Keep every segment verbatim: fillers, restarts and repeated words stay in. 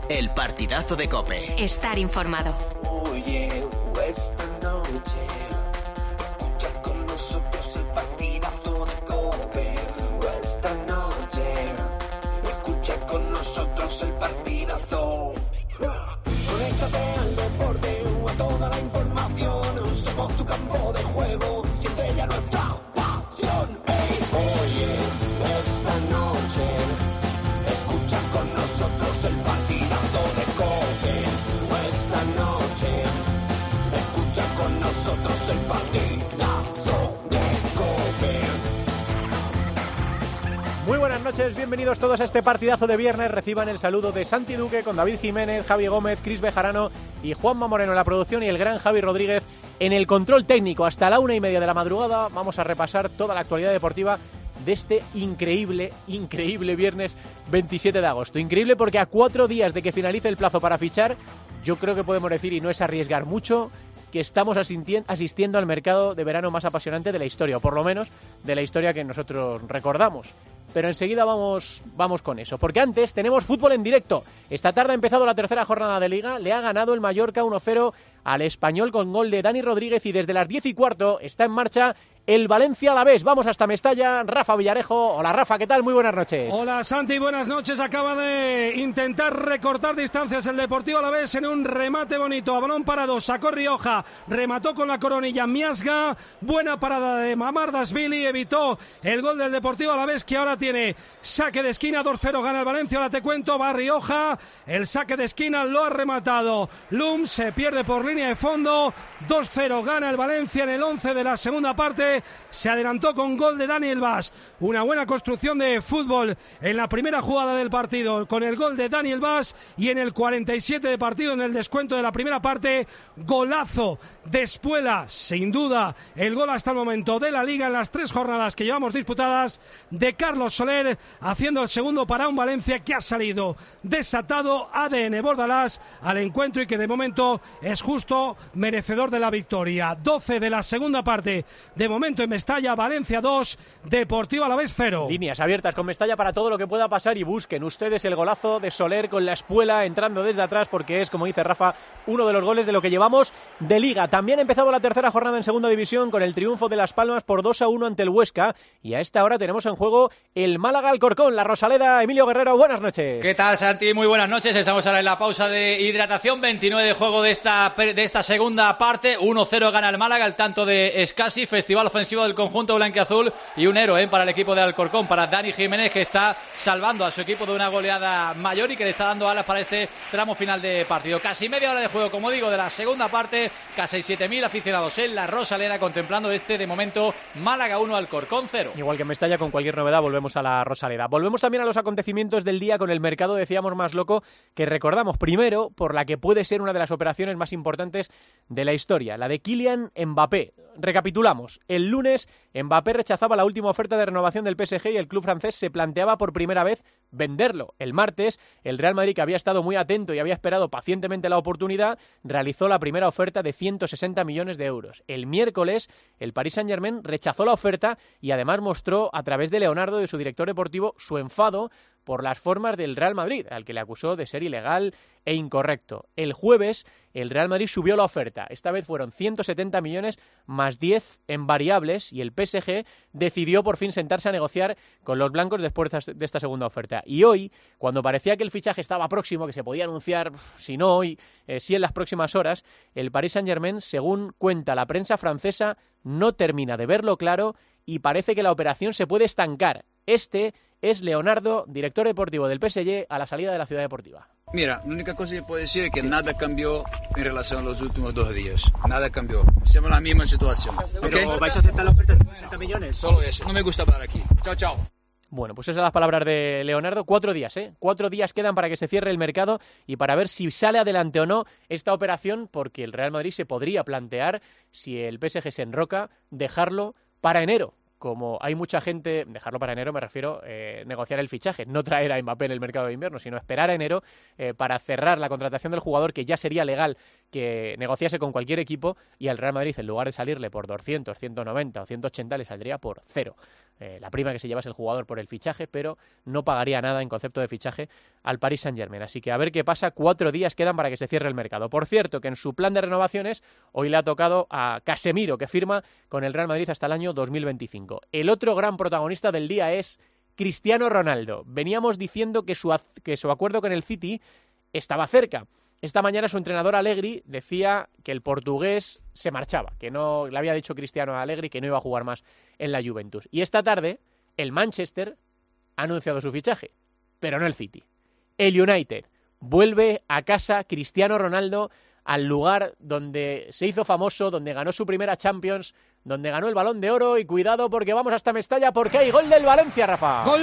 El partidazo de COPE. Estar informado. Oye, esta noche escucha con nosotros el partidazo de COPE. Esta noche escucha con nosotros el partidazo. Conéctate al deporte o a toda la información. Somos tu campo de juego, siente ya nuestra pasión. Hey, oye, esta noche escucha con nosotros el partidazo de COPE. Esta noche escucha con nosotros el partidazo de COPE. Muy buenas noches, bienvenidos todos a este partidazo de viernes. Reciban el saludo de Santi Duque con David Jiménez, Javi Gómez, Cris Bejarano y Juanma Moreno en la producción y el gran Javi Rodríguez en el control técnico. Hasta la una y media de la madrugada vamos a repasar toda la actualidad deportiva de este increíble, increíble viernes veintisiete de agosto. Increíble porque a cuatro días de que finalice el plazo para fichar, yo creo que podemos decir, y no es arriesgar mucho, que estamos asistiendo al mercado de verano más apasionante de la historia, o por lo menos de la historia que nosotros recordamos. Pero enseguida vamos, vamos con eso, porque antes tenemos fútbol en directo. Esta tarde ha empezado la tercera jornada de Liga, le ha ganado el Mallorca uno cero al Español con gol de Dani Rodríguez y desde las diez y cuarto está en marcha el Valencia Alavés. Vamos hasta Mestalla, Rafa Villarejo. Hola Rafa, ¿qué tal? Muy buenas noches. Hola Santi, buenas noches. Acaba de intentar recortar distancias el Deportivo Alavés en un remate bonito. A balón parado, sacó Rioja, remató con la coronilla Miasga. Buena parada de Mamardashvili, evitó el gol del Deportivo Alavés, que ahora tiene saque de esquina. dos cero gana el Valencia, ahora te cuento, va Rioja. El saque de esquina lo ha rematado Lum, se pierde por línea de fondo. dos cero gana el Valencia en el once de la segunda parte. Se adelantó con gol de Daniel Vaz. Una buena construcción de fútbol en la primera jugada del partido con el gol de Daniel Vaz, y en el cuarenta y siete de partido, en el descuento de la primera parte, golazo de Espuela, sin duda el gol hasta el momento de la Liga en las tres jornadas que llevamos disputadas, de Carlos Soler, haciendo el segundo para un Valencia que ha salido desatado. A D N Bordalás al encuentro y que de momento es justo merecedor de la victoria. doce de la segunda parte, de momento en Mestalla, Valencia dos, Deportivo Alavés cero. Líneas abiertas con Mestalla para todo lo que pueda pasar y busquen ustedes el golazo de Soler con la Espuela entrando desde atrás, porque es, como dice Rafa, uno de los goles de lo que llevamos de Liga. También ha empezado la tercera jornada en segunda división con el triunfo de Las Palmas por dos a uno ante el Huesca, y a esta hora tenemos en juego el Málaga Alcorcón, la Rosaleda. Emilio Guerrero, buenas noches. ¿Qué tal, Santi? Muy buenas noches. Estamos ahora en la pausa de hidratación, veintinueve de juego de esta, de esta segunda parte. uno cero gana el Málaga, el tanto de Escasi, festival ofensivo del conjunto blanquiazul, y un héroe ¿eh? para el equipo de Alcorcón, para Dani Jiménez, que está salvando a su equipo de una goleada mayor y que le está dando alas para este tramo final de partido. Casi media hora de juego, como digo, de la segunda parte, casi siete mil aficionados en la Rosaleda contemplando este, de momento, Málaga uno, Alcorcón cero. Igual que en Mestalla, con cualquier novedad volvemos a la Rosaleda. Volvemos también a los acontecimientos del día con el mercado, decíamos, más loco, que recordamos primero por la que puede ser una de las operaciones más importantes de la historia, la de Kylian Mbappé. Recapitulamos, el lunes Mbappé rechazaba la última oferta de renovación del P S G y el club francés se planteaba por primera vez venderlo. El martes, el Real Madrid, que había estado muy atento y había esperado pacientemente la oportunidad, realizó la primera oferta de ciento sesenta millones de euros. El miércoles, el Paris Saint-Germain rechazó la oferta y además mostró a través de Leonardo, de su director deportivo, su enfado por las formas del Real Madrid, al que le acusó de ser ilegal e incorrecto. El jueves, el Real Madrid subió la oferta. Esta vez fueron ciento setenta millones más diez en variables, y el P S G decidió por fin sentarse a negociar con los blancos después de esta segunda oferta. Y hoy, cuando parecía que el fichaje estaba próximo, que se podía anunciar, si no hoy, eh, sí en las próximas horas, el Paris Saint-Germain, según cuenta la prensa francesa, no termina de verlo claro y parece que la operación se puede estancar. Este es Leonardo, director deportivo del P S G, a la salida de la ciudad deportiva. Mira, la única cosa que puedo decir es que nada cambió en relación a los últimos dos días. Nada cambió. Estamos en la misma situación. ¿Okay? ¿Vais a aceptar la oferta de sesenta millones? Solo eso. No me gusta hablar aquí. Chao, chao. Bueno, pues esas son las palabras de Leonardo. Cuatro días, ¿eh? Cuatro días quedan para que se cierre el mercado y para ver si sale adelante o no esta operación, porque el Real Madrid se podría plantear, si el P S G se enroca, dejarlo para enero, como hay mucha gente, dejarlo para enero me refiero, eh, negociar el fichaje, no traer a Mbappé en el mercado de invierno, sino esperar a enero eh, para cerrar la contratación del jugador, que ya sería legal que negociase con cualquier equipo, y al Real Madrid, en lugar de salirle por doscientos, ciento noventa o ciento ochenta, le saldría por cero. Eh, la prima que se llevase el jugador por el fichaje, pero no pagaría nada en concepto de fichaje al Paris Saint-Germain. Así que a ver qué pasa, cuatro días quedan para que se cierre el mercado. Por cierto, que en su plan de renovaciones hoy le ha tocado a Casemiro, que firma con el Real Madrid hasta el año dos mil veinticinco. El otro gran protagonista del día es Cristiano Ronaldo. Veníamos diciendo que su, que su acuerdo con el City estaba cerca. Esta mañana su entrenador Allegri decía que el portugués se marchaba, que no le había dicho Cristiano a Allegri que no iba a jugar más en la Juventus. Y esta tarde el Manchester ha anunciado su fichaje, pero no el City. El United vuelve a casa Cristiano Ronaldo, al lugar donde se hizo famoso, donde ganó su primera Champions, donde ganó el Balón de Oro, y cuidado porque vamos hasta Mestalla porque hay gol del Valencia, Rafa. Gol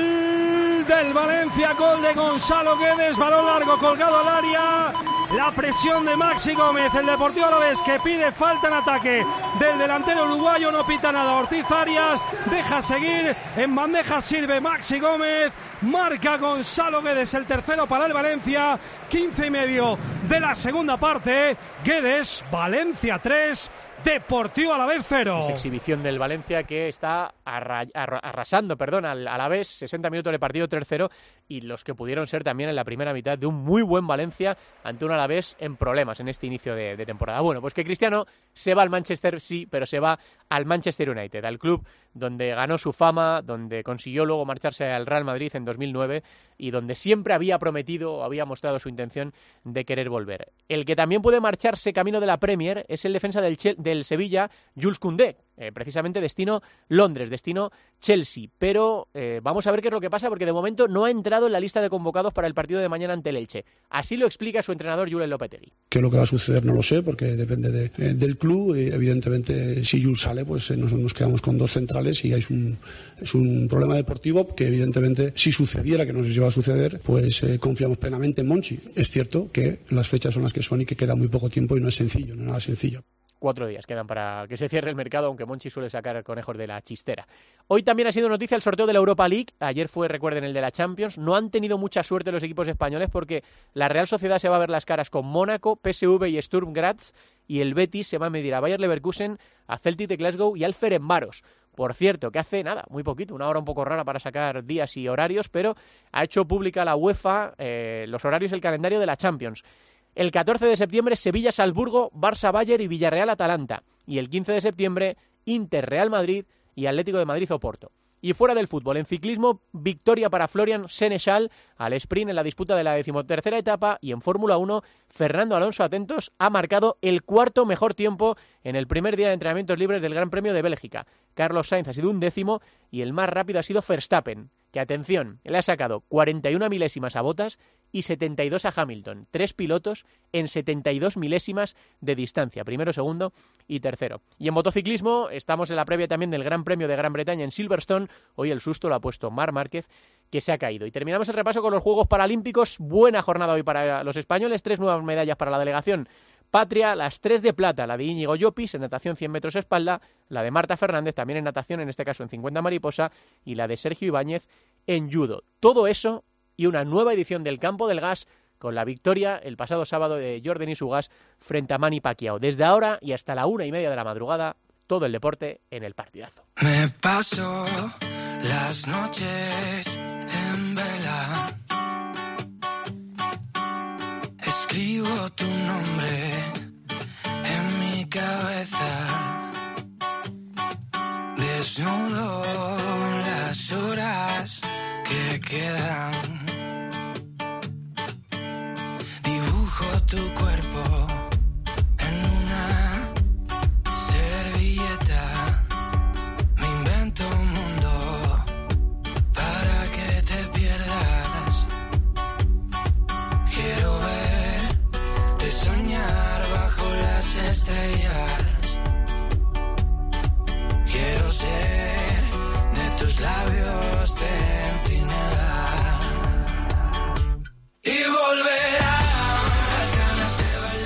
del Valencia, gol de Gonzalo Guedes, balón largo colgado al área, la presión de Maxi Gómez, el Deportivo Alavés que pide falta en ataque del delantero uruguayo, no pita nada Ortiz Arias, deja seguir, en bandeja sirve Maxi Gómez, marca Gonzalo Guedes el tercero para el Valencia, quince y medio de la segunda parte, Guedes, Valencia tres, Deportivo Alavés cero. Es exhibición del Valencia que está arra arra arrasando perdón, al Alavés, sesenta minutos de partido tres cero, y los que pudieron ser también en la primera mitad de un muy buen Valencia ante un Alavés en problemas en este inicio de, de temporada. Bueno, pues que Cristiano se va al Manchester, sí, pero se va al Manchester United, al club donde ganó su fama, donde consiguió luego marcharse al Real Madrid en dos mil nueve y donde siempre había prometido o había mostrado su intención de querer volver. El que también puede marcharse camino de la Premier es el defensa del, Che del Sevilla, Jules Koundé, eh, precisamente destino Londres, destino Chelsea, pero eh, vamos a ver qué es lo que pasa porque de momento no ha entrado en la lista de convocados para el partido de mañana ante el Elche. Así lo explica su entrenador Julen Lopetegui. ¿Qué es lo que va a suceder? No lo sé, porque depende de, eh, del club, y evidentemente si Jules sale, pues eh, nos, nos quedamos con dos centrales y es un, es un problema deportivo que evidentemente si sucediera, que no sé si va a suceder, pues eh, confiamos plenamente en Monchi. Es cierto que las fechas son las que son y que queda muy poco tiempo y no es sencillo, no es nada sencillo. Cuatro días quedan para que se cierre el mercado, aunque Monchi suele sacar conejos de la chistera. Hoy también ha sido noticia el sorteo de la Europa League. Ayer fue, recuerden, el de la Champions. No han tenido mucha suerte los equipos españoles porque la Real Sociedad se va a ver las caras con Mónaco, P S V y Sturm Graz, y el Betis se va a medir a Bayer Leverkusen, a Celtic de Glasgow y al Ferencváros. Por cierto, que hace nada, muy poquito, una hora un poco rara para sacar días y horarios, pero ha hecho pública la UEFA eh, los horarios del calendario de la Champions. El catorce de septiembre, Sevilla-Salzburgo, Barça-Bayern y Villarreal-Atalanta. Y el quince de septiembre, Inter-Real Madrid y Atlético de Madrid-Oporto. Y fuera del fútbol, en ciclismo, victoria para Florian Sénéchal al sprint en la disputa de la decimotercera etapa, y en Fórmula uno, Fernando Alonso, atentos, ha marcado el cuarto mejor tiempo en el primer día de entrenamientos libres del Gran Premio de Bélgica. Carlos Sainz ha sido un décimo y el más rápido ha sido Verstappen, que atención, le ha sacado cuarenta y una milésimas a Bottas y setenta y dos a Hamilton. Tres pilotos en setenta y dos milésimas de distancia, primero, segundo y tercero. Y en motociclismo estamos en la previa también del Gran Premio de Gran Bretaña en Silverstone. Hoy el susto lo ha puesto Marc Márquez, que se ha caído. Y terminamos el repaso con los Juegos Paralímpicos. Buena jornada hoy para los españoles, tres nuevas medallas para la delegación patria, las tres de plata, la de Íñigo Llopis en natación cien metros espalda, la de Marta Fernández también en natación, en este caso en cincuenta mariposa, y la de Sergio Ibáñez en judo. Todo eso y una nueva edición del Campo del Gas con la victoria el pasado sábado de Jordan Isugas frente a Manny Pacquiao. Desde ahora y hasta la una y media de la madrugada, todo el deporte en El Partidazo. Me paso las noches en vela, escribo tu nombre en mi cabeza, desnudo las horas que quedan, dibujo tu cuerpo en una servilleta, me invento un mundo para que te pierdas, quiero verte soñar bajo las estrellas, quiero ser de tus labios centinela y volverá las ganas de bailar.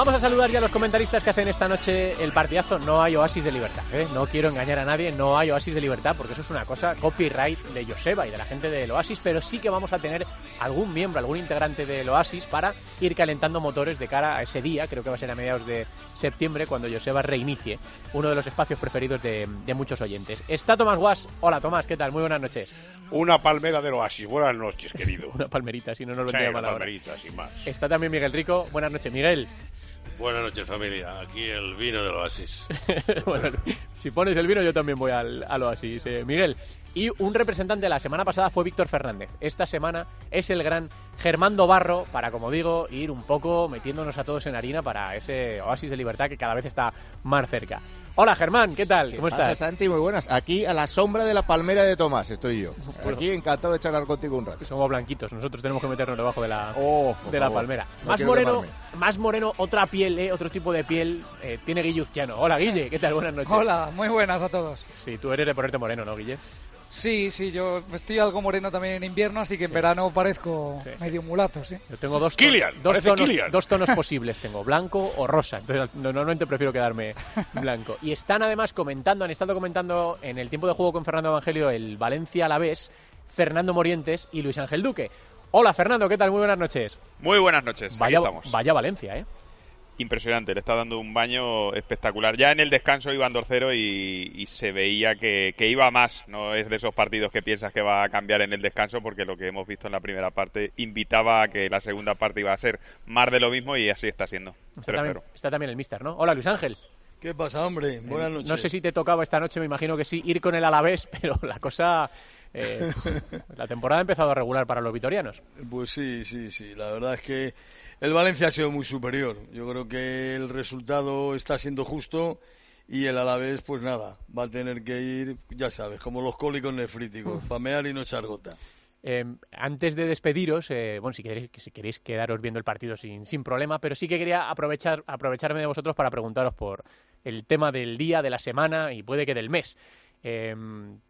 Vamos a saludar ya a los comentaristas que hacen esta noche el partidazo. No hay oasis de libertad, ¿eh? No quiero engañar a nadie, no hay oasis de libertad, porque eso es una cosa copyright de Joseba y de la gente del Oasis, pero sí que vamos a tener algún miembro, algún integrante del Oasis para ir calentando motores de cara a ese día, creo que va a ser a mediados de septiembre, cuando Joseba reinicie uno de los espacios preferidos de, de muchos oyentes. Está Tomás Guas. Hola Tomás, ¿qué tal? Muy buenas noches. Una palmera del Oasis. Buenas noches, querido. Una palmerita, si no nos lo sí, vendría una mal ahora. palmerita, sin más. Está también Miguel Rico. Buenas noches, Miguel. Buenas noches, familia. Aquí el vino del Oasis. Bueno, si pones el vino yo también voy al, al Oasis, eh, Miguel. Y un representante de la semana pasada fue Víctor Fernández. Esta semana es el gran Germán Dobarro para, como digo, ir un poco metiéndonos a todos en harina para ese Oasis de libertad que cada vez está más cerca. Hola Germán, ¿qué tal? ¿Cómo ¿Qué pasa, estás? Santi? Muy buenas. Aquí a la sombra de la palmera de Tomás estoy yo. Aquí encantado de charlar contigo un rato. Somos blanquitos, nosotros tenemos que meternos debajo de la, oh, de la favor. palmera. No más quiero moreno, quemarme. más moreno, otra piel, eh, otro tipo de piel, eh, tiene Guille Uzquiano. Hola Guille, ¿qué tal? Buenas noches. Hola, muy buenas a todos. Sí, tú eres de ponerte moreno, ¿no, Guille? Sí, sí, yo estoy algo moreno también en invierno, así que en Sí. verano parezco Sí, sí. medio mulato, sí. Yo tengo dos, Kylian, ton- dos, parece tonos, Kylian. dos tonos posibles, tengo blanco o rosa, entonces normalmente prefiero quedarme blanco. Y están además comentando, han estado comentando en el tiempo de juego con Fernando Evangelio el Valencia Alavés, Fernando Morientes y Luis Ángel Duque. Hola Fernando, ¿qué tal? Muy buenas noches. Muy buenas noches, Vaya, aquí estamos. vaya Valencia, ¿eh? Impresionante, le está dando un baño espectacular. Ya en el descanso iban dos cero y, y se veía que, que iba más. No es de esos partidos que piensas que va a cambiar en el descanso, porque lo que hemos visto en la primera parte invitaba a que la segunda parte iba a ser más de lo mismo y así está siendo. Está también, está también el míster, ¿no? Hola Luis Ángel. ¿Qué pasa, hombre? Buenas noches. No sé si te tocaba esta noche, me imagino que sí, ir con el Alavés, pero la cosa... Eh, la temporada ha empezado a regular para los vitorianos. Pues sí, sí, sí. La verdad es que el Valencia ha sido muy superior. Yo creo que el resultado está siendo justo y el Alavés, pues nada, va a tener que ir, ya sabes, como los cólicos nefríticos, pamear y no echar gota. Eh, antes de despediros, eh, bueno, si queréis, si queréis quedaros viendo el partido sin, sin problema, pero sí que quería aprovechar aprovecharme de vosotros para preguntaros por el tema del día, de la semana y puede que del mes. Eh,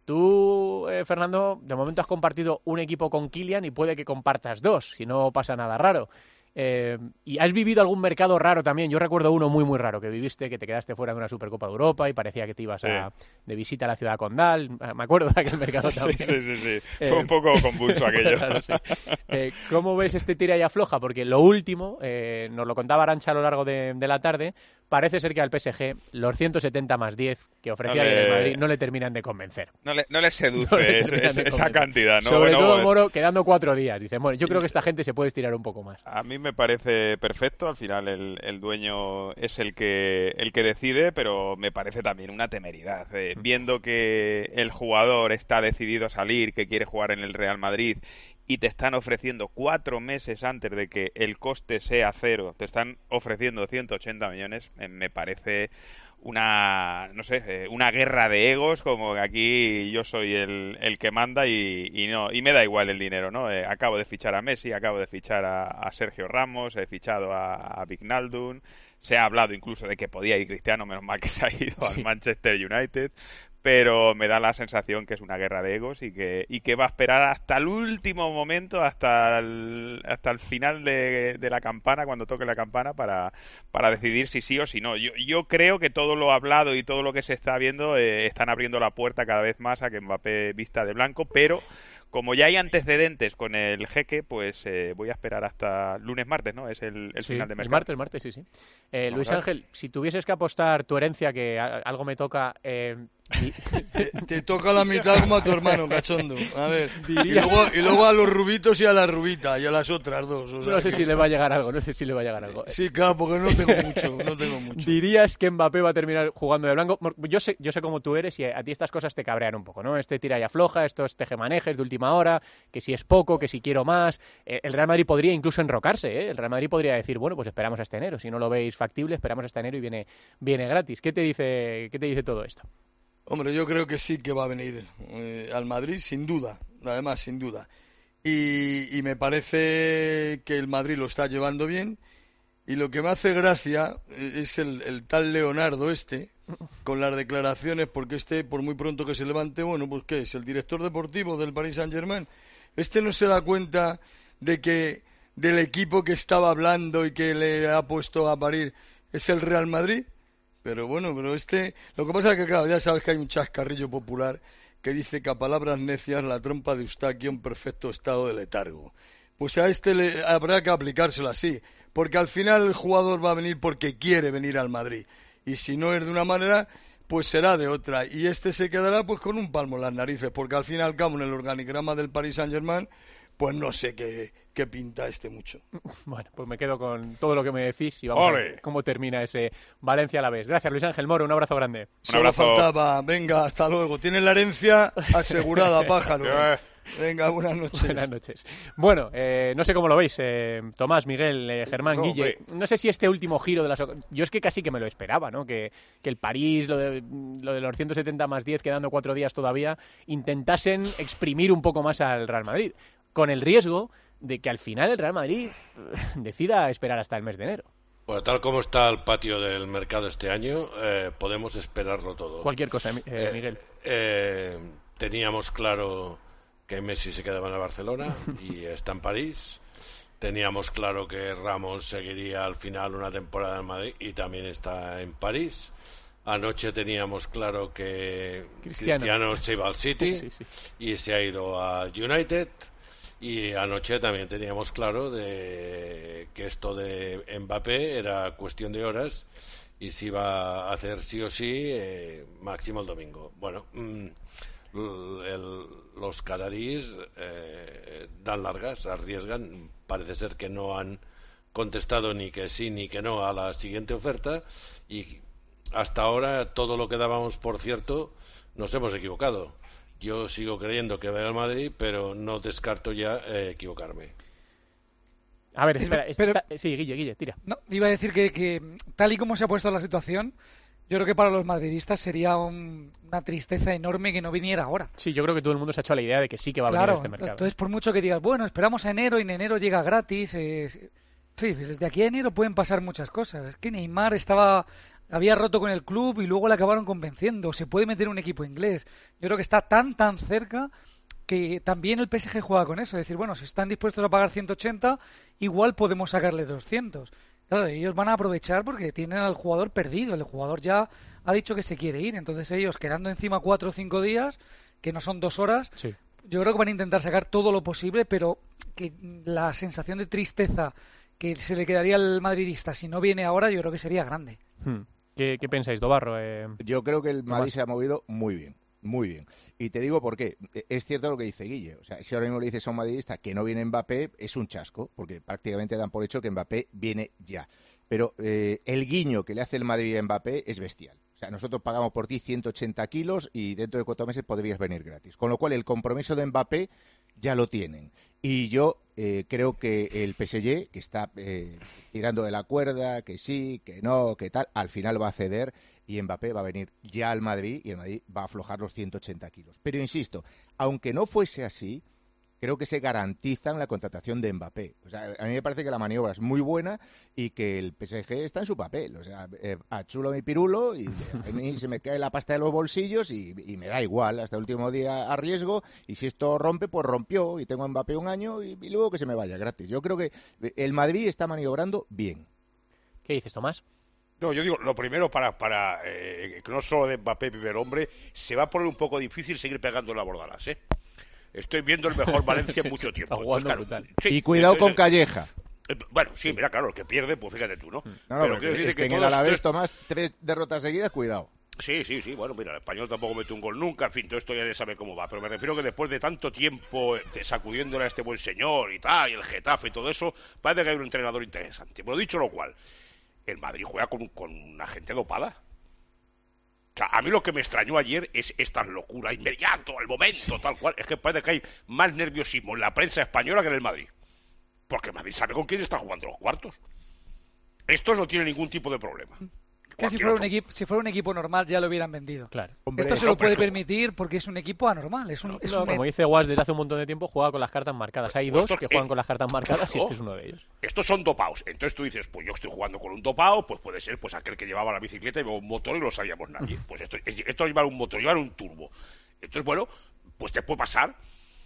tú, eh, Fernando, de momento has compartido un equipo con Kylian y puede que compartas dos, si no pasa nada raro. Eh, ¿Y has vivido algún mercado raro también? Yo recuerdo uno muy, muy raro que viviste, que te quedaste fuera de una Supercopa de Europa y parecía que te ibas a, de visita a la ciudad condal. Me acuerdo de aquel mercado también. Sí, sí, sí, sí. Eh, Fue un poco convulso aquello. Claro, sí. eh, ¿Cómo ves este tira y afloja? Porque lo último, eh, nos lo contaba Arantxa a lo largo de, de la tarde, parece ser que al P S G los ciento setenta más diez que ofrecía No le- el Madrid no le terminan de convencer. No le, no le seduce No le es- terminan es- de esa convencer. cantidad, ¿no? Sobre Bueno, todo, pues, Moro, quedando cuatro días. Dice, bueno, yo creo que esta gente se puede estirar un poco más. A mí me parece perfecto, al final el, el dueño es el que el que decide, pero me parece también una temeridad. Eh, viendo que el jugador está decidido a salir, que quiere jugar en el Real Madrid y te están ofreciendo cuatro meses antes de que el coste sea cero, te están ofreciendo ciento ochenta millones, eh, me parece una, no sé, eh, una guerra de egos, como que aquí yo soy el, el que manda y, y no y me da igual el dinero, ¿no? Eh, acabo de fichar a Messi, acabo de fichar a, a Sergio Ramos, he fichado a, a Wijnaldum, se ha hablado incluso de que podía ir Cristiano, menos mal que se ha ido Sí. al Manchester United, pero me da la sensación que es una guerra de egos y que y que va a esperar hasta el último momento, hasta el, hasta el final de, de la campana, cuando toque la campana, para, para decidir si sí o si no. Yo, yo creo que todo lo hablado y todo lo que se está viendo eh, están abriendo la puerta cada vez más a que Mbappé vista de blanco, pero como ya hay antecedentes con el jeque, pues eh, voy a esperar hasta lunes, martes, ¿no? Es el, el Sí, final de el mercado. martes, martes, sí, sí. Eh, Vamos Luis a ver. Ángel, si tuvieses que apostar tu herencia, que a- algo me toca... Eh, di- Te, te toca la mitad como a tu hermano, cachondo. A ver. Y Diría- luego, y luego a los rubitos y a la rubita y a las otras dos. o sea no sé que- si le va a llegar algo, no sé si le va a llegar algo. Sí, claro, porque no tengo mucho, no tengo mucho. ¿Dirías que Mbappé va a terminar jugando de blanco? Yo sé, yo sé cómo tú eres y a ti estas cosas te cabrean un poco, ¿no? Este tira y afloja, estos tejemanejes de última hora, que si es poco, que si quiero más. Eh, El Real Madrid podría incluso enrocarse, ¿eh? El Real Madrid podría decir, bueno, pues esperamos hasta enero. Si no lo veis factible, esperamos hasta enero y viene, viene gratis. ¿Qué te dice, qué te dice todo esto? Hombre, yo creo que sí que va a venir eh, al Madrid, sin duda, además, sin duda. Y, y me parece que el Madrid lo está llevando bien. Y lo que me hace gracia eh, es el, el tal Leonardo este, con las declaraciones, porque este, por muy pronto que se levante, bueno, pues ¿qué es? El director deportivo del Paris Saint-Germain. Este no se da cuenta de que del equipo que estaba hablando y que le ha puesto a parir es el Real Madrid. Pero bueno, pero este... Lo que pasa es que, claro, ya sabes que hay un chascarrillo popular que dice que a palabras necias la trompa de Eustaquio en perfecto estado de letargo. Pues a este le habrá que aplicárselo así, porque al final el jugador va a venir porque quiere venir al Madrid. Y si no es de una manera, pues será de otra. Y este se quedará pues con un palmo en las narices, porque al fin y al cabo en el organigrama del Paris Saint-Germain, pues no sé qué, qué pinta este mucho. Bueno, pues me quedo con todo lo que me decís y vamos ¡Ole! A ver cómo termina ese Valencia a la vez. Gracias, Luis Ángel Moro, un abrazo grande. Un Solo abrazo. faltaba, venga, hasta luego. Tienes la herencia asegurada, pájaro. Venga, buenas noches. Buenas noches. Bueno, eh, no sé cómo lo veis, eh, Tomás, Miguel, eh, Germán, no, Guille. Hombre. No sé si este último giro de las... Yo es que casi que me lo esperaba, ¿no? Que, que el París, lo de, lo de los ciento setenta más diez, quedando cuatro días todavía, intentasen exprimir un poco más al Real Madrid. Con el riesgo de que al final el Real Madrid decida esperar hasta el mes de enero. Bueno, tal como está el patio del mercado este año, eh, podemos esperarlo todo. Cualquier cosa, eh, eh, Miguel. Eh, teníamos claro que Messi se quedaba en el Barcelona y está en París. Teníamos claro que Ramos seguiría al final una temporada en Madrid y también está en París. Anoche teníamos claro que Cristiano, Cristiano se iba al City sí, sí. y se ha ido al United. Y anoche también teníamos claro de que esto de Mbappé era cuestión de horas y se iba a hacer sí o sí eh, máximo el domingo. Bueno, mmm, el, los canaríes eh, dan largas, arriesgan. Parece ser que no han contestado ni que sí ni que no a la siguiente oferta y hasta ahora todo lo que dábamos por cierto nos hemos equivocado. Yo sigo creyendo que va al Madrid, pero no descarto ya eh, equivocarme. A ver, espera, pero, está, sí, Guille, Guille, tira. No, iba a decir que, que tal y como se ha puesto la situación, yo creo que para los madridistas sería un, una tristeza enorme que no viniera ahora. Sí, yo creo que todo el mundo se ha hecho la idea de que sí que va a claro, venir a este mercado. Entonces, por mucho que digas, bueno, esperamos a enero y en enero llega gratis, eh, sí, desde aquí a enero pueden pasar muchas cosas. Es que Neymar estaba... había roto con el club y luego le acabaron convenciendo. Se puede meter un equipo inglés. Yo creo que está tan, tan cerca que también el P S G juega con eso. Es decir, bueno, si están dispuestos a pagar ciento ochenta, igual podemos sacarle doscientos. Claro, ellos van a aprovechar porque tienen al jugador perdido. El jugador ya ha dicho que se quiere ir. Entonces ellos, quedando encima cuatro o cinco días, que no son dos horas, sí. yo creo que van a intentar sacar todo lo posible, pero que la sensación de tristeza que se le quedaría al madridista si no viene ahora, yo creo que sería grande. Hmm. ¿Qué, ¿Qué pensáis, Dobarro? Eh... Yo creo que el Madrid se ha movido muy bien, muy bien. Y te digo por qué. Es cierto lo que dice Guille. O sea, si ahora mismo le dices a un madridista que no viene Mbappé, es un chasco, porque prácticamente dan por hecho que Mbappé viene ya. Pero eh, el guiño que le hace el Madrid a Mbappé es bestial. O sea, nosotros pagamos por ti ciento ochenta kilos y dentro de cuatro meses podrías venir gratis. Con lo cual, el compromiso de Mbappé ya lo tienen. Y yo eh, creo que el P S G, que está eh, tirando de la cuerda, que sí, que no, que tal, al final va a ceder y Mbappé va a venir ya al Madrid y el Madrid va a aflojar los ciento ochenta kilos. Pero insisto, aunque no fuese así, creo que se garantizan la contratación de Mbappé. O sea, a mí me parece que la maniobra es muy buena y que el P S G está en su papel. O sea, eh, achulo mi pirulo y a mí se me cae la pasta de los bolsillos y, y me da igual. Hasta el último día arriesgo y si esto rompe, pues rompió y tengo a Mbappé un año y, y luego que se me vaya gratis. Yo creo que el Madrid está maniobrando bien. ¿Qué dices, Tomás? No, yo digo, lo primero para, para eh, que no solo de Mbappé primer hombre, se va a poner un poco difícil seguir pegando la Bordalas, ¿eh? Estoy viendo el mejor Valencia en mucho tiempo. Pues, claro, sí, y cuidado eh, con Calleja. Eh, bueno, sí, mira, claro, el que pierde, pues fíjate tú, ¿no? No, no, pero quiero decir es que, que en el Alavés tres... Tomás tres derrotas seguidas, cuidado. Sí, sí, sí, bueno, mira, el Español tampoco mete un gol nunca, en fin, todo esto ya se sabe cómo va, pero me refiero que después de tanto tiempo sacudiéndole a este buen señor y tal, y el Getafe y todo eso, parece que hay un entrenador interesante. Pero dicho lo cual, el Madrid juega con, con una gente dopada. O sea, a mí lo que me extrañó ayer es esta locura, inmediato, al momento, tal cual. Es que parece que hay más nerviosismo en la prensa española que en el Madrid. Porque el Madrid sabe con quién está jugando los cuartos. Estos no tienen ningún tipo de problema. Que si fuera, un equipo, si fuera un equipo normal ya lo hubieran vendido. Claro. Hombre, Esto se lo puede permitir porque es un equipo anormal. Es un, no, es no, un... Como dice Guas desde hace un montón de tiempo, juega con las cartas marcadas. Hay dos que juegan con las cartas marcadas y este es uno de ellos. Estos son dopados. Entonces tú dices, pues yo estoy jugando con un dopado, pues puede ser pues aquel que llevaba la bicicleta y llevaba un motor y no lo sabíamos nadie. Pues esto, esto es llevar un motor, llevar un turbo. Entonces, bueno, pues te puede pasar.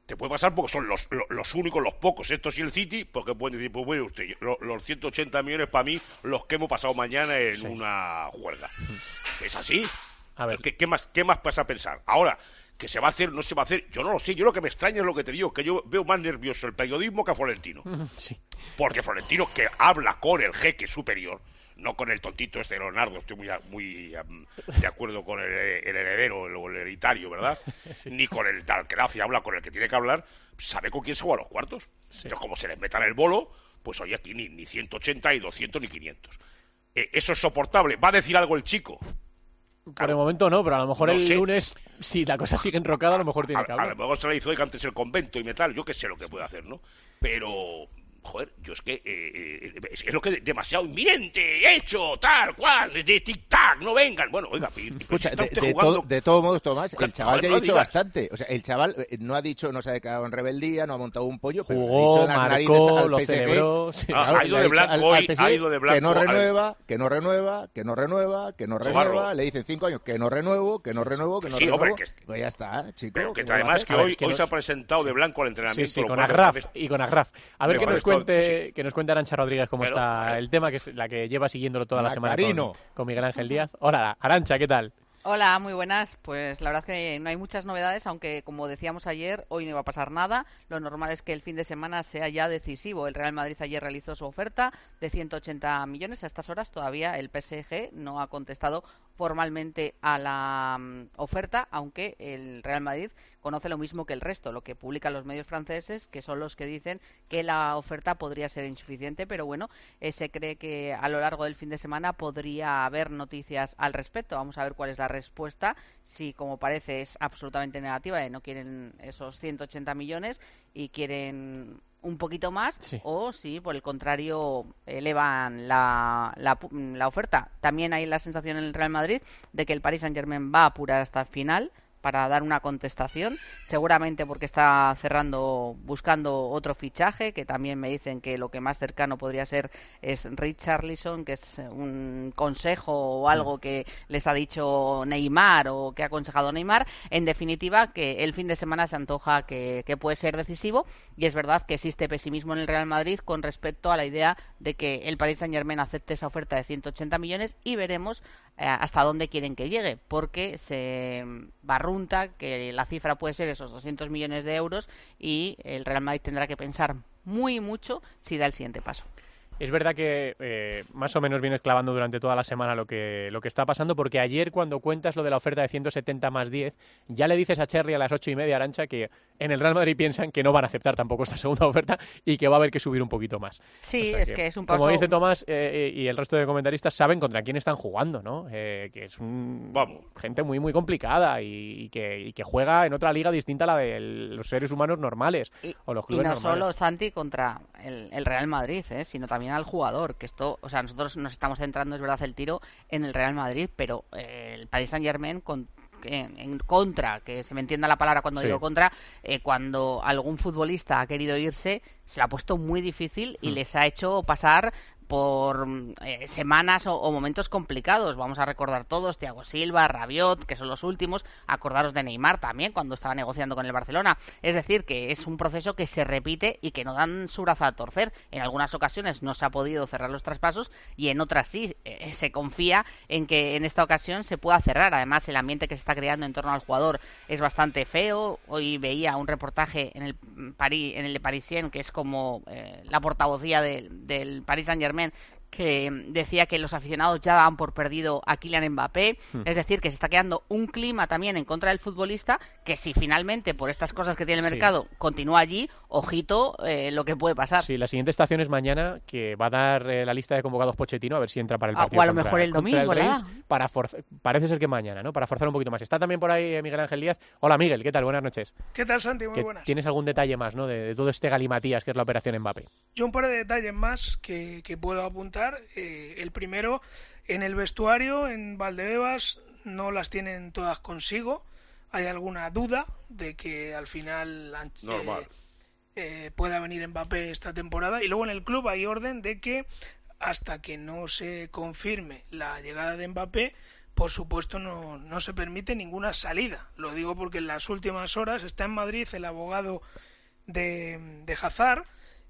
te puede pasar porque son los, los, los únicos, los pocos, estos y el City, porque pueden decir, pues bueno, usted, los, los ciento ochenta millones para mí, los que hemos pasado mañana en sí. una juerga. ¿Es así? A ver. ¿Qué, qué, más, ¿Qué más pasa a pensar? Ahora, que se va a hacer, no se va a hacer, yo no lo sé, yo lo que me extraña es lo que te digo, que yo veo más nervioso el periodismo que a Florentino. Sí. Porque Florentino, que habla con el jeque superior, no con el tontito este de Leonardo, estoy muy, muy um, de acuerdo con el, el heredero, el, el hereditario, ¿verdad? Sí. Ni con el tal Alcaraz, habla con el que tiene que hablar, sabe con quién se juega los cuartos. Sí. Entonces, como se les metan el bolo, pues oye, aquí ni, ni ciento ochenta, ni doscientos, ni quinientos. Eh, eso es soportable. ¿Va a decir algo el chico? Por claro. el momento no, pero a lo mejor no el sé. lunes, si la cosa sigue enrocada, a lo mejor tiene a, que hablar. A lo mejor se le hizo que antes el convento y metal, yo qué sé lo que puede hacer, ¿no? Pero... joder, yo es que eh, eh, es, es lo que demasiado inminente, hecho, tal cual, de tic-tac, no vengan. Bueno, oiga, escucha, de, de, todo, de todos modos, Tomás, el chaval joder, te ha no dicho digas. bastante. O sea, el chaval no ha dicho, no se ha declarado en rebeldía, no ha montado un pollo, pero jugó, ha dicho en las marcó, narices al lo P S G. Celebró, sí. ah, ha ido de blanco al, hoy, al ha ido de blanco. Que no renueva, al... que no renueva, que no renueva, que no renueva. Sobarro. Le dicen cinco años, que no renuevo, que no renuevo, que no sí, renuevo. Hombre, que... Pues ya está, chico. Pero que además que hoy, hoy se ha presentado de blanco al entrenamiento. Sí, sí, con Agraf y con Agraf. A ver que nos cuente, que nos cuente Arantxa Rodríguez cómo bueno, está bueno. el tema, que es la que lleva siguiéndolo toda la, la semana con, con Miguel Ángel Díaz. Hola, Arantxa, ¿qué tal? Hola, muy buenas. Pues la verdad es que no hay muchas novedades, aunque como decíamos ayer, hoy no iba a pasar nada. Lo normal es que el fin de semana sea ya decisivo. El Real Madrid ayer realizó su oferta de ciento ochenta millones. A estas horas todavía el P S G no ha contestado formalmente a la um, oferta, aunque el Real Madrid conoce lo mismo que el resto, lo que publican los medios franceses, que son los que dicen que la oferta podría ser insuficiente, pero bueno, eh, se cree que a lo largo del fin de semana podría haber noticias al respecto. Vamos a ver cuál es la respuesta, si como parece es absolutamente negativa, eh, no quieren esos ciento ochenta millones y quieren un poquito más, sí. o si por el contrario elevan la, la, la oferta. También hay la sensación en el Real Madrid de que el Paris Saint-Germain va a apurar hasta el final para dar una contestación, seguramente porque está cerrando, buscando otro fichaje, que también me dicen que lo que más cercano podría ser es Richarlison, que es un consejo o algo que les ha dicho Neymar o que ha aconsejado Neymar. En definitiva, que el fin de semana se antoja que, que puede ser decisivo, y es verdad que existe pesimismo en el Real Madrid con respecto a la idea de que el Paris Saint-Germain acepte esa oferta de ciento ochenta millones, y veremos eh, hasta dónde quieren que llegue, porque se barrunta que la cifra puede ser esos doscientos millones de euros y el Real Madrid tendrá que pensar muy mucho si da el siguiente paso. Es verdad que eh, más o menos vienes clavando durante toda la semana lo que, lo que está pasando, porque ayer cuando cuentas lo de la oferta de ciento setenta más diez, ya le dices a Cherry a las ocho y media, Arantxa, que en el Real Madrid piensan que no van a aceptar tampoco esta segunda oferta y que va a haber que subir un poquito más. Sí, o sea es que, que es un paso... Como dice Tomás eh, y el resto de comentaristas, saben contra quién están jugando, ¿no? Eh, que es un, Vamos. gente muy, muy complicada y, y, que, y que juega en otra liga distinta a la de los seres humanos normales y, o los clubes y no normales. solo, Santi, contra el, el Real Madrid, ¿eh? sino también al jugador, que esto, o sea, nosotros nos estamos centrando, es verdad, el tiro en el Real Madrid, pero eh, el Paris Saint-Germain con En, en contra, que se me entienda la palabra cuando sí. digo contra, eh, cuando algún futbolista ha querido irse, se lo ha puesto muy difícil y mm. les ha hecho pasar por eh, semanas o, o momentos complicados. Vamos a recordar todos, Thiago Silva, Rabiot, que son los últimos, acordaros de Neymar también, cuando estaba negociando con el Barcelona. Es decir, que es un proceso que se repite y que no dan su brazo a torcer. En algunas ocasiones no se ha podido cerrar los traspasos y en otras sí. Eh, se confía en que en esta ocasión se pueda cerrar. Además, el ambiente que se está creando en torno al jugador es bastante feo. Hoy veía un reportaje en el Paris, en el de Parisien, que es como eh, la portavocía de, del Paris Saint-Germain, que decía que los aficionados ya daban por perdido a Kylian Mbappé, hmm. es decir, que se está creando un clima también en contra del futbolista, que si finalmente por estas cosas que tiene el sí. mercado continúa allí, ojito eh, lo que puede pasar. Sí, la siguiente estación es mañana, que va a dar eh, la lista de convocados Pochettino, a ver si entra para el partido. Ah, o a lo contra, mejor el domingo, el Reis, para forza- parece ser que mañana, ¿no? Para forzar un poquito más. Está también por ahí Miguel Ángel Díaz. Hola, Miguel, ¿qué tal? Buenas noches. ¿Qué tal, Santi? Muy buenas. ¿Tienes algún detalle más, ¿no? De, de todo este galimatías que es la operación Mbappé. Yo un par de detalles más que, que puedo apuntar. Eh, el primero, en el vestuario, en Valdebebas, no las tienen todas consigo. Hay alguna duda de que al final eh, eh, pueda venir Mbappé esta temporada. Y luego en el club hay orden de que hasta que no se confirme la llegada de Mbappé, por supuesto no, no se permite ninguna salida. Lo digo porque en las últimas horas está en Madrid el abogado de, de Hazard.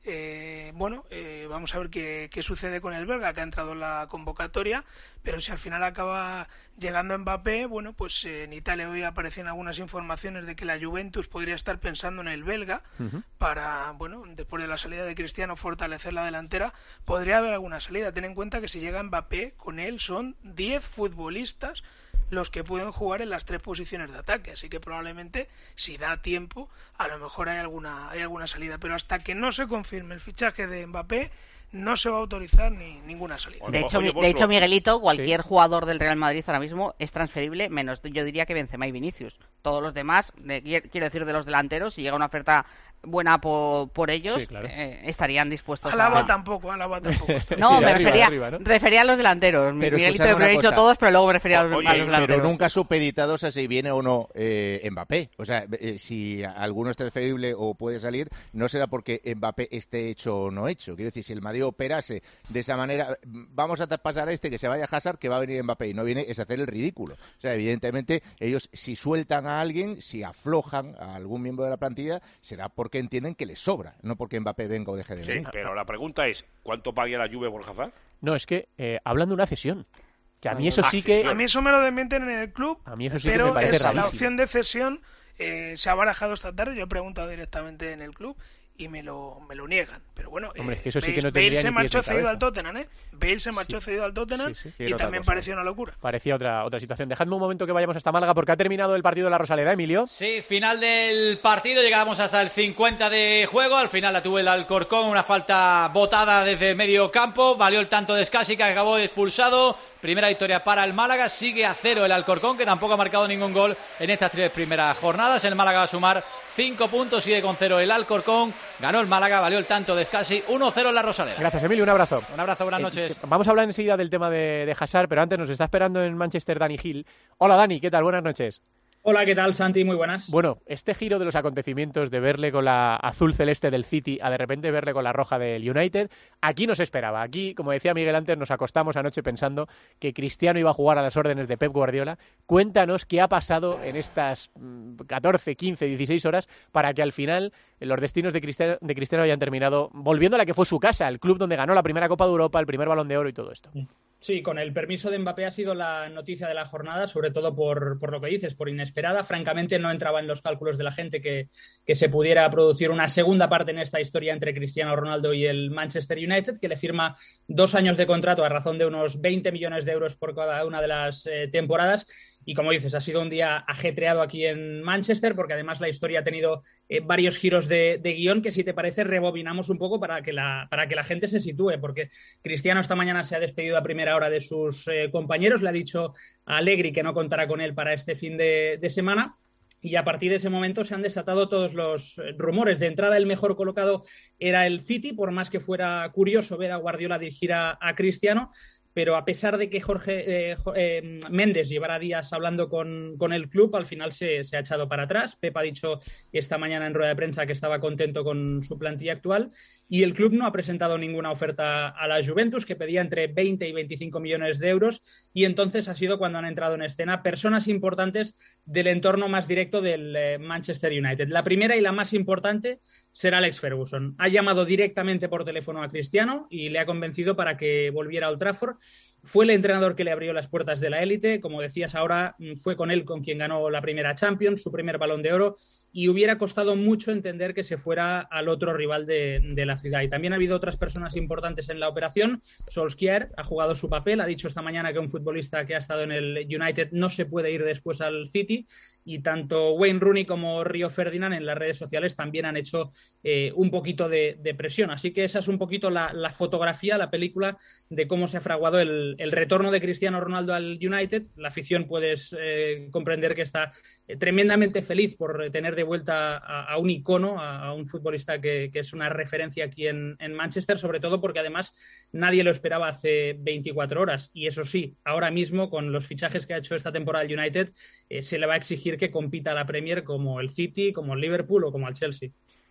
Eh, bueno, eh, vamos a ver qué, qué sucede con el belga, que ha entrado en la convocatoria, pero si al final acaba llegando Mbappé, bueno, pues eh, en Italia hoy aparecían algunas informaciones de que la Juventus podría estar pensando en el belga uh-huh. para, bueno, después de la salida de Cristiano, fortalecer la delantera. Podría haber alguna salida. Ten en cuenta que si llega Mbappé, con él son diez futbolistas los que pueden jugar en las tres posiciones de ataque, así que probablemente si da tiempo a lo mejor hay alguna hay alguna salida, pero hasta que no se confirme el fichaje de Mbappé no se va a autorizar ni ninguna salida. De hecho, de hecho Miguelito, cualquier sí. jugador del Real Madrid ahora mismo es transferible, menos yo diría que Benzema y Vinicius. Todos los demás, de, quiero decir de los delanteros, si llega una oferta buena por, por ellos, sí, claro. eh, estarían dispuestos Alaba a... tampoco, Alaba tampoco. No, sí, me arriba, refería, arriba, ¿no? refería a los delanteros. Pero Miguelito me he dicho todos, pero luego me refería o, oye, a los delanteros. Pero nunca supeditados a si viene o no eh, Mbappé. O sea, eh, si alguno es transferible o puede salir, no será porque Mbappé esté hecho o no hecho. Quiero decir, si el Madrid operase de esa manera, vamos a pasar a este, que se vaya a Hazard, que va a venir Mbappé, y no viene, es hacer el ridículo. O sea, evidentemente, ellos si sueltan a alguien, si aflojan a algún miembro de la plantilla, será porque entienden que les sobra, no porque Mbappé venga o deje de venir. Sí, pero la pregunta es, ¿cuánto paga la Juve por Hazard? No, es que eh, hablan de una cesión. Que a mí eso sí que... A mí eso me lo desmienten en el club, a mí eso sí pero que me parece es, rarísimo. La opción de cesión eh, se ha barajado esta tarde, yo he preguntado directamente en el club y me lo, me lo niegan. Pero bueno, Hombre, eh, es que eso sí Bale, que no Bale tendría se ni marchó pies ni cedido cabeza. al Tottenham, ¿eh? Bale se marchó sí. cedido al Tottenham sí, sí. y también cosa, parecía una locura. Parecía otra, otra situación. Dejadme un momento que vayamos hasta Málaga porque ha terminado el partido de la Rosaleda, Emilio. Sí, final del partido, llegamos hasta el cincuenta de juego, al final la tuvo el Alcorcón, una falta botada desde medio campo, valió el tanto de Scassi que acabó expulsado. Primera victoria para el Málaga, sigue a cero el Alcorcón, que tampoco ha marcado ningún gol en estas tres primeras jornadas. El Málaga va a sumar cinco puntos, sigue con cero el Alcorcón. Ganó el Málaga, valió el tanto de Scassi, uno cero en la Rosaleda. Gracias, Emilio, un abrazo. Un abrazo, buenas noches. Eh, vamos a hablar enseguida del tema de, de Hazard, pero antes nos está esperando en Manchester Dani Gil. Hola, Dani, ¿qué tal? Buenas noches. Hola, ¿qué tal, Santi? Muy buenas. Bueno, este giro de los acontecimientos de verle con la azul celeste del City a de repente verle con la roja del United, aquí no se esperaba. Aquí, como decía Miguel antes, nos acostamos anoche pensando que Cristiano iba a jugar a las órdenes de Pep Guardiola. Cuéntanos qué ha pasado en estas catorce, quince, dieciséis horas para que al final los destinos de Cristiano, de Cristiano hayan terminado volviendo a la que fue su casa, el club donde ganó la primera Copa de Europa, el primer Balón de Oro y todo esto. Sí, con el permiso de Mbappé ha sido la noticia de la jornada, sobre todo por, por lo que dices, por inesperada. Francamente no entraba en los cálculos de la gente que, que se pudiera producir una segunda parte en esta historia entre Cristiano Ronaldo y el Manchester United, que le firma dos años de contrato a razón de unos veinte millones de euros por cada una de las eh, temporadas. Y como dices, ha sido un día ajetreado aquí en Manchester, porque además la historia ha tenido eh, varios giros de, de guión que, si te parece, rebobinamos un poco para que, la, para que la gente se sitúe, porque Cristiano esta mañana se ha despedido a primera hora de sus eh, compañeros, le ha dicho a Allegri que no contará con él para este fin de, de semana. Y a partir de ese momento se han desatado todos los rumores. De entrada, el mejor colocado era el City, por más que fuera curioso ver a Guardiola dirigir a, a Cristiano. Pero a pesar de que Jorge eh, eh, Méndez llevara días hablando con, con el club, al final se, se ha echado para atrás. Pep ha dicho esta mañana en rueda de prensa que estaba contento con su plantilla actual y el club no ha presentado ninguna oferta a la Juventus, que pedía entre veinte y veinticinco millones de euros, y entonces ha sido cuando han entrado en escena personas importantes del entorno más directo del eh, Manchester United. La primera y la más importante será Alex Ferguson. Ha llamado directamente por teléfono a Cristiano y le ha convencido para que volviera a Old Trafford. Fue el entrenador que le abrió las puertas de la élite. Como decías ahora, fue con él con quien ganó la primera Champions, su primer Balón de Oro, y hubiera costado mucho entender que se fuera al otro rival de, de la ciudad. Y también ha habido otras personas importantes en la operación. Solskjaer ha jugado su papel, ha dicho esta mañana que un futbolista que ha estado en el United no se puede ir después al City, y tanto Wayne Rooney como Rio Ferdinand en las redes sociales también han hecho eh, un poquito de, de presión. Así que esa es un poquito la, la fotografía, la película de cómo se ha fraguado el, el retorno de Cristiano Ronaldo al United. La afición, puedes eh, comprender que está eh, tremendamente feliz por tener de vuelta a, a un icono, a, a un futbolista que, que es una referencia aquí en, en Manchester, sobre todo porque además nadie lo esperaba hace veinticuatro horas. Y eso sí, ahora mismo con los fichajes que ha hecho esta temporada el United, eh, se le va a exigir que compita a la Premier como el City, como el Liverpool o como el Chelsea.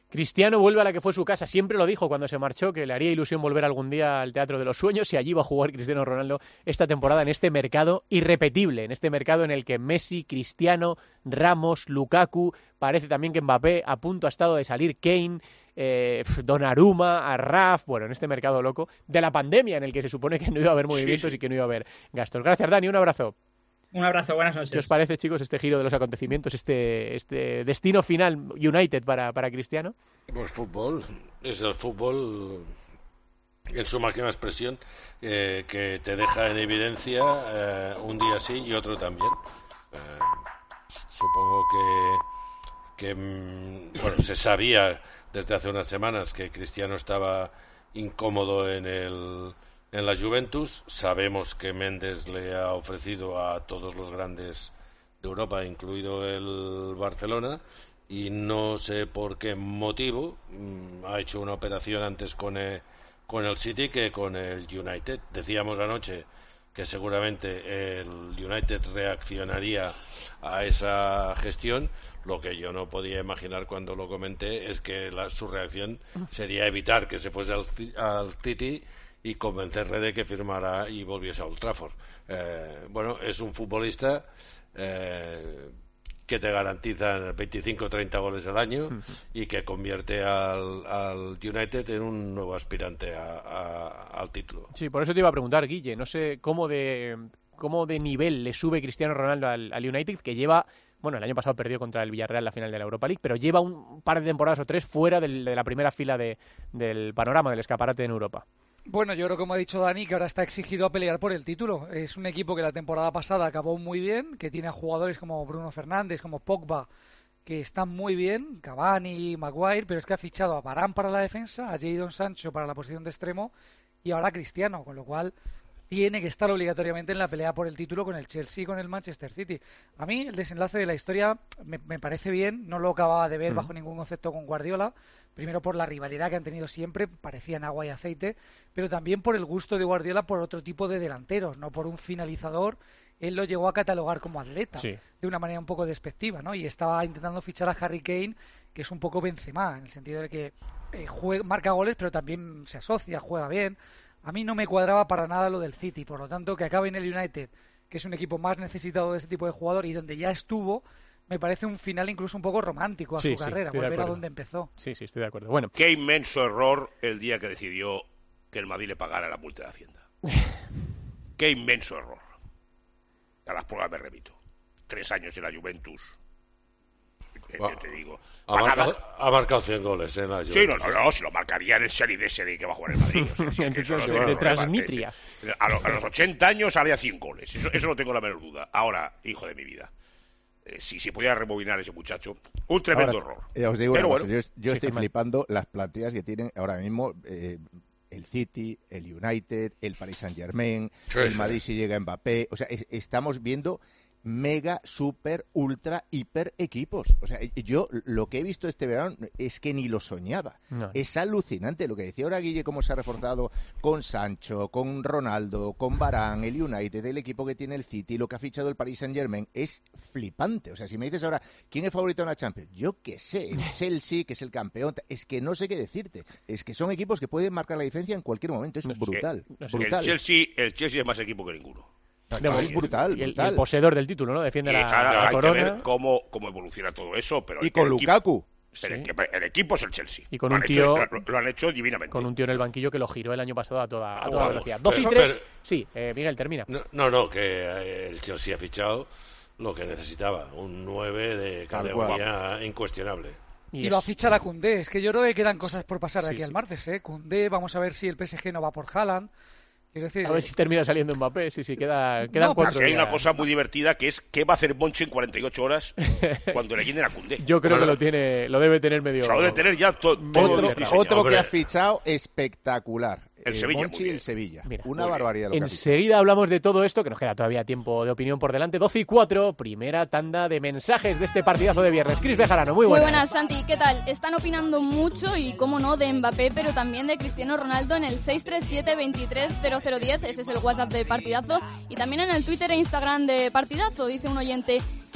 Cristiano vuelve a la que fue su casa. Siempre lo dijo cuando se marchó, que le haría ilusión volver algún día al Teatro de los Sueños, y allí va a jugar Cristiano Ronaldo esta temporada en este mercado irrepetible, en este mercado en el que Messi, Cristiano, Ramos, Lukaku, parece también que Mbappé, a punto ha estado de salir Kane, eh, Donnarumma, Arraf, bueno, en este mercado loco de la pandemia en el que se supone que no iba a haber movimientos sí, sí. y que no iba a haber gastos. Gracias, Dani, un abrazo. Un abrazo, buenas noches. ¿Qué os parece, chicos, este giro de los acontecimientos, este, este destino final United para, para Cristiano? Pues fútbol, es el fútbol en su máxima expresión, eh, que te deja en evidencia eh, un día sí y otro también. Eh, supongo que, que bueno, se sabía desde hace unas semanas que Cristiano estaba incómodo en el en la Juventus. Sabemos que Méndez le ha ofrecido a todos los grandes de Europa, incluido el Barcelona, y no sé por qué motivo ha hecho una operación antes con el, con el City que con el United. Decíamos anoche que seguramente el United reaccionaría a esa gestión. Lo que yo no podía imaginar cuando lo comenté es que la, su reacción sería evitar que se fuese al, al City y convencerle de que firmara y volviese a Old Trafford. Eh, bueno, es un futbolista eh, que te garantiza veinticinco o treinta goles al año uh-huh. y que convierte al, al United en un nuevo aspirante a, a, al título. Sí, por eso te iba a preguntar, Guille, no sé cómo de, cómo de nivel le sube Cristiano Ronaldo al, al United, que lleva... Bueno, el año pasado perdió contra el Villarreal la final de la Europa League, pero lleva un par de temporadas o tres fuera del, de la primera fila de, del panorama, del escaparate en Europa. Bueno, yo creo, como ha dicho Dani, que ahora está exigido a pelear por el título. Es un equipo que la temporada pasada acabó muy bien, que tiene a jugadores como Bruno Fernández, como Pogba, que están muy bien, Cavani, Maguire, pero es que ha fichado a Varane para la defensa, a Jadon Sancho para la posición de extremo y ahora a Cristiano, con lo cual tiene que estar obligatoriamente en la pelea por el título con el Chelsea y con el Manchester City. A mí el desenlace de la historia me, me parece bien, no lo acababa de ver mm. bajo ningún concepto con Guardiola, primero por la rivalidad que han tenido siempre, parecían agua y aceite, pero también por el gusto de Guardiola por otro tipo de delanteros, no por un finalizador. Él lo llegó a catalogar como atleta, sí. de una manera un poco despectiva, ¿no? Y estaba intentando fichar a Harry Kane, que es un poco Benzema, en el sentido de que eh, juega, marca goles, pero también se asocia, juega bien. A mí no me cuadraba para nada lo del City, por lo tanto, que acabe en el United, que es un equipo más necesitado de ese tipo de jugador y donde ya estuvo, me parece un final incluso un poco romántico a sí, su sí, carrera, volver a donde empezó. Sí, sí, estoy de acuerdo. Bueno, qué inmenso error el día que decidió que el Madrid le pagara la multa de Hacienda. Qué inmenso error. A las pruebas me remito. Tres años en la Juventus. Ah, te digo. Ha marcado, ha marcado cien goles en la Juventus. Sí, no, no, no, se lo marcaría en el Serie D ese de que va a jugar el Madrid. O sea, es que eso no de, de Transnistria. A, lo, a los ochenta años haría cien goles. Eso, eso no tengo la menor duda. Ahora, hijo de mi vida. Eh, si se podía rebobinar ese muchacho, un tremendo ahora, error. Eh, os digo Pero una bueno, cosa, yo, yo sí, estoy flipando las plantillas que tienen ahora mismo eh, el City, el United, el Paris Saint-Germain, sí, el sí. Madrid si llega Mbappé. O sea, es, estamos viendo mega, super, ultra, hiper equipos. O sea, yo lo que he visto este verano es que ni lo soñaba. No. Es alucinante lo que decía ahora Guille, cómo se ha reforzado con Sancho, con Ronaldo, con Varane, el United, el equipo que tiene el City, lo que ha fichado el Paris Saint-Germain. Es flipante. O sea, si me dices ahora, ¿quién es favorito en la Champions? Yo qué sé, el Chelsea, que es el campeón. Es que no sé qué decirte. Es que son equipos que pueden marcar la diferencia en cualquier momento. Es no, brutal. Que, no, brutal. El Chelsea, el Chelsea es más equipo que ninguno. No, es brutal, y el, brutal. Y el poseedor del título, ¿no? Defiende la, claro, la hay corona. Que ver cómo, cómo evoluciona todo eso. Pero y el, con el Lukaku. Equipo, pero sí. el, el equipo es el Chelsea. Y con lo un tío... Hecho, lo, lo han hecho divinamente. Con un tío en el banquillo que lo giró el año pasado a toda, a oh, toda velocidad. dos y tres, sí. Eh, Miguel, termina. No, no, no, que el Chelsea ha fichado lo que necesitaba. Un nueve de categoría incuestionable. Y, y lo va a fichar a Koundé. Es que yo creo que quedan cosas por pasar de sí, aquí sí. al martes, ¿eh? Koundé, vamos a ver si el P S G no va por Haaland. Decir, a ver si termina saliendo Mbappé, sí, sí, queda, quedan no, cuatro hay días. una cosa muy divertida que es ¿qué va a hacer Monchi en cuarenta y ocho horas cuando le quiten a Koundé? Yo creo bueno, que lo tiene, lo debe tener medio... O sea, lo debe tener ya to, todo Otro, otro que ha fichado espectacular. El eh, Sevilla. Monchi y el Sevilla. Mira, una barbaridad. Lo enseguida hablamos de todo esto, que nos queda todavía tiempo de opinión por delante. doce y cuatro, primera tanda de mensajes de este partidazo de viernes. Cris Bejarano, muy buenas. Muy buenas, Santi. ¿Qué tal? Están opinando mucho y, cómo no, de Mbappé, pero también de Cristiano Ronaldo en el seis tres siete, veintitrés cero cero diez. Ese es el WhatsApp de Partidazo. Y también en el Twitter e Instagram de Partidazo, dice un oyente: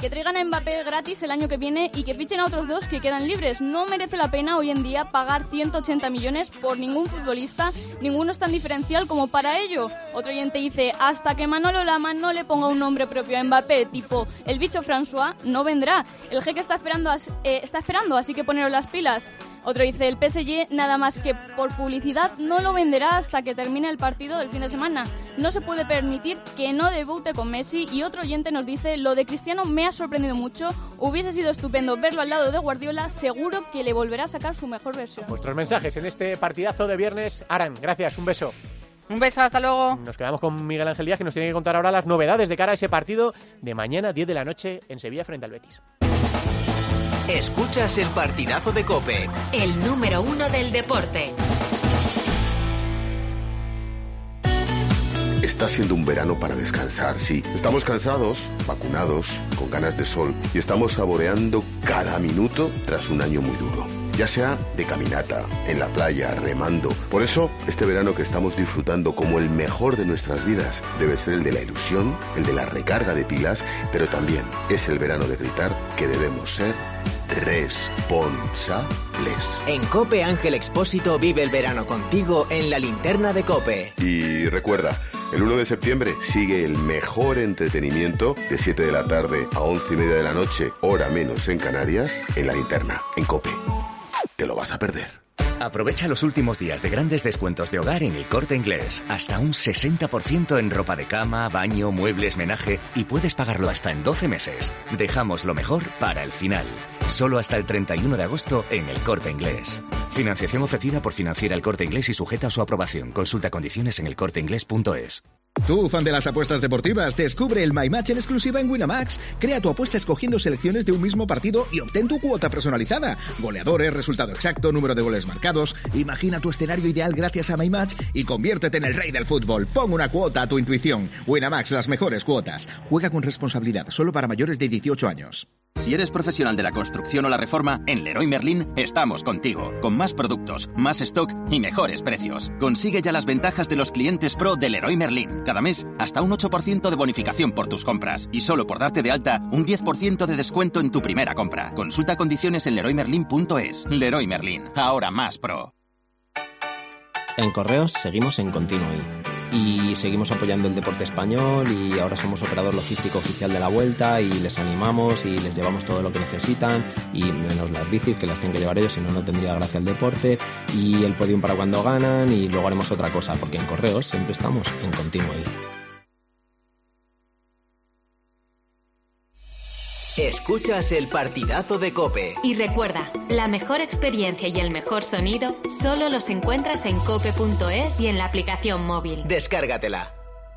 que traigan a Mbappé gratis el año que viene y que fichen a otros dos que quedan libres. No merece la pena hoy en día pagar ciento ochenta millones por ningún futbolista, ninguno es tan diferencial como para ello. Otro oyente dice, hasta que Manolo Lama no le ponga un nombre propio a Mbappé, tipo el bicho François, no vendrá. El jeque está esperando, eh, está esperando, así que poneros las pilas. Otro dice, el P S G nada más que por publicidad no lo venderá hasta que termine el partido del fin de semana. No se puede permitir que no debute con Messi. Y otro oyente nos dice, lo de Cristiano me ha sorprendido mucho, hubiese sido estupendo verlo al lado de Guardiola, seguro que le volverá a sacar su mejor versión. Vuestros mensajes en este partidazo de viernes. Aran, gracias, un beso. Un beso, hasta luego. Nos quedamos con Miguel Ángel Díaz, que nos tiene que contar ahora las novedades de cara a ese partido de mañana, diez de la noche, en Sevilla frente al Betis. Escuchas el partidazo de COPE, el número uno del deporte. Está siendo un verano para descansar, sí. Estamos cansados, vacunados, con ganas de sol y estamos saboreando cada minuto tras un año muy duro. Ya sea de caminata, en la playa, remando. Por eso, este verano que estamos disfrutando como el mejor de nuestras vidas debe ser el de la ilusión, el de la recarga de pilas, pero también es el verano de gritar que debemos ser responsables. En COPE, Ángel Expósito vive el verano contigo en la linterna de COPE. Y recuerda, el uno de septiembre sigue el mejor entretenimiento de siete de la tarde a once y media de la noche, hora menos en Canarias, en la linterna, en COPE. Te lo vas a perder. Aprovecha los últimos días de grandes descuentos de hogar en El Corte Inglés. Hasta un sesenta por ciento en ropa de cama, baño, muebles, menaje y puedes pagarlo hasta en doce meses. Dejamos lo mejor para el final. Solo hasta el treinta y uno de agosto en El Corte Inglés. Financiación ofrecida por Financiera El Corte Inglés y sujeta a su aprobación. Consulta condiciones en el corte inglés punto es. Tú, fan de las apuestas deportivas, descubre el My Match en exclusiva en Winamax. Crea tu apuesta escogiendo selecciones de un mismo partido y obtén tu cuota personalizada. Goleadores, resultado exacto, número de goles marcados. Imagina tu escenario ideal gracias a My Match y conviértete en el rey del fútbol. Pon una cuota a tu intuición. Winamax, las mejores cuotas. Juega con responsabilidad, solo para mayores de dieciocho años. Si eres profesional de la construcción o la reforma, en Leroy Merlin estamos contigo, con más productos, más stock y mejores precios. Consigue ya las ventajas de los clientes pro de Leroy Merlin. Cada mes, hasta un ocho por ciento de bonificación por tus compras. Y solo por darte de alta, un diez por ciento de descuento en tu primera compra. Consulta condiciones en leroy merlin punto es. Leroy Merlin, ahora más pro. En Correos seguimos en Continuo I. Y seguimos apoyando el deporte español y ahora somos operador logístico oficial de la Vuelta y les animamos y les llevamos todo lo que necesitan y menos las bicis que las tienen que llevar ellos, si no, no tendría gracia el deporte, y el podium para cuando ganan, y luego haremos otra cosa porque en Correos siempre estamos en Continuo I. Escuchas el partidazo de COPE. Y recuerda, la mejor experiencia y el mejor sonido solo los encuentras en cope punto es y en la aplicación móvil. Descárgatela.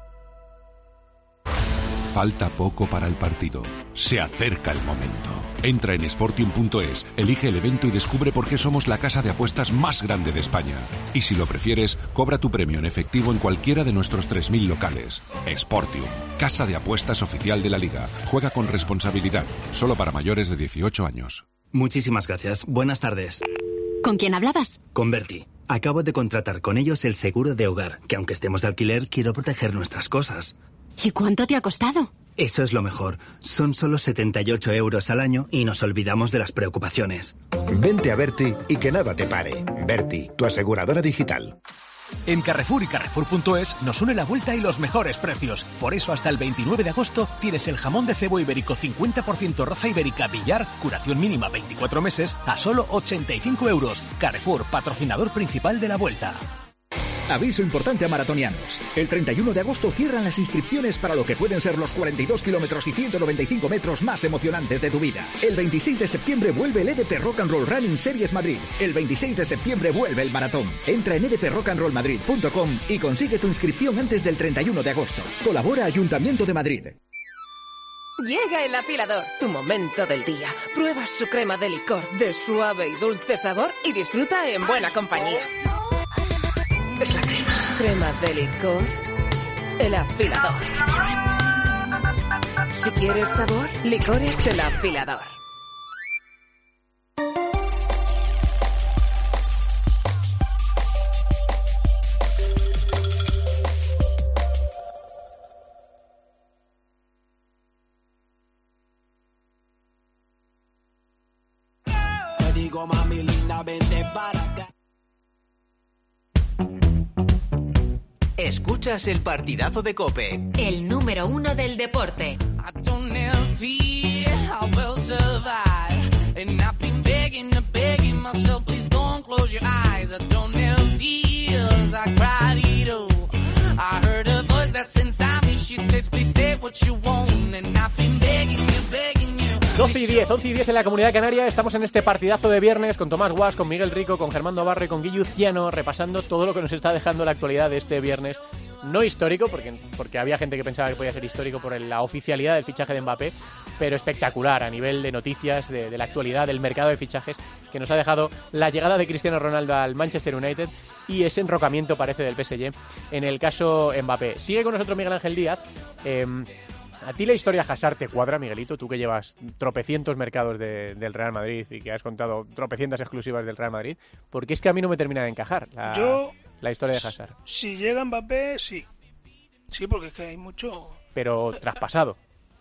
Falta poco para el partido. Se acerca el momento. Entra en sportium punto es, elige el evento y descubre por qué somos la casa de apuestas más grande de España. Y si lo prefieres, cobra tu premio en efectivo en cualquiera de nuestros tres mil locales. Sportium, casa de apuestas oficial de la Liga. Juega con responsabilidad, solo para mayores de dieciocho años. Muchísimas gracias. Buenas tardes. ¿Con quién hablabas? Con Berti. Acabo de contratar con ellos el seguro de hogar, que aunque estemos de alquiler, quiero proteger nuestras cosas. ¿Y cuánto te ha costado? Eso es lo mejor. Son solo setenta y ocho euros al año y nos olvidamos de las preocupaciones. Vente a Berti y que nada te pare. Berti, tu aseguradora digital. En Carrefour y Carrefour punto es nos une la vuelta y los mejores precios. Por eso hasta el veintinueve de agosto tienes el jamón de cebo ibérico cincuenta por ciento raza ibérica Villar, curación mínima veinticuatro meses, a solo ochenta y cinco euros. Carrefour, patrocinador principal de la vuelta. Aviso importante a maratonianos. El treinta y uno de agosto cierran las inscripciones para lo que pueden ser los cuarenta y dos kilómetros y ciento noventa y cinco metros más emocionantes de tu vida. El veintiséis de septiembre vuelve el E D P Rock and Roll Running Series Madrid. El veintiséis de septiembre vuelve el maratón. Entra en e d p rock and roll madrid punto com y consigue tu inscripción antes del treinta y uno de agosto. Colabora Ayuntamiento de Madrid. Llega el afilador, tu momento del día. Prueba su crema de licor de suave y dulce sabor y disfruta en buena compañía. Es la crema. Crema de licor. El afilador. Si quieres sabor, licores el afilador. conmigo, mami linda, vente para acá. Escuchas el partidazo de COPE. El número uno del deporte. I don't ever fear I will survive. And I've been begging and begging myself, please don't close your eyes. I don't have tears, I cried it all. I heard a voice that's inside me, she says, please stay what you want. And I've been begging you, begging you. doce y diez, once y diez en la Comunidad Canaria. Estamos en este partidazo de viernes con Tomás Guas, con Miguel Rico, con Germán Navarro y con Guillu Ciano, repasando todo lo que nos está dejando la actualidad de este viernes. No histórico, porque, porque había gente que pensaba que podía ser histórico por la oficialidad del fichaje de Mbappé, pero espectacular a nivel de noticias, de, de la actualidad, del mercado de fichajes, que nos ha dejado la llegada de Cristiano Ronaldo al Manchester United y ese enrocamiento, parece, del P S G en el caso Mbappé. Sigue con nosotros Miguel Ángel Díaz. Eh, ¿A ti la historia Hazard te cuadra, Miguelito? Tú que llevas tropecientos mercados de, del Real Madrid y que has contado tropecientas exclusivas del Real Madrid, porque es que a mí no me termina de encajar la, Yo, la historia de Hazard. Si llega Mbappé, sí. Sí, porque es que hay mucho... Pero traspasado.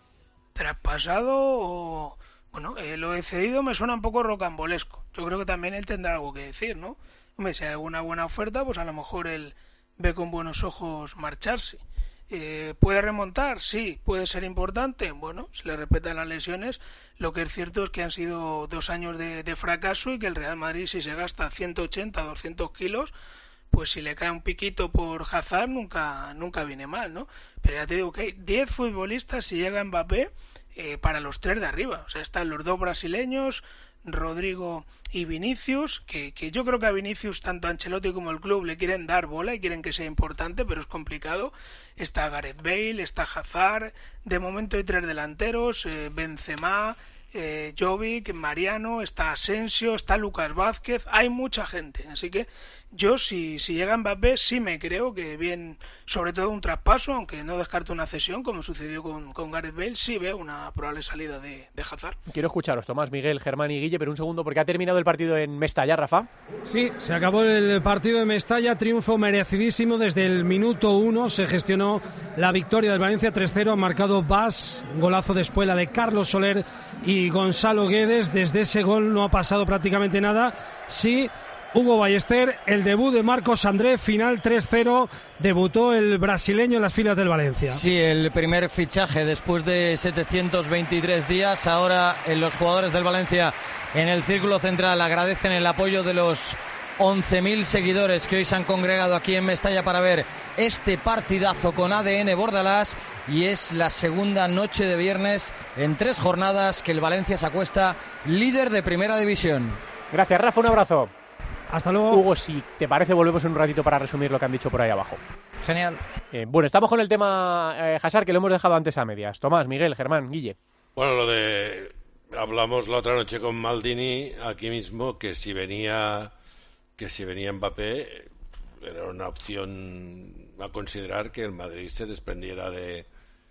Traspasado o... Bueno, eh, lo de cedido me suena un poco rocambolesco. Yo creo que también él tendrá algo que decir, ¿no? Hombre, si hay alguna buena oferta, pues a lo mejor él ve con buenos ojos marcharse. Eh, ¿Puede remontar? Sí. ¿Puede ser importante? Bueno, se le respetan las lesiones. Lo que es cierto es que han sido dos años de, de fracaso y que el Real Madrid, si se gasta ciento ochenta, doscientos kilos, pues si le cae un piquito por Hazard nunca, nunca viene mal, ¿no? Pero ya te digo que hay diez futbolistas si llega Mbappé eh, para los tres de arriba. O sea, están los dos brasileños, Rodrigo y Vinicius, que, que yo creo que a Vinicius tanto Ancelotti como el club le quieren dar bola y quieren que sea importante, pero es complicado. Está Gareth Bale, está Hazard, de momento hay tres delanteros, eh, Benzema, eh, Jovic, Mariano, está Asensio, está Lucas Vázquez, hay mucha gente, así que yo si, si llega Mbappé sí me creo que bien, sobre todo un traspaso, aunque no descarto una cesión como sucedió con, con Gareth Bale, sí veo una probable salida de, de Hazard. Quiero escucharos, Tomás, Miguel, Germán y Guille, pero un segundo porque ha terminado el partido en Mestalla, Rafa. Sí, se acabó el partido de Mestalla, triunfo merecidísimo desde el minuto uno, se gestionó la victoria del Valencia tres cero, ha marcado Bas, golazo de espuela de Carlos Soler y Gonzalo Guedes. Desde ese gol no ha pasado prácticamente nada. Sí, Hugo Ballester, el debut de Marcos André, final tres cero, debutó el brasileño en las filas del Valencia. Sí, el primer fichaje después de setecientos veintitrés días. Ahora eh, los jugadores del Valencia en el círculo central agradecen el apoyo de los once mil seguidores que hoy se han congregado aquí en Mestalla para ver este partidazo con A D N Bordalás, y es la segunda noche de viernes en tres jornadas que el Valencia se acuesta líder de primera división. Gracias, Rafa, un abrazo. Hasta luego. Hugo, si te parece, volvemos en un ratito para resumir lo que han dicho por ahí abajo. Genial. Eh, bueno, estamos con el tema eh, Hazard, que lo hemos dejado antes a medias. Tomás, Miguel, Germán, Guille. Bueno, lo de... Hablamos la otra noche con Maldini, aquí mismo, que si venía que si venía Mbappé era una opción a considerar que el Madrid se desprendiera de,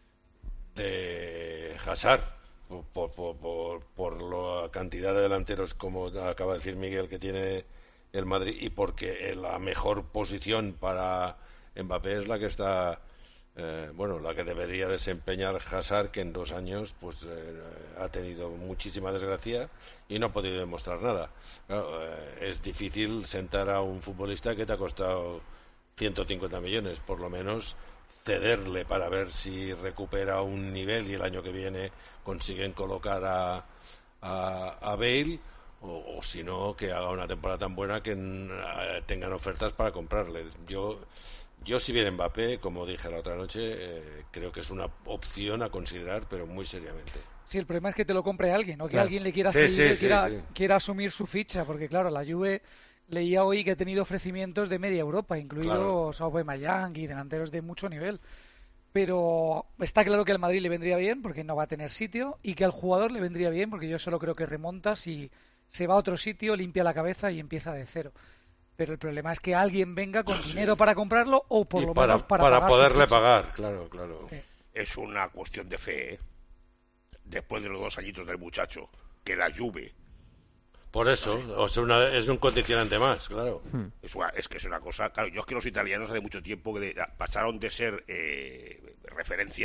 de Hazard. Por, por, por, por la cantidad de delanteros, como acaba de decir Miguel, que tiene el Madrid, y porque la mejor posición para Mbappé es la que está, eh, bueno, la que debería desempeñar Hazard, que en dos años pues eh, ha tenido muchísima desgracia y no ha podido demostrar nada. Claro, eh, es difícil sentar a un futbolista que te ha costado ciento cincuenta millones, por lo menos cederle para ver si recupera un nivel y el año que viene consiguen colocar a, a, a Bale, o, o si no, que haga una temporada tan buena que uh, tengan ofertas para comprarle. Yo, yo si viene Mbappé, como dije la otra noche, eh, creo que es una opción a considerar, pero muy seriamente. Sí, el problema es que te lo compre alguien, o que Claro. alguien le quiera, Sí, ceder, sí, sí, quiera, sí. quiera asumir su ficha, porque claro, la Juve... Leía hoy que ha tenido ofrecimientos de media Europa, incluidos Claro. Aubameyang y delanteros de mucho nivel. Pero está claro que al Madrid le vendría bien porque no va a tener sitio, y que al jugador le vendría bien porque yo solo creo que remonta si se va a otro sitio, limpia la cabeza y empieza de cero. Pero el problema es que alguien venga con dinero para comprarlo, o por Y lo para, menos para, para pagar su poderle ficha. pagar, claro, claro. Sí. Es una cuestión de fe, ¿eh? Después de los dos añitos del muchacho, que la Juve... Por eso, o sea, una, es un condicionante más, claro. Es, una- es que es una cosa... Claro, yo es que los italianos hace mucho tiempo que de- pasaron de ser eh, referencia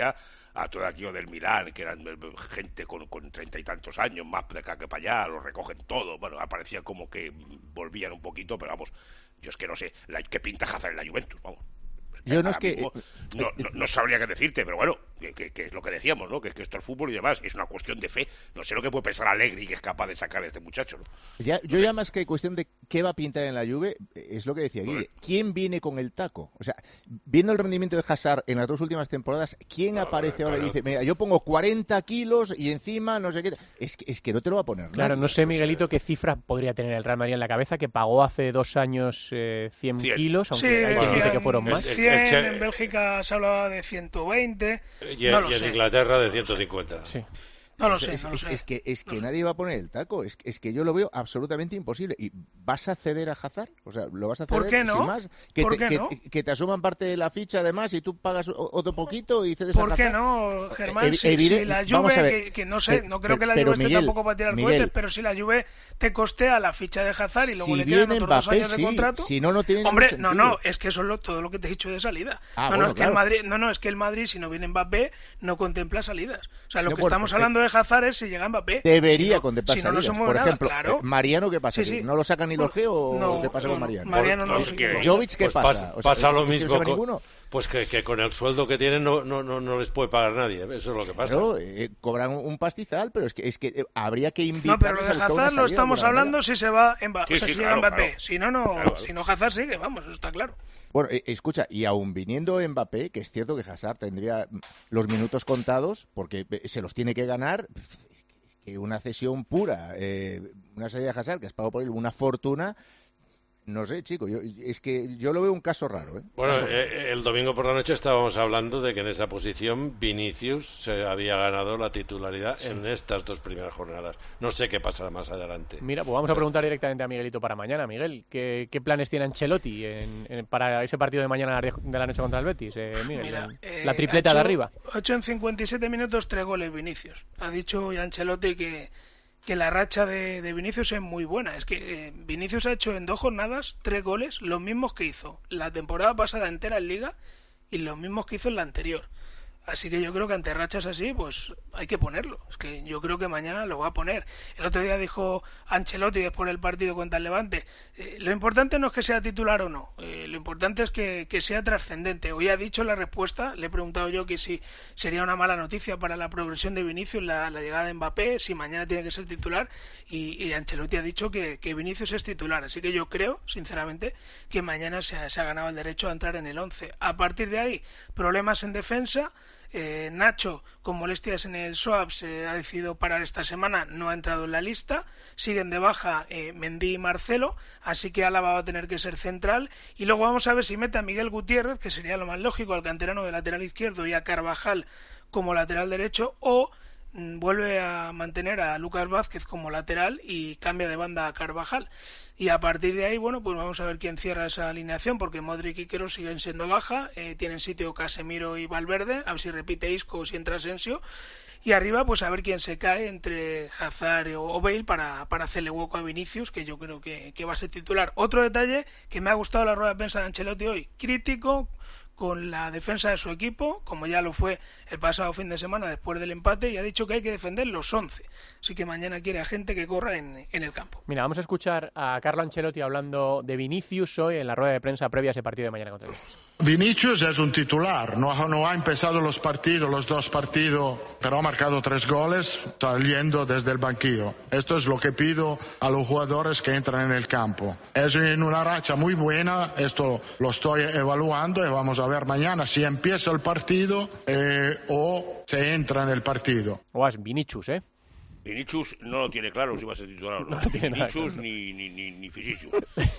a todo aquello del Milán, que eran gente con con treinta y tantos años, más de acá que para allá, lo recogen todo. Bueno, aparecía como que volvían un poquito, pero vamos, yo es que no sé, la, ¿qué pinta Hazard en la Juventus? Vamos. Yo no es que... Mismo, no, no, no sabría qué decirte, pero bueno, que, que, que es lo que decíamos, ¿no? Que, que esto es fútbol y demás, es una cuestión de fe. No sé lo que puede pensar Allegri, que es capaz de sacar a este muchacho, ¿no? Ya, yo ya más que cuestión de qué va a pintar en la Juve, es lo que decía Guille. ¿Quién viene con el taco? O sea, viendo el rendimiento de Hazard en las dos últimas temporadas, ¿quién no, aparece ahora claro. y dice, mira, yo pongo cuarenta kilos y encima no sé qué? Es que, es que no te lo va a poner. Claro, nadie. No sé, Miguelito, qué cifra podría tener el Real Madrid en la cabeza, que pagó hace dos años eh, cien kilos, aunque sí, hay bueno, que decir que fueron más. cien, en Bélgica se hablaba de ciento veinte. Y, no lo y en sé. Inglaterra de ciento cincuenta. Sí. No lo es, sé, es, no lo es, sé. Es que, es que no nadie sé. va a poner el taco. Es, es que yo lo veo absolutamente imposible. ¿Y vas a ceder a Hazard? O sea, ¿lo vas a ceder? ¿Por qué no? Sin más, que, ¿Por te, qué que, no? que te asuman parte de la ficha además y tú pagas otro poquito y cedes a Hazard. ¿Por qué no, Germán? Ev si, si la Juve, que, que no sé, pero, no creo que la Juve esté Miguel, tampoco para tirar Miguel, cohetes, pero si la Juve te costea la ficha de Hazard y luego si le quedan otros Mbappé, dos años sí, de contrato... Si no, no tiene Hombre, no, no, es que eso es lo, todo lo que te he dicho de salida. Ah, no, bueno, no, es claro. que el Madrid, no, no, es que el Madrid, si no viene Mbappé, no contempla salidas. O sea, lo no, que bueno, estamos hablando de Hazard es si llega Mbappé. Debería no, contemplar si no, salidas. No Por nada, ejemplo, claro. Mariano, ¿qué pasa? Sí, sí. ¿No lo saca ni los G o no, qué pasa no, con Mariano? Mariano no, pues, no que, Jovic, ¿qué pues pasa? Pasa, o sea, pasa lo ¿es que mismo no con, ninguno? Pues que, que con el sueldo que tienen no, no, no, no les puede pagar nadie, eso es lo que pasa. Claro, eh, cobran un pastizal, pero es que, es que eh, habría que invitar. No, pero lo de Hazard lo estamos hablando si se va en Mbappé, sí, o sea, sí, si llega claro, Mbappé. Claro. Si no, no, claro, claro. Si no Hazard sigue, vamos, eso está claro. Bueno, eh, escucha, y aún viniendo Mbappé, que es cierto que Hazard tendría los minutos contados, porque se los tiene que ganar, que una cesión pura, eh, una salida de Hazard que has pagado por él una fortuna. No sé, chico, yo, es que yo lo veo un caso raro. ¿eh? Bueno, caso eh, raro. el domingo por la noche estábamos hablando de que en esa posición Vinicius se había ganado la titularidad sí. en estas dos primeras jornadas. No sé qué pasará más adelante. Mira, pues vamos a preguntar directamente a Miguelito para mañana. Miguel, ¿qué, qué planes tiene Ancelotti en, en, para ese partido de mañana de la noche contra el Betis? Eh, Miguel, Mira, la, eh, la tripleta hecho, de arriba. ocho en cincuenta y siete minutos, tres goles Vinicius. Ha dicho Ancelotti que... que la racha de, de Vinicius es muy buena. Es que eh, Vinicius ha hecho en dos jornadas tres goles, los mismos que hizo la temporada pasada entera en Liga y los mismos que hizo en la anterior. Así que yo creo que ante rachas así, pues hay que ponerlo. Es que yo creo que mañana lo va a poner. El otro día dijo Ancelotti después del partido contra el Levante, eh, lo importante no es que sea titular o no, eh, lo importante es que, que sea trascendente. Hoy ha dicho la respuesta, le he preguntado yo que si sería una mala noticia para la progresión de Vinicius la, la llegada de Mbappé, si mañana tiene que ser titular, y, y Ancelotti ha dicho que, que Vinicius es titular. Así que yo creo, sinceramente, que mañana se ha, se ha ganado el derecho a entrar en el once. A partir de ahí, problemas en defensa. Eh, Nacho, con molestias en el psoas, se ha decidido parar esta semana, no ha entrado en la lista. Siguen de baja eh, Mendy y Marcelo, así que Álava va a tener que ser central. Y luego vamos a ver si mete a Miguel Gutiérrez, que sería lo más lógico, al canterano de lateral izquierdo, y a Carvajal como lateral derecho, o mm, vuelve a mantener a Lucas Vázquez como lateral y cambia de banda a Carvajal. Y a partir de ahí, bueno, pues vamos a ver quién cierra esa alineación, porque Modric y Kroos siguen siendo baja, eh, tienen sitio Casemiro y Valverde, a ver si repite Isco o si entra Asensio, y arriba pues a ver quién se cae entre Hazard o Bale para, para hacerle hueco a Vinicius, que yo creo que, que va a ser titular. Otro detalle que me ha gustado la rueda de prensa de Ancelotti hoy, crítico con la defensa de su equipo, como ya lo fue el pasado fin de semana después del empate, y ha dicho que hay que defender los once. Así que mañana quiere a gente que corra en, en el campo. Mira, vamos a escuchar a Carlo Ancelotti hablando de Vinicius hoy en la rueda de prensa previa a ese partido de mañana contra el Betis. Vinicius es un titular, no, no ha empezado los partidos, los dos partidos, pero ha marcado tres goles saliendo desde el banquillo. Esto es lo que pido a los jugadores que entran en el campo. Es en una racha muy buena, esto lo estoy evaluando y vamos a ver mañana si empieza el partido eh, o se entra en el partido. O es Vinicius, ¿eh? Vinicius no lo tiene claro si va a ser titular o no. no tiene Vinicius claro. ni, ni, ni, ni Fisicius.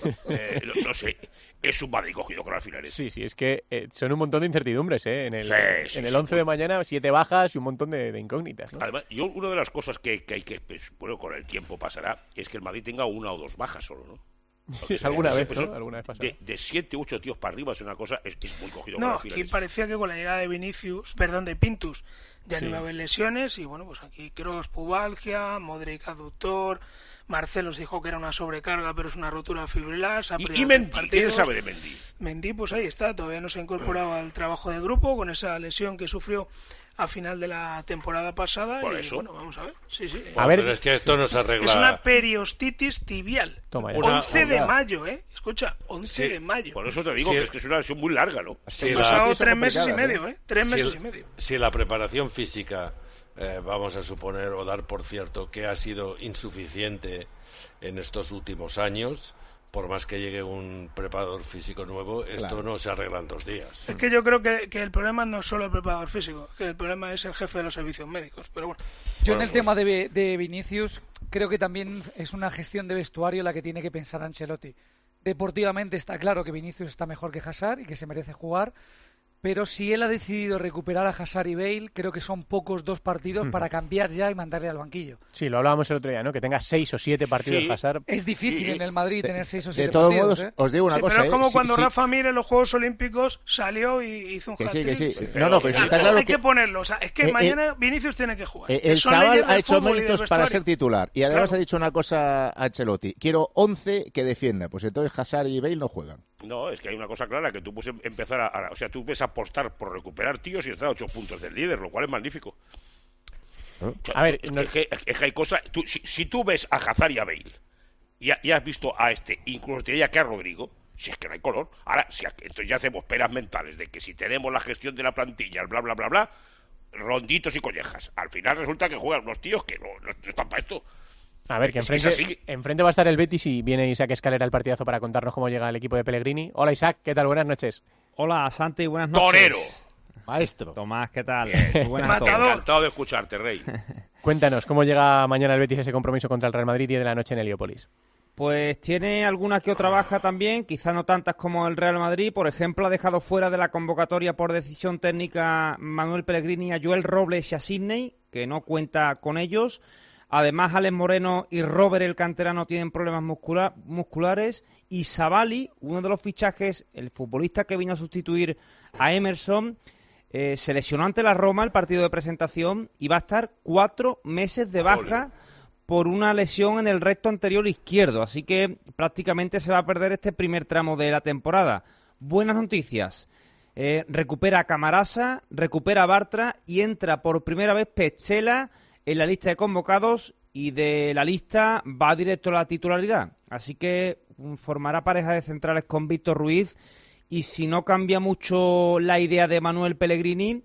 eh, no, no sé, es un Madrid cogido con alfileres. Sí, sí, es que eh, son un montón de incertidumbres, ¿eh? En el, sí, sí, en el sí, once de mañana, siete bajas y un montón de, de incógnitas, ¿no? Además, yo una de las cosas que, que hay que, pues, bueno, con el tiempo pasará, es que el Madrid tenga una o dos bajas solo, ¿no? Sí, alguna vez, ¿no? Alguna vez pasada. De, de siete u ocho tíos para arriba es una cosa, es, es muy cogido. No, aquí parecía que con la llegada de Vinicius, perdón, de Pintus, ya sí. no iba a haber lesiones, y bueno, pues aquí Kroos, pubalgia, Modric aductor, Marcelo se dijo que era una sobrecarga, pero es una rotura fibrilar. Se ha ¿Y, y Mendy? ¿Qué se sabe de Mendy? Mendy, pues ahí está, todavía no se ha incorporado al trabajo de grupo con esa lesión que sufrió a final de la temporada pasada. Por y eso. bueno, vamos a ver. Sí, sí. A ver, pero es que esto no se arregla. Es una periostitis tibial. Toma, Una- once de una- mayo, ¿eh? Escucha, once Sí, de mayo. Por eso te digo Sí. que es que es una lesión muy larga, ¿no? Si Han la- pasado Son tres meses y complicadas, medio, ¿eh? Tres si meses el- y medio. Si la preparación física, eh, vamos a suponer o dar por cierto que ha sido insuficiente en estos últimos años, por más que llegue un preparador físico nuevo, esto Claro. no se arregla en dos días. Es que yo creo que, que el problema no es solo el preparador físico, que el problema es el jefe de los servicios médicos. Pero bueno, Yo en Bueno, el tema de, de Vinicius creo que también es una gestión de vestuario la que tiene que pensar Ancelotti. Deportivamente está claro que Vinicius está mejor que Hazard y que se merece jugar, pero si él ha decidido recuperar a Hazard y Bale, creo que son pocos dos partidos para cambiar ya y mandarle al banquillo. Sí, lo hablábamos el otro día, ¿no? Que tenga seis o siete partidos Sí. Hazard. Es difícil Sí. en el Madrid De- tener seis o De siete todos partidos. modos, ¿eh? os digo una sí, cosa. pero es ¿eh? como Sí, cuando sí, Rafa Mir en los Juegos Olímpicos salió y hizo un Que sí, hat-trick. que sí. pero- No, no, pero sí Ah, está Hay claro que que ponerlo, o sea, es que Eh, eh, mañana Vinicius tiene que jugar. eh, el Son chaval leyes ha del hecho fútbol y del méritos para vestuario. ser titular. Y además Claro. ha dicho una cosa a Ancelotti. Quiero once que defienda. Pues entonces Hazard y Bale no juegan. No, es que hay una cosa clara, que tú puedes em- empezar a, a- o sea, tú puedes apostar por recuperar tíos y estar a ocho puntos del líder, lo cual es magnífico. O sea, A ver, es, no- es que, es que hay cosas, tú- si, si tú ves a Hazard y a Bale y, ha- y has visto a este, incluso te diría que a Rodrigo, si es que no hay color. Ahora, si a- entonces ya hacemos peras mentales de que si tenemos la gestión de la plantilla, el bla, bla, bla, bla, ronditos y collejas. Al final resulta que juegan unos tíos que no, no- no están para esto. A ver, que Es que es enfrente, así. enfrente va a estar el Betis y viene Isaac Escalera al partidazo para contarnos cómo llega el equipo de Pellegrini. Hola Isaac, ¿qué tal? Buenas noches. Hola Santi, buenas noches. ¡Torero! Maestro. Tomás, ¿qué tal? Bien. Muy buenas a todos. Matador. Encantado de escucharte, Rey. Cuéntanos, ¿cómo llega mañana el Betis a ese compromiso contra el Real Madrid diez de la noche en Heliópolis? Pues tiene alguna que otra baja también, quizá no tantas como el Real Madrid. Por ejemplo, ha dejado fuera de la convocatoria por decisión técnica Manuel Pellegrini a Joel Robles y a Sidney, que no cuenta con ellos. Además, Alex Moreno y Robert, el canterano, tienen problemas muscula- musculares. Y Savali, uno de los fichajes, el futbolista que vino a sustituir a Emerson, eh, se lesionó ante la Roma el partido de presentación y va a estar cuatro meses de baja por una lesión en el recto anterior izquierdo. Así que prácticamente se va a perder este primer tramo de la temporada. Buenas noticias. Eh, recupera a Camarasa, recupera a Bartra y entra por primera vez Petzela en la lista de convocados y de la lista va directo a la titularidad. Así que mm, formará pareja de centrales con Víctor Ruiz y si no cambia mucho la idea de Manuel Pellegrini,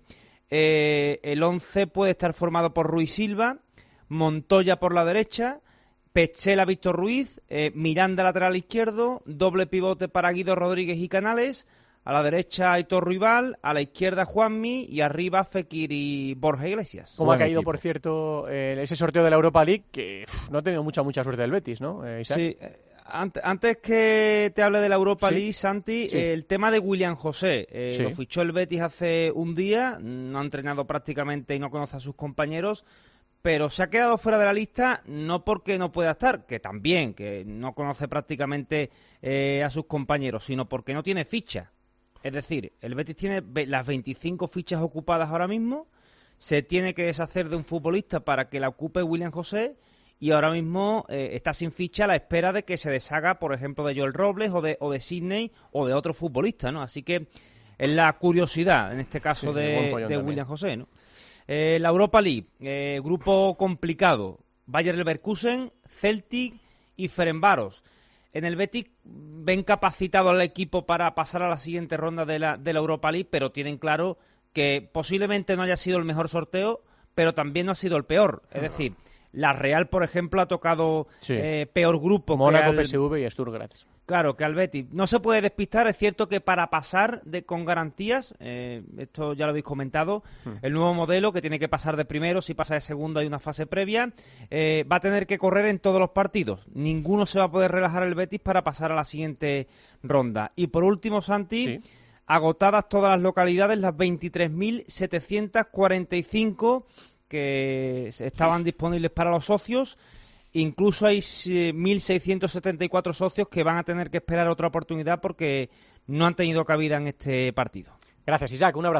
eh, el once puede estar formado por Ruiz Silva, Montoya por la derecha, Petzela, Víctor Ruiz, eh, Miranda lateral izquierdo, doble pivote para Guido Rodríguez y Canales, a la derecha Aitor Ruibal, a la izquierda Juanmi y arriba Fekir y Borja Iglesias. ¿Cómo ha Buen caído, equipo. por cierto, eh, ese sorteo de la Europa League? Que uf, no ha tenido mucha, mucha suerte el Betis, ¿no, eh, Isaac? Sí, eh, ante- antes que te hable de la Europa Sí. League, Santi, Sí. eh, el tema de William José. eh, Sí. Lo fichó el Betis hace un día, no ha entrenado prácticamente y no conoce a sus compañeros, pero se ha quedado fuera de la lista no porque no pueda estar, que también, que no conoce prácticamente eh, a sus compañeros, sino porque no tiene ficha. Es decir, el Betis tiene ve- las veinticinco fichas ocupadas ahora mismo, se tiene que deshacer de un futbolista para que la ocupe William José y ahora mismo eh, está sin ficha a la espera de que se deshaga, por ejemplo, de Joel Robles o de, o de Sidney o de otro futbolista, ¿no? Así que es la curiosidad, en este caso, Sí, de, buen follón de también. William José, ¿no? Eh, la Europa League, eh, grupo complicado, Bayer Leverkusen, Celtic y Ferencváros. En el Betis ven capacitado al equipo para pasar a la siguiente ronda de la, de la Europa League, pero tienen claro que posiblemente no haya sido el mejor sorteo, pero también no ha sido el peor. Es decir, la Real, por ejemplo, ha tocado Sí. eh, peor grupo Mónaco, que al, P S V y Sturgratz. Claro, que al Betis. No se puede despistar, es cierto que para pasar de con garantías, eh, esto ya lo habéis comentado, Hmm. el nuevo modelo que tiene que pasar de primero, si pasa de segundo hay una fase previa, eh, va a tener que correr en todos los partidos. Ninguno se va a poder relajar el Betis para pasar a la siguiente ronda. Y por último, Santi, Sí. agotadas todas las localidades, las veintitrés mil setecientas cuarenta y cinco que estaban disponibles para los socios. Incluso hay eh, mil seiscientos setenta y cuatro socios que van a tener que esperar otra oportunidad porque no han tenido cabida en este partido. Gracias, Isaac. Un abrazo.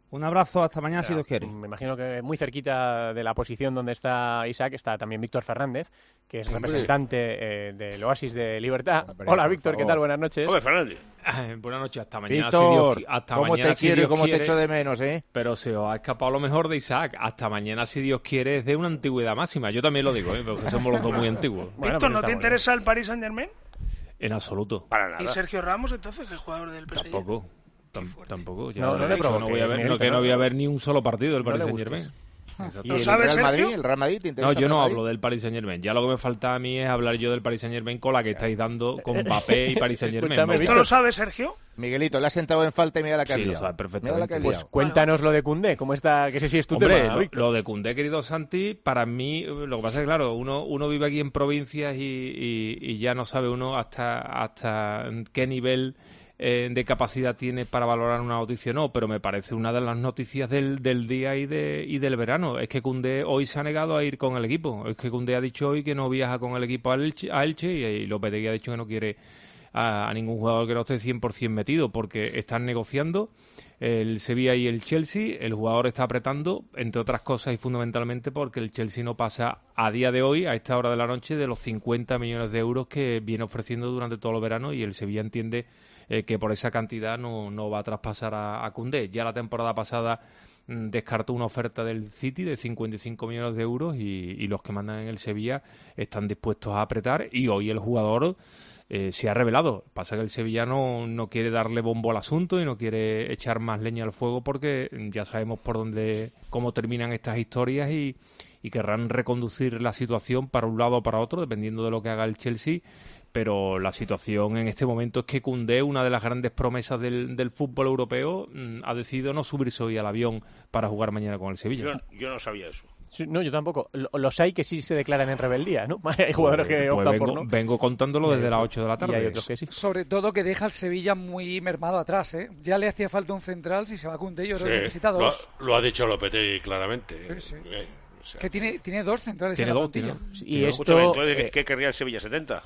Un abrazo, hasta mañana si Pero, Dios quiere. Me imagino que muy cerquita de la posición donde está Isaac está también Víctor Fernández, que es Hombre. representante eh, del Oasis de Libertad. Hombre, Hola por Víctor, ¿qué favor. tal? Buenas noches. Hombre, Fernández. Buenas noches, hasta mañana. Víctor, si Dios, hasta ¿cómo mañana, te si quiero y Dios cómo quiere, te echo de menos, eh? Pero se os ha escapado lo mejor de Isaac. Hasta mañana, si Dios quiere, es de una antigüedad máxima. Yo también lo digo, ¿eh? Porque somos los dos muy antiguos. Víctor, ¿no te interesa el Paris Saint-Germain? En absoluto. Para nada. ¿Y Sergio Ramos, entonces, que es jugador del P S G? Tampoco. Tam- tampoco. Ya No, lo no he le dicho, provoques, no voy a ver, no, Miguelito, que no no. voy a ver ni un solo partido del No Paris le Saint-Germain. gustes. ¿Y ¿Lo el sabes, Real Madrid? Sergio? ¿El Real Madrid te interesa No, yo el no Real hablo Madrid? del Paris Saint-Germain. Ya lo que me falta a mí es hablar yo del Paris Saint-Germain con la que estáis dando con Mbappé y Paris Saint-Germain. Escúchame, Vamos. ¿Esto lo sabe Sergio? Miguelito, le has sentado en falta y mira la que Sí, has lo liado. sabe Mira perfectamente. la que has Pues liado. Cuéntanos lo de Koundé, ¿cómo está? Que ese sí es tu Hombre, tema, lo, Víctor. lo de Koundé, querido Santi, para mí, lo que pasa es que, claro, uno, uno vive aquí en provincias y, y- y ya no sabe uno hasta, hasta qué nivel eh, de capacidad tiene para valorar una noticia o no, pero me parece una de las noticias del, del día y, de, y del verano. Es que Koundé hoy se ha negado a ir con el equipo. Es que Koundé ha dicho hoy que no viaja con el equipo a Elche, a Elche y, y Lopetegui ha dicho que no quiere a, a ningún jugador que no esté cien por ciento metido, porque están negociando el Sevilla y el Chelsea. El jugador está apretando, entre otras cosas y fundamentalmente porque el Chelsea no pasa a día de hoy, a esta hora de la noche, de los cincuenta millones de euros que viene ofreciendo durante todo el verano, y el Sevilla entiende eh, que por esa cantidad no, no va a traspasar a, a Koundé. Ya la temporada pasada mm, descartó una oferta del City de cincuenta y cinco millones de euros y, y los que mandan en el Sevilla están dispuestos a apretar, y hoy el jugador eh, se ha revelado. Pasa que el sevillano no quiere darle bombo al asunto y no quiere echar más leña al fuego porque ya sabemos por dónde, cómo terminan estas historias, y, y querrán reconducir la situación para un lado o para otro, dependiendo de lo que haga el Chelsea. Pero la situación en este momento es que Koundé, una de las grandes promesas del, del fútbol europeo, mmm, ha decidido no subirse hoy al avión para jugar mañana con el Sevilla. Yo, yo no sabía eso. Sí, no, yo tampoco. Lo- Los hay que sí se declaran en rebeldía, ¿no? Hay jugadores que Pues optan vengo, por no. vengo contándolo desde Y hay las otros- ocho de la y tarde. hay otros que sí. Sobre todo que deja al Sevilla muy mermado atrás, ¿eh? Ya le hacía falta un central, si se va Koundé, yo creo que Sí, necesita lo, dos. lo ha dicho Lopetegui claramente. Sí, sí. Eh, o sea, Que tiene, tiene dos centrales Tiene en la dos, plantilla. tiene- Y tiene- esto, Escúchame, entonces, eh, ¿qué, qué querría el Sevilla? ¿setenta?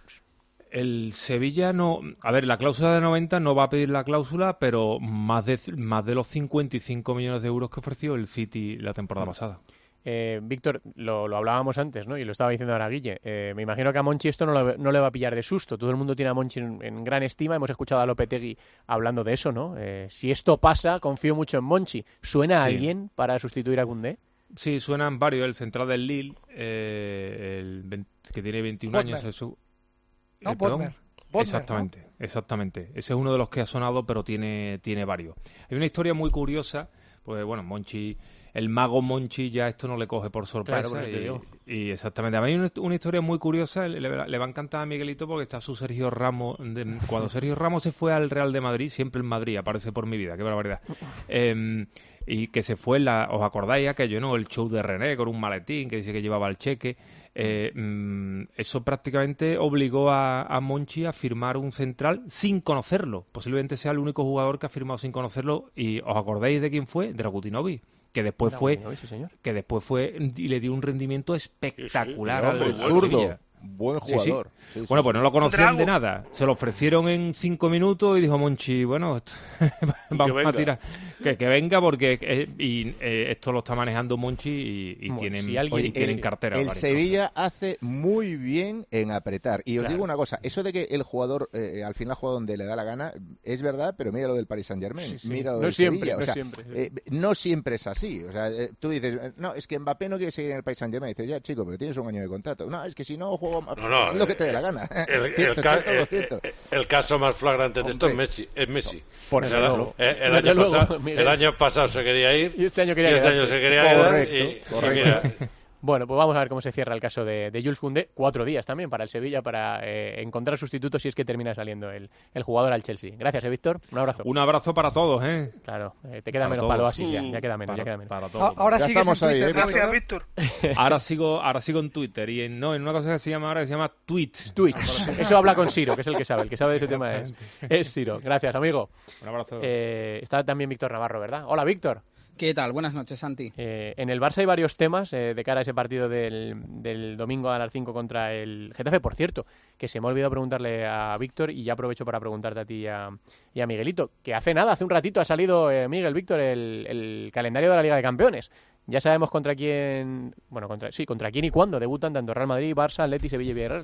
El Sevilla no... A ver, la cláusula de noventa no va a pedir la cláusula, pero más de, más de los cincuenta y cinco millones de euros que ofreció el City la temporada pasada. Eh, Víctor, lo, lo hablábamos antes, ¿no? Y lo estaba diciendo ahora Guille. Eh, me imagino que a Monchi esto no, lo- no le va a pillar de susto. Todo el mundo tiene a Monchi en, en gran estima. Hemos escuchado a Lopetegui hablando de eso, ¿no? Eh, si esto pasa, confío mucho en Monchi. ¿Suena a Sí. alguien para sustituir a Koundé? Sí, suenan varios. El central del Lille, eh, el veinte que tiene veintiún Bodmer. años. Eso, No, eh, perdón. Bodmer. Bodmer, Exactamente, exactamente. Ese es uno de los que ha sonado, pero tiene, tiene varios. Hay una historia muy curiosa, pues bueno, Monchi, el mago Monchi ya esto no le coge por sorpresa. Claro, por eso te y, digo. y exactamente. A mí hay una, una historia muy curiosa, le, le- le va a encantar a Miguelito porque está su Sergio Ramos. de- cuando Sergio Ramos se fue al Real de Madrid, siempre en Madrid, aparece por mi vida, qué barbaridad. Em, y que se fue, en la, ¿os acordáis aquello, no? El show de René con un maletín que dice que llevaba el cheque. Eh, mm, eso prácticamente obligó a, a Monchi a firmar un central sin conocerlo. Posiblemente sea el único jugador que ha firmado sin conocerlo. ¿Y os acordáis de quién fue? Dragutinovic, que después fue Dragutinovic, sí, señor. que después fue y le dio un rendimiento espectacular Sí, al hombre, Sevilla. zurdo. Buen Sí, sí. jugador. Sí, sí, Bueno, sí. pues no lo conocían Drago. de nada. Se lo ofrecieron en cinco minutos y dijo Monchi, bueno, esto- vamos venga. a tirar. Que, que venga porque eh, y, eh, esto lo está manejando Monchi y, y Bueno, tienen, si alguien- y tienen el, cartera. el varias Sevilla hace muy bien en apretar. Y os Claro. digo una cosa, eso de que el jugador eh, al final juega donde le da la gana, es verdad, pero mira lo del Paris Saint-Germain, Sí, sí. mira lo No del siempre, Sevilla. no O sea, siempre, sí. eh, no siempre es así. O sea, eh, tú dices, eh, no, es que Mbappé no quiere seguir en el Paris Saint-Germain. Dices, ya, chico, pero tienes un año de contrato. No, es que si no juego, No, no, haz lo que te dé la gana. El, el Cierto, ca- cierto, el- cierto. el- el caso más flagrante de esto es Hombre. Messi. Es Messi. Por O sea, ejemplo. el, el Desde año luego, pasado, Miguel. el año pasado se quería ir Y este año quería y este quedarse. año se quería quedar Correcto, y- y, correcto. mira, Bueno, pues vamos a ver cómo se cierra el caso de, de Jules Koundé. Cuatro días también para el Sevilla para eh, encontrar sustitutos si es que termina saliendo el, el jugador al Chelsea. Gracias, eh, Víctor. Un abrazo. Un abrazo para todos, ¿eh? Claro, eh, te queda Para menos todos. para el Oasis ya. Ya queda menos, Para, ya queda menos. para A- todos. Ahora Ya sigues en estamos ahí, Twitter, ¿eh? ¿no? Gracias, Víctor. Ahora sigo, ahora sigo en Twitter y en, no, en una cosa que se llama ahora que se llama Twitch. Twitch. Eso habla con Siro, que es el que sabe. El que sabe de ese tema es, es Siro. Gracias, amigo. Un abrazo. Eh, está también Víctor Navarro, ¿verdad? Hola, Víctor. ¿Qué tal? Buenas noches, Santi. Eh, en el Barça hay varios temas eh, de cara a ese partido del, del domingo a las cinco contra el Getafe. Por cierto, que se me ha olvidado preguntarle a Víctor y ya aprovecho para preguntarte a ti y a, y a Miguelito, que hace nada, hace un ratito ha salido, eh, Miguel, Víctor, el, el calendario de la Liga de Campeones. Ya sabemos contra quién, bueno, contra, sí, contra quién y cuándo debutan tanto Real Madrid, Barça, Atleti, Sevilla y Villarreal.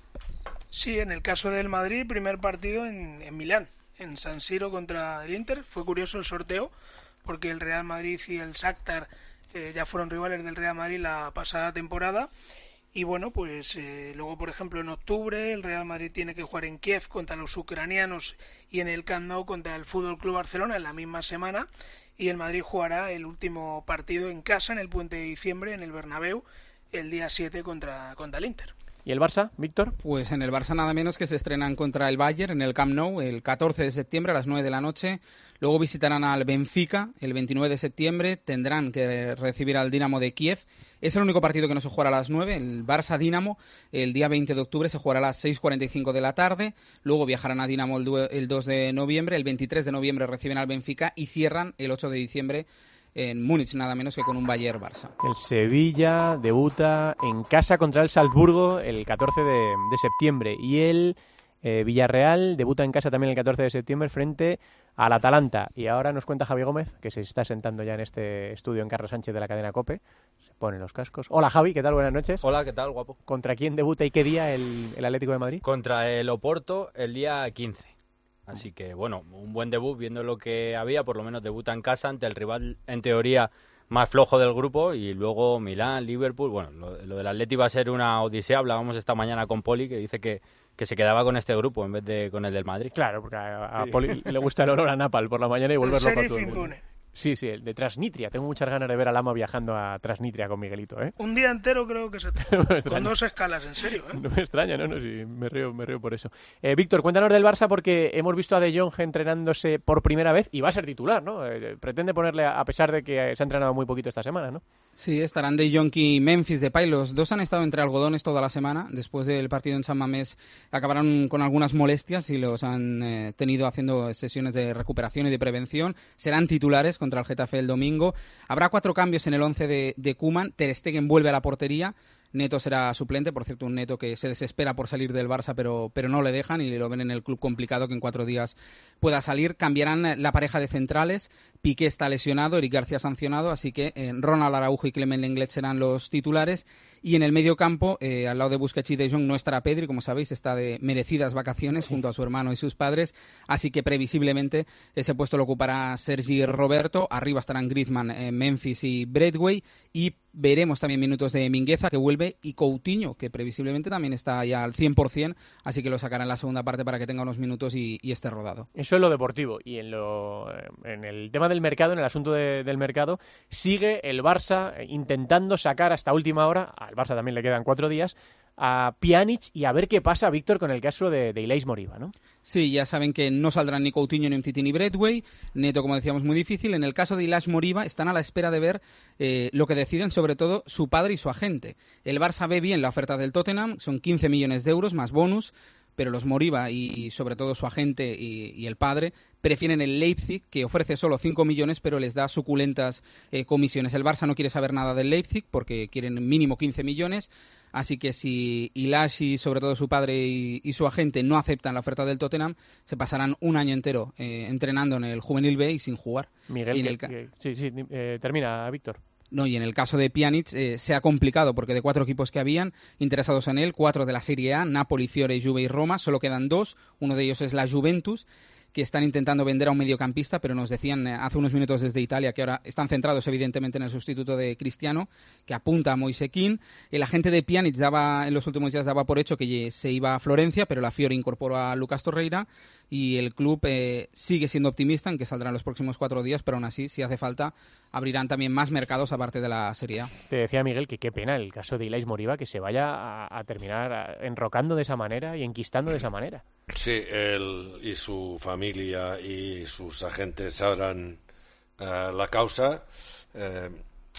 Sí, en el caso del Madrid, primer partido en, en Milán, en San Siro contra el Inter. Fue curioso el sorteo, porque el Real Madrid y el Shakhtar eh, ya fueron rivales del Real Madrid la pasada temporada. Y bueno, pues eh, luego, por ejemplo, en octubre el Real Madrid tiene que jugar en Kiev contra los ucranianos y en el Camp Nou contra el Fútbol Club Barcelona en la misma semana. Y el Madrid jugará el último partido en casa en el Puente de Diciembre en el Bernabéu el día siete contra, contra el Inter. ¿Y el Barça, Víctor? Pues en el Barça nada menos que se estrenan contra el Bayern en el Camp Nou el catorce de septiembre a las nueve de la noche. Luego visitarán al Benfica el veintinueve de septiembre. Tendrán que recibir al Dinamo de Kiev. Es el único partido que no se jugará a las nueve. El Barça-Dinamo el día veinte de octubre se jugará a las seis cuarenta y cinco de la tarde. Luego viajarán a Dinamo el, el dos de noviembre. El veintitrés de noviembre reciben al Benfica y cierran el ocho de diciembre en Múnich, nada menos que con un Bayern-Barça. El Sevilla debuta en casa contra el Salzburgo el catorce de, de septiembre y el eh, Villarreal debuta en casa también el catorce de septiembre frente al Atalanta. Y ahora nos cuenta Javi Gómez, que se está sentando ya en este estudio en Carlos Sánchez de la cadena COPE. Se ponen los cascos. Hola Javi, ¿qué tal? Buenas noches. Hola, ¿qué tal, guapo? ¿Contra quién debuta y qué día el, el Atlético de Madrid? Contra el Oporto el día quince. Así que, bueno, un buen debut, viendo lo que había, por lo menos debuta en casa ante el rival, en teoría, más flojo del grupo, y luego Milán, Liverpool. Bueno, lo, lo del Atleti va a ser una odisea. Hablábamos esta mañana con Poli, que dice que, que se quedaba con este grupo en vez de con el del Madrid. Claro, porque a, a Poli le gusta el olor a Napal por la mañana y volverlo para todo el mundo. Sí, sí, el de Transnistria. Tengo muchas ganas de ver a Lama viajando a Transnistria con Miguelito, ¿eh? Un día entero creo que se no con dos escalas, en serio, ¿eh? No me extraña, no, no, sí, me río, me río por eso. Eh, Víctor, cuéntanos del Barça porque hemos visto a De Jong entrenándose por primera vez y va a ser titular, ¿no? Eh, pretende ponerle, a pesar de que se ha entrenado muy poquito esta semana, ¿no? Sí, estarán De Jong y Memphis Depay. Los dos han estado entre algodones toda la semana. Después del partido en San Mamés acabaron con algunas molestias y los han eh, tenido haciendo sesiones de recuperación y de prevención. Serán titulares contra el Getafe el domingo. Habrá cuatro cambios en el once de, de Koeman. Ter Stegen vuelve a la portería. Neto será suplente, por cierto, un Neto que se desespera por salir del Barça, pero, pero no le dejan y lo ven en el club complicado que en cuatro días pueda salir. Cambiarán la pareja de centrales. Piqué está lesionado, Eric García sancionado, así que eh, Ronald Araujo y Clement Lenglet serán los titulares. Y en el medio campo, eh, al lado de Busquets y De Jong, no estará Pedri, como sabéis, está de merecidas vacaciones junto a su hermano y sus padres, así que previsiblemente ese puesto lo ocupará Sergi Roberto. Arriba estarán Griezmann, eh, Memphis y Braithwaite, y veremos también minutos de Mingueza, que vuelve, y Coutinho, que previsiblemente también está ya al cien por ciento, así que lo sacará en la segunda parte para que tenga unos minutos y, y esté rodado. Eso es lo deportivo. Y en, lo, en el tema del mercado, en el asunto de, del mercado, sigue el Barça intentando sacar hasta última hora, al Barça también le quedan cuatro días, a Pjanic y a ver qué pasa, Víctor, con el caso de, de Ilais Moriba, ¿no? Sí, ya saben que no saldrán ni Coutinho, ni Umtiti, ni Braithwaite. Neto, como decíamos, muy difícil. En el caso de Ilais Moriba están a la espera de ver eh, lo que deciden, sobre todo, su padre y su agente. El Barça ve bien la oferta del Tottenham, son quince millones de euros más bonus, pero los Moriba y, y sobre todo su agente y, y el padre prefieren el Leipzig, que ofrece solo cinco millones, pero les da suculentas eh, comisiones. El Barça no quiere saber nada del Leipzig porque quieren mínimo quince millones. Así que si Ilais y sobre todo su padre y, y su agente no aceptan la oferta del Tottenham, se pasarán un año entero eh, entrenando en el Juvenil B y sin jugar. Miguel, y en que, el ca- que, sí, sí, eh, termina, Víctor. No, y en el caso de Pjanic eh, se ha complicado porque de cuatro equipos que habían interesados en él, cuatro de la Serie A, Napoli, Fiore, Juve y Roma, solo quedan dos. Uno de ellos es la Juventus, que están intentando vender a un mediocampista, pero nos decían hace unos minutos desde Italia que ahora están centrados evidentemente en el sustituto de Cristiano, que apunta a Moise Kean. El agente de Pjanic daba, en los últimos días daba por hecho que se iba a Florencia, pero la Fiore incorporó a Lucas Torreira y el club eh, sigue siendo optimista en que saldrá en los próximos cuatro días, pero aún así, si hace falta, abrirán también más mercados aparte de la Serie A. Te decía Miguel que qué pena el caso de Ilais Moriba, que se vaya a, a terminar a, enrocando de esa manera y enquistando de esa manera. Sí, él y su familia y sus agentes sabrán uh, la causa. Uh,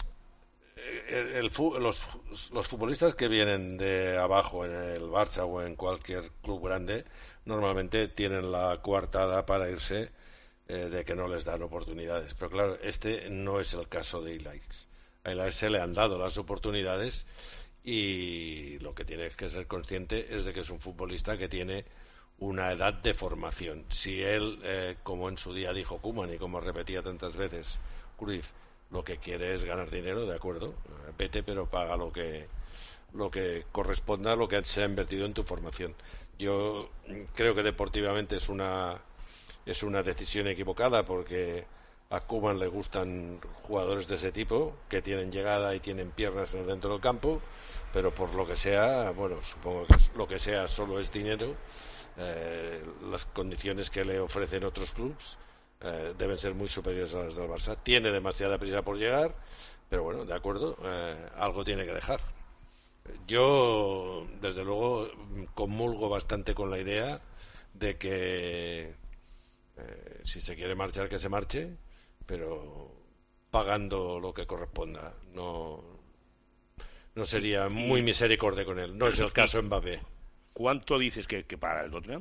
el, el, los, los futbolistas que vienen de abajo en el Barça o en cualquier club grande normalmente tienen la coartada para irse eh, de que no les dan oportunidades. Pero claro, este no es el caso de Ilaix. A Ilaix se le han dado las oportunidades y lo que tiene que ser consciente es de que es un futbolista que tiene una edad de formación. Si él, eh, como en su día dijo Koeman y como repetía tantas veces Cruyff, lo que quiere es ganar dinero, de acuerdo, vete, pero paga lo que lo que corresponda a lo que se ha invertido en tu formación. Yo creo que deportivamente es una es una decisión equivocada, porque a Koeman le gustan jugadores de ese tipo, que tienen llegada y tienen piernas en el dentro del campo, pero por lo que sea, bueno, supongo que lo que sea solo es dinero. Eh, las condiciones que le ofrecen otros clubes eh, deben ser muy superiores a las del Barça. Tiene demasiada prisa por llegar, pero bueno, de acuerdo, eh, algo tiene que dejar. Yo, desde luego, comulgo bastante con la idea de que eh, si se quiere marchar, que se marche, pero pagando lo que corresponda. No, no sería muy misericordia con él. No es el caso Mbappé. ¿Cuánto dices que, que paga el Tottenham?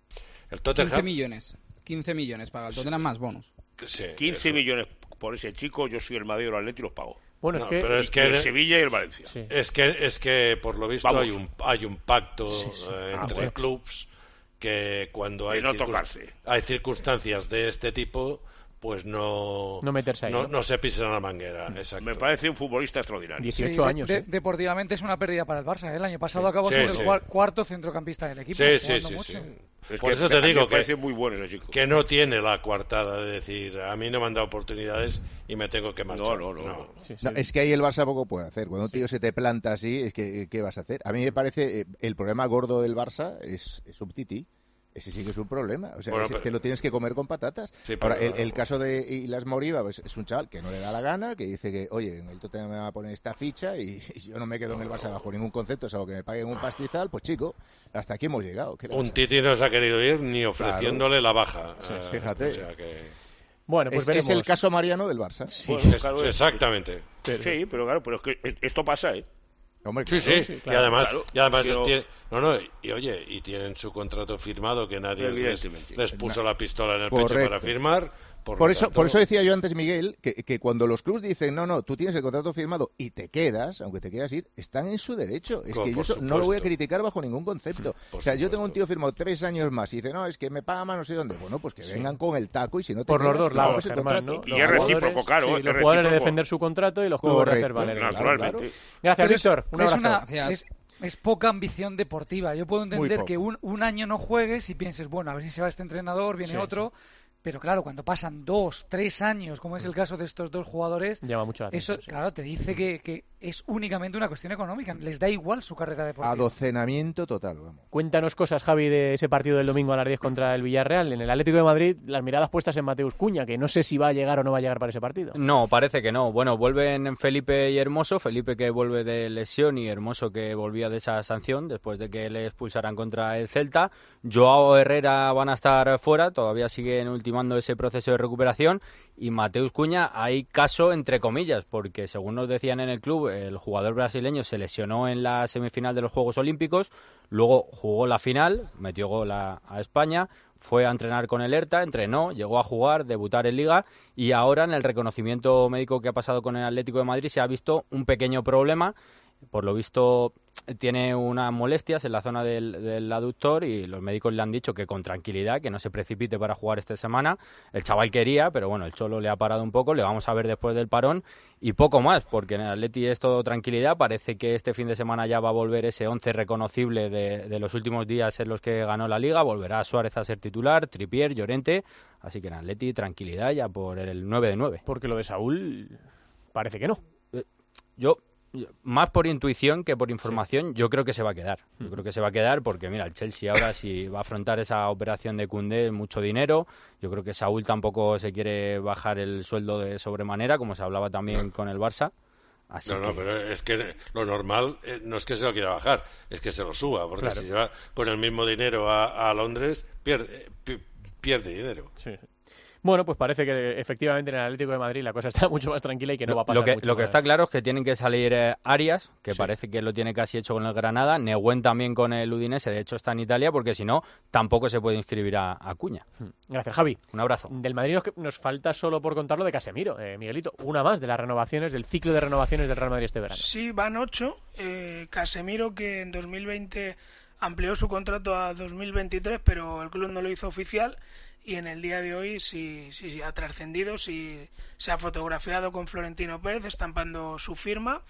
El Tottenham. quince millones. quince millones paga el Tottenham más bonus. Sí, quince millones por ese chico. Yo soy el Madrid o el Atleti y los pago. Bueno, no, es que, pero es que el Sevilla y el Valencia. Sí. Es que es que por lo visto Vamos. hay un hay un pacto Sí, sí. eh, Ah, entre bueno. clubs que cuando De hay no circun- tocarse. hay circunstancias de este tipo, pues no No meterse ahí, no, ¿no? no se pisen la manguera. Exacto. Me parece un futbolista extraordinario. Sí, de- de- Deportivamente es una pérdida para el Barça. ¿eh? El año pasado acabó Sí, siendo sí. el cua- cuarto centrocampista del equipo. Sí, sí, jugando sí, mucho. sí. Es Por que eso a te mí digo me que, parece muy bueno ese chico. que no tiene la coartada de decir, a mí no me han dado oportunidades y me tengo que marchar. No, no, no. No, es que ahí el Barça poco puede hacer. Cuando un tío se te planta así, es que ¿qué vas a hacer? A mí me parece, eh, el problema gordo del Barça es, es Umtiti. Ese sí que es un problema. O sea, Bueno, ese pero- te lo tienes que comer con patatas. Sí, pero- Ahora, el, el caso de Ilas Moriba pues, es un chaval que no le da la gana, que dice que, oye, en el Tottenham me va a poner esta ficha y, y yo no me quedo en el Barça bajo ningún concepto, salvo que me paguen un pastizal. Pues chico, hasta aquí hemos llegado. ¿Qué le Un pasa? Titi no se ha querido ir ni ofreciéndole la baja. Sí, Eh, fíjate. o sea que- Bueno, pues es, veremos. es el caso Mariano del Barça. Bueno, Es- claro, exactamente. Sí, pero claro, pero es que esto pasa, ¿eh? Hombre, Sí, claro, sí, claro. y además, Claro, y además pero- tiene- no, no, y oye, y tienen su contrato firmado que nadie les, Evidentemente. les puso la pistola en el pecho Correcto. para firmar. Por, Por lo eso, tanto- por eso decía yo antes, Miguel, que, que cuando los clubs dicen, no, no, tú tienes el contrato firmado y te quedas, aunque te quieras ir, están en su derecho. Es Por- que yo por eso no lo voy a supuesto. criticar bajo ningún concepto. Por o sea, yo tengo un tío firmado tres años más y dice, no, es que me paga más no sé dónde. Bueno, pues que Sí. vengan con el taco y si no te Por los quedas, dos te lados, comes el Germán, contrato. ¿no? Y Los es jugadores- recíproco, claro, sí, es los jugadores de recíproco. defender su contrato y los clubes de hacer Correcto, valer. naturalmente. Gracias, Pero es- Víctor. Un pero es abrazo. una- es, es poca ambición deportiva. Yo puedo Muy entender poco. que un, un año no juegues y pienses, bueno, a ver si se va este entrenador, viene Sí, otro. Pero claro, cuando pasan dos, tres años, como es el caso de estos dos jugadores, Llama mucho la eso, atención, sí. claro, te dice que, que es únicamente una cuestión económica. Les da igual su carrera deportiva. Adocenamiento total, vamos. Cuéntanos cosas, Javi, de ese partido del domingo a las diez contra el Villarreal. En el Atlético de Madrid, las miradas puestas en Mateus Cuña, que no sé si va a llegar o no va a llegar para ese partido. No, parece que no. Bueno, vuelven Felipe y Hermoso. Felipe que vuelve de lesión y Hermoso que volvía de esa sanción después de que le expulsaran contra el Celta. Joao Herrera van a estar fuera, todavía siguen ultimando ese proceso de recuperación. Y Mateus Cuña, hay caso entre comillas, porque según nos decían en el club, el jugador brasileño se lesionó en la semifinal de los Juegos Olímpicos, luego jugó la final, metió gol a, a España, fue a entrenar con el Hertha, entrenó, llegó a jugar, debutar en Liga y ahora en el reconocimiento médico que ha pasado con el Atlético de Madrid se ha visto un pequeño problema. Por lo visto tiene unas molestias en la zona del, del aductor y los médicos le han dicho que con tranquilidad, que no se precipite para jugar esta semana. El chaval quería, pero bueno, el Cholo le ha parado un poco, le vamos a ver después del parón y poco más, porque en el Atleti es todo tranquilidad. Parece que este fin de semana ya va a volver ese once reconocible de, de los últimos días en los que ganó la Liga. Volverá Suárez a ser titular, Trippier, Llorente, así que en Atleti tranquilidad ya por el nueve de nueve. Porque lo de Saúl parece que no. Yo... Más por intuición que por información, yo creo que se va a quedar. Yo creo que se va a quedar porque, mira, el Chelsea ahora si va a afrontar esa operación de Koundé, mucho dinero. Yo creo que Saúl tampoco se quiere bajar el sueldo de sobremanera, como se hablaba también con el Barça. Así no, no, que... pero es que lo normal eh, no es que se lo quiera bajar, es que se lo suba, porque Claro. si se va con el mismo dinero a, a Londres, pierde, pi- pierde dinero. Sí. Bueno, pues parece que efectivamente en el Atlético de Madrid la cosa está mucho más tranquila y que no va a pasar Lo que, mucho lo que más. está claro es que tienen que salir eh, Arias, que Sí. parece que lo tiene casi hecho con el Granada, Negüen también con el Udinese, de hecho está en Italia, porque si no, tampoco se puede inscribir a Acuña. Gracias, Javi. Un abrazo. Del Madrid nos, nos falta solo por contarlo de Casemiro, eh, Miguelito. Una más de las renovaciones, del ciclo de renovaciones del Real Madrid este verano. Sí, van ocho. Eh, Casemiro, que en dos mil veinte amplió su contrato a dos mil veintitrés, pero el club no lo hizo oficial. Y en el día de hoy sí, sí, sí ha trascendido, sí se ha fotografiado con Florentino Pérez estampando su firma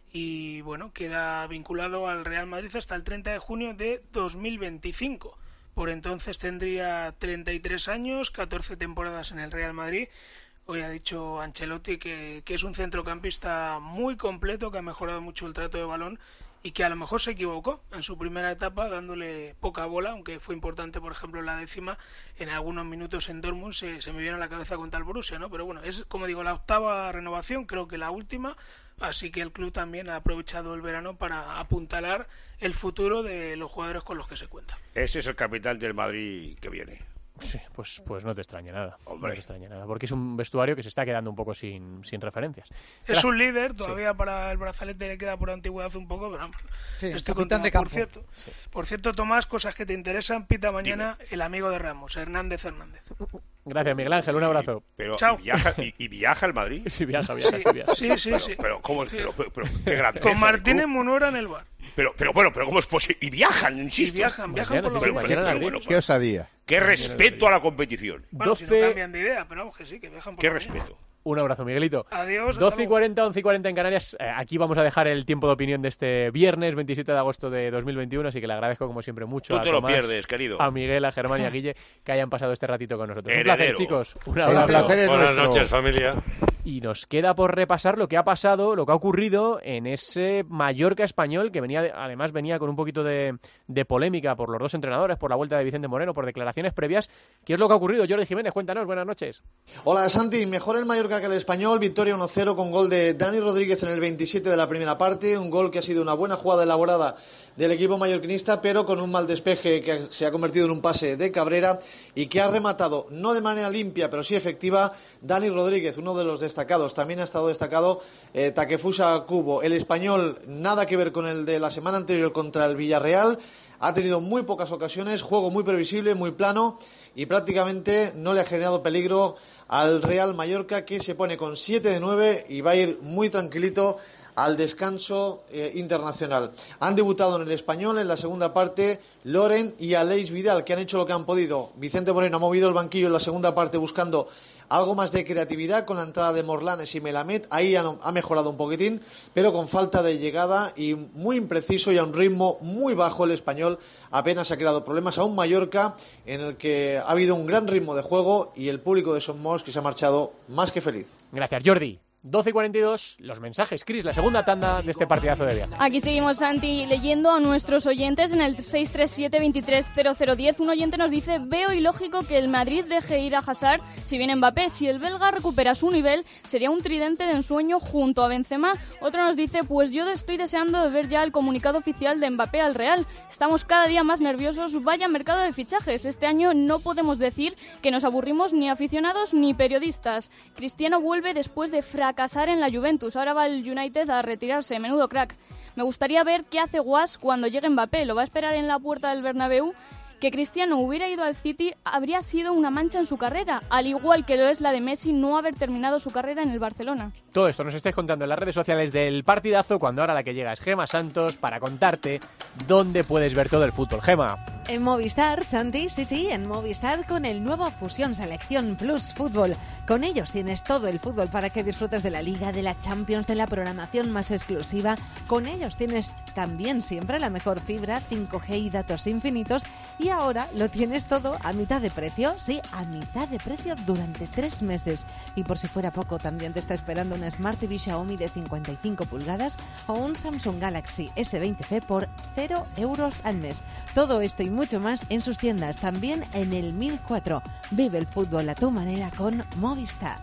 y bueno, queda vinculado al Real Madrid hasta el treinta de junio de dos mil veinticinco. Por entonces tendría treinta y tres años, catorce temporadas en el Real Madrid. Hoy ha dicho Ancelotti que, que es un centrocampista muy completo, que ha mejorado mucho el trato de balón y que a lo mejor se equivocó en su primera etapa dándole poca bola, aunque fue importante, por ejemplo, en la décima, en algunos minutos en Dortmund se, se me viene a la cabeza contra el Borussia, ¿no? Pero bueno, es como digo, la octava renovación, creo que la última, así que el club también ha aprovechado el verano para apuntalar el futuro de los jugadores con los que se cuenta. Ese es el capitán del Madrid que viene. Sí, pues, pues no te extraña nada. Hombre. No te extraña nada, porque es un vestuario que se está quedando un poco sin, sin referencias. Es un líder, todavía sí. Para el brazalete le queda por antigüedad un poco, pero vamos, sí, estoy capitán contento. de campo. Por cierto, sí. por cierto, Tomás, cosas que te interesan, pita mañana Dime. El amigo de Ramos, Hernández Hernández. Gracias, Miguel Ángel, un abrazo. Pero, Chao. ¿y viaja, y, y viaja el Madrid? Sí, viaja, viaja, sí, sí, viaja. Sí, sí, pero, sí. Pero, ¿cómo? Pero, pero, pero, qué grandeza. Con Martínez Munora en el bar. Pero, pero bueno, pero ¿cómo es posible? Y viajan, insisto. Y viajan, viajan mañana, por sí, los sí, mañana bueno, Qué osadía. Qué respeto a la competición. Bueno, doce... si no cambian de idea, pero vamos que sí, que viajan por Qué la respeto. mañana. Un abrazo, Miguelito. Adiós. doce y cuarenta, once y cuarenta en Canarias. Eh, aquí vamos a dejar el tiempo de opinión de este viernes veintisiete de agosto de dos mil veintiuno, así que le agradezco como siempre mucho Tú a te Tomás, lo pierdes, querido. a Miguel, a Germán y a Guille que hayan pasado este ratito con nosotros. Heredero. Un placer, chicos. Un El abrazo. placer es Buenas nuestro. noches, familia. Y nos queda por repasar lo que ha pasado, lo que ha ocurrido en ese Mallorca español, que venía, además venía con un poquito de, de polémica por los dos entrenadores, por la vuelta de Vicente Moreno, por declaraciones previas. ¿Qué es lo que ha ocurrido? Jordi Jiménez, cuéntanos, buenas noches. Hola Santi, mejor el Mallorca que el Español, victoria uno cero con gol de Dani Rodríguez en el veintisiete de la primera parte, un gol que ha sido una buena jugada elaborada del equipo mallorquinista, pero con un mal despeje que se ha convertido en un pase de Cabrera y que ha rematado, no de manera limpia, pero sí efectiva, Dani Rodríguez, uno de los destacados. También ha estado destacado eh, Takefusa Kubo. El Español, nada que ver con el de la semana anterior contra el Villarreal, ha tenido muy pocas ocasiones, juego muy previsible, muy plano y prácticamente no le ha generado peligro al Real Mallorca, que se pone con siete de nueve y va a ir muy tranquilito al descanso eh, internacional. Han debutado en el Español en la segunda parte Loren y Aleix Vidal, que han hecho lo que han podido. Vicente Moreno ha movido el banquillo en la segunda parte buscando algo más de creatividad con la entrada de Morlanes y Melamed. Ahí ha, ha mejorado un poquitín, pero con falta de llegada y muy impreciso y a un ritmo muy bajo el Español. Apenas ha creado problemas a un Mallorca en el que ha habido un gran ritmo de juego y el público de Somos que se ha marchado más que feliz. Gracias, Jordi. doce y cuarenta y dos, los mensajes. Cris, la segunda tanda de este partidazo de viaje. Aquí seguimos, Santi, leyendo a nuestros oyentes en el seis tres siete, veintitrés cero cero diez. Un oyente nos dice: veo ilógico que el Madrid deje ir a Hazard si viene Mbappé. Si el belga recupera su nivel, sería un tridente de ensueño junto a Benzema. Otro nos dice: pues yo estoy deseando de ver ya el comunicado oficial de Mbappé al Real. Estamos cada día más nerviosos. Vaya mercado de fichajes. Este año no podemos decir que nos aburrimos ni aficionados ni periodistas. Cristiano vuelve después de fracasar casar en la Juventus. Ahora va el United a retirarse. Menudo crack. Me gustaría ver qué hace Guas cuando llegue Mbappé. ¿Lo va a esperar en la puerta del Bernabéu? Que Cristiano hubiera ido al City habría sido una mancha en su carrera, al igual que lo es la de Messi no haber terminado su carrera en el Barcelona. Todo esto nos estáis contando en las redes sociales del partidazo, cuando ahora la que llega es Gema Santos para contarte dónde puedes ver todo el fútbol. Gema. En Movistar, Santi, sí, sí, en Movistar con el nuevo Fusión Selección Plus Fútbol. Con ellos tienes todo el fútbol para que disfrutes de la Liga, de la Champions, de la programación más exclusiva. Con ellos tienes también siempre la mejor fibra, cinco G y datos infinitos. Y ahora lo tienes todo a mitad de precio, sí, a mitad de precio durante tres meses. Y por si fuera poco, también te está esperando una Smart T V Xiaomi de cincuenta y cinco pulgadas o un Samsung Galaxy ese veinte F por cero euros al mes. Todo esto y mucho más en sus tiendas, también en el mil cuatro. Vive el fútbol a tu manera con Movistar.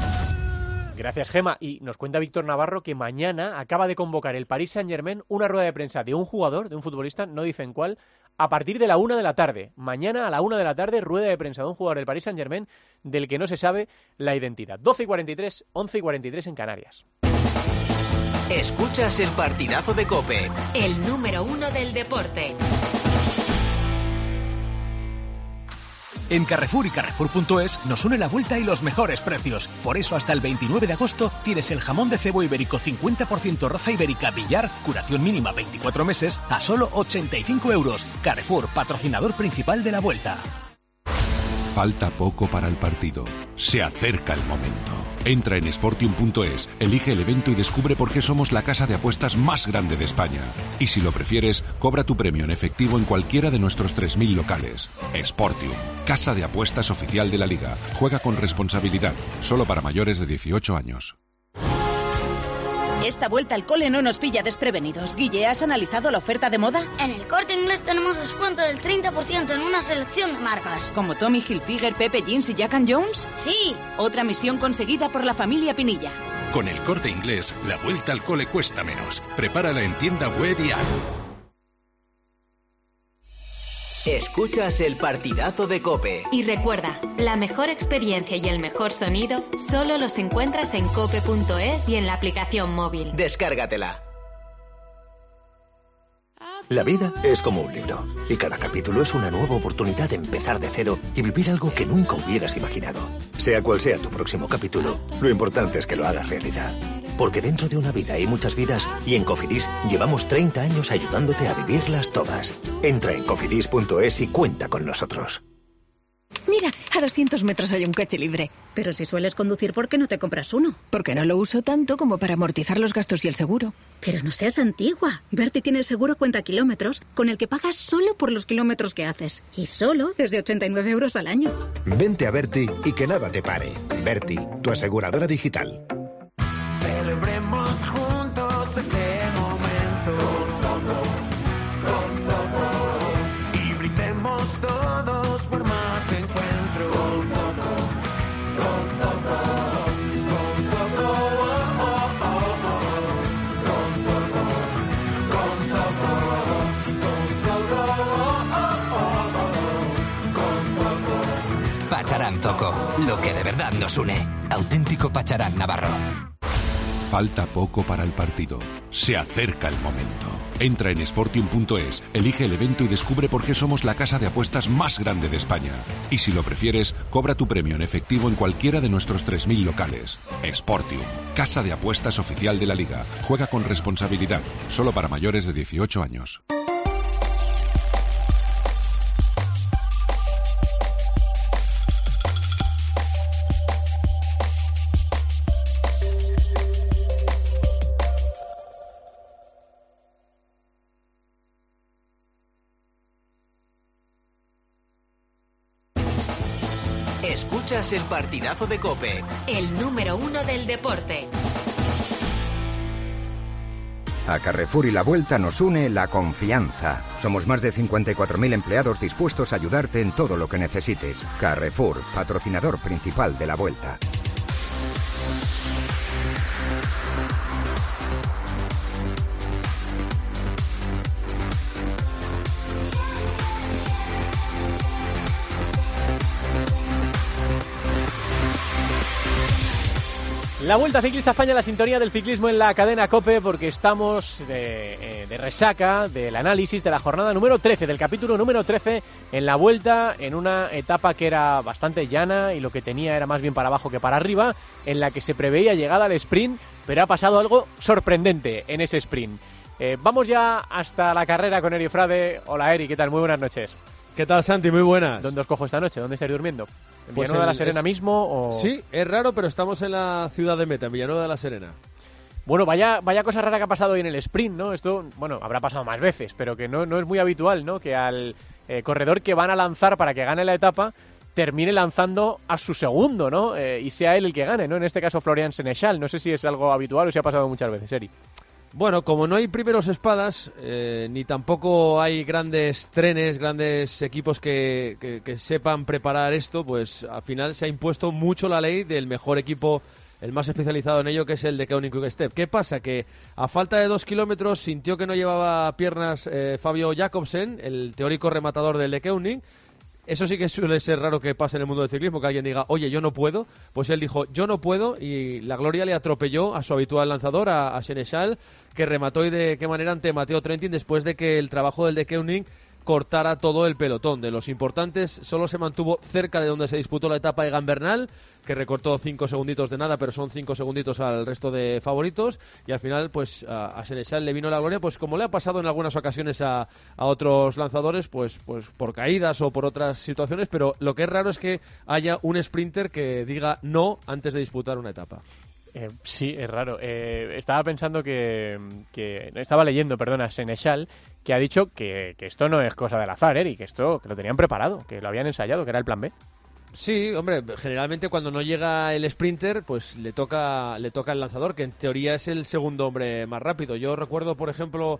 Gracias, Gema. Y nos cuenta Víctor Navarro que mañana acaba de convocar el Paris Saint-Germain una rueda de prensa de un jugador, de un futbolista, no dicen cuál, a partir de la una de la tarde. Mañana a la una de la tarde, rueda de prensa de un jugador del Paris Saint-Germain del que no se sabe la identidad. doce y cuarenta y tres, once y cuarenta y tres en Canarias. Escuchas el partidazo de COPE. El número uno del deporte. En Carrefour y Carrefour punto es nos une la vuelta y los mejores precios. Por eso hasta el veintinueve de agosto tienes el jamón de cebo ibérico cincuenta por ciento raza ibérica Villar, curación mínima veinticuatro meses, a solo ochenta y cinco euros. Carrefour, patrocinador principal de la vuelta. Falta poco para el partido. Se acerca el momento. Entra en Sportium punto es, elige el evento y descubre por qué somos la casa de apuestas más grande de España. Y si lo prefieres, cobra tu premio en efectivo en cualquiera de nuestros tres mil locales. Sportium, casa de apuestas oficial de la Liga. Juega con responsabilidad, solo para mayores de dieciocho años. Esta vuelta al cole no nos pilla desprevenidos. Guille, ¿has analizado la oferta de moda? En el Corte Inglés tenemos descuento del treinta por ciento en una selección de marcas. ¿Como Tommy Hilfiger, Pepe Jeans y Jack and Jones? Sí. Otra misión conseguida por la familia Pinilla. Con el Corte Inglés, la vuelta al cole cuesta menos. Prepárala en tienda web y app. Escuchas el partidazo de COPE. Y recuerda, la mejor experiencia y el mejor sonido solo los encuentras en cope punto es y en la aplicación móvil. Descárgatela. La vida es como un libro, y cada capítulo es una nueva oportunidad de empezar de cero y vivir algo que nunca hubieras imaginado. Sea cual sea tu próximo capítulo, lo importante es que lo hagas realidad. Porque dentro de una vida hay muchas vidas, y en Cofidis llevamos treinta años ayudándote a vivirlas todas. Entra en cofidis punto es y cuenta con nosotros. Mira, a doscientos metros hay un coche libre. Pero si sueles conducir, ¿por qué no te compras uno? Porque no lo uso tanto como para amortizar los gastos y el seguro. Pero no seas antigua. Berti tiene el seguro cuenta kilómetros, con el que pagas solo por los kilómetros que haces. Y solo desde ochenta y nueve euros al año. Vente a Berti y que nada te pare. Berti, tu aseguradora digital. Celebremos juntos este momento. Con Zoco, con Zoco. Y brindemos todos por más encuentros. Con Zoco, con Zoco. Con Zoco, oh, oh, oh, oh. Con Zoco, con Zoco. Con Zoco, oh, oh, oh, oh. Con Zoco. Pacharán Zoco, lo que de verdad nos une. Auténtico Pacharán Navarro. Falta poco para el partido. Se acerca el momento. Entra en Sportium punto es, elige el evento y descubre por qué somos la casa de apuestas más grande de España. Y si lo prefieres, cobra tu premio en efectivo en cualquiera de nuestros tres mil locales. Sportium, casa de apuestas oficial de la Liga. Juega con responsabilidad, solo para mayores de dieciocho años. Escuchas el partidazo de COPE. El número uno del deporte. A Carrefour y la Vuelta nos une la confianza. Somos más de cincuenta y cuatro mil empleados dispuestos a ayudarte en todo lo que necesites. Carrefour, patrocinador principal de la Vuelta. La Vuelta Ciclista España, la sintonía del ciclismo en la cadena COPE, porque estamos de, de resaca del análisis de la jornada número trece, del capítulo número trece en la Vuelta, en una etapa que era bastante llana y lo que tenía era más bien para abajo que para arriba, en la que se preveía llegada al sprint, pero ha pasado algo sorprendente en ese sprint. Eh, vamos ya hasta la carrera con Eri Frade. Hola Eri, ¿qué tal? Muy buenas noches. ¿Qué tal, Santi? Muy buenas. ¿Dónde os cojo esta noche? ¿Dónde estáis durmiendo? ¿En Pues Villanueva de la el- Serena es- mismo? O... Sí, es raro, pero estamos en la ciudad de meta, en Villanueva de la Serena. Bueno, vaya, vaya cosa rara que ha pasado hoy en el sprint, ¿no? Esto, bueno, habrá pasado más veces, pero que no, no es muy habitual, ¿no? Que al eh, corredor que van a lanzar para que gane la etapa termine lanzando a su segundo, ¿no? Eh, y sea él el que gane, ¿no? En este caso Florian Senechal. No sé si es algo habitual o si ha pasado muchas veces, Eri. Bueno, como no hay primeros espadas, eh, ni tampoco hay grandes trenes, grandes equipos que, que- que sepan preparar esto, pues al final se ha impuesto mucho la ley del mejor equipo el más especializado en ello, que es el de Koenig Quick Step. ¿Qué pasa? Que a falta de dos kilómetros sintió que no llevaba piernas eh, Fabio Jakobsen, el teórico rematador del de Koenig. Eso sí que suele ser raro que pase en el mundo del ciclismo, que alguien diga, oye, yo no puedo. Pues él dijo, yo no puedo, y la gloria le atropelló a su habitual lanzador, a, a Sénéchal, que remató y de qué manera ante Matteo Trentin después de que el trabajo del de Koenig cortara todo el pelotón. De los importantes solo se mantuvo cerca de donde se disputó la etapa Egan Bernal, que recortó cinco segunditos de nada, pero son cinco segunditos al resto de favoritos, y al final pues a, a Sénéchal le vino la gloria, pues como le ha pasado en algunas ocasiones a, a otros lanzadores, pues, pues por caídas o por otras situaciones, pero lo que es raro es que haya un sprinter que diga no antes de disputar una etapa. Eh, sí, es raro. Eh, estaba pensando que, que... Estaba leyendo, perdona, Sénéchal, que ha dicho que, que esto no es cosa del azar, Eric, que esto que lo tenían preparado, que lo habían ensayado, que era el plan B. Sí, hombre, generalmente cuando no llega el sprinter, pues le toca le toca el lanzador, que en teoría es el segundo hombre más rápido. Yo recuerdo, por ejemplo,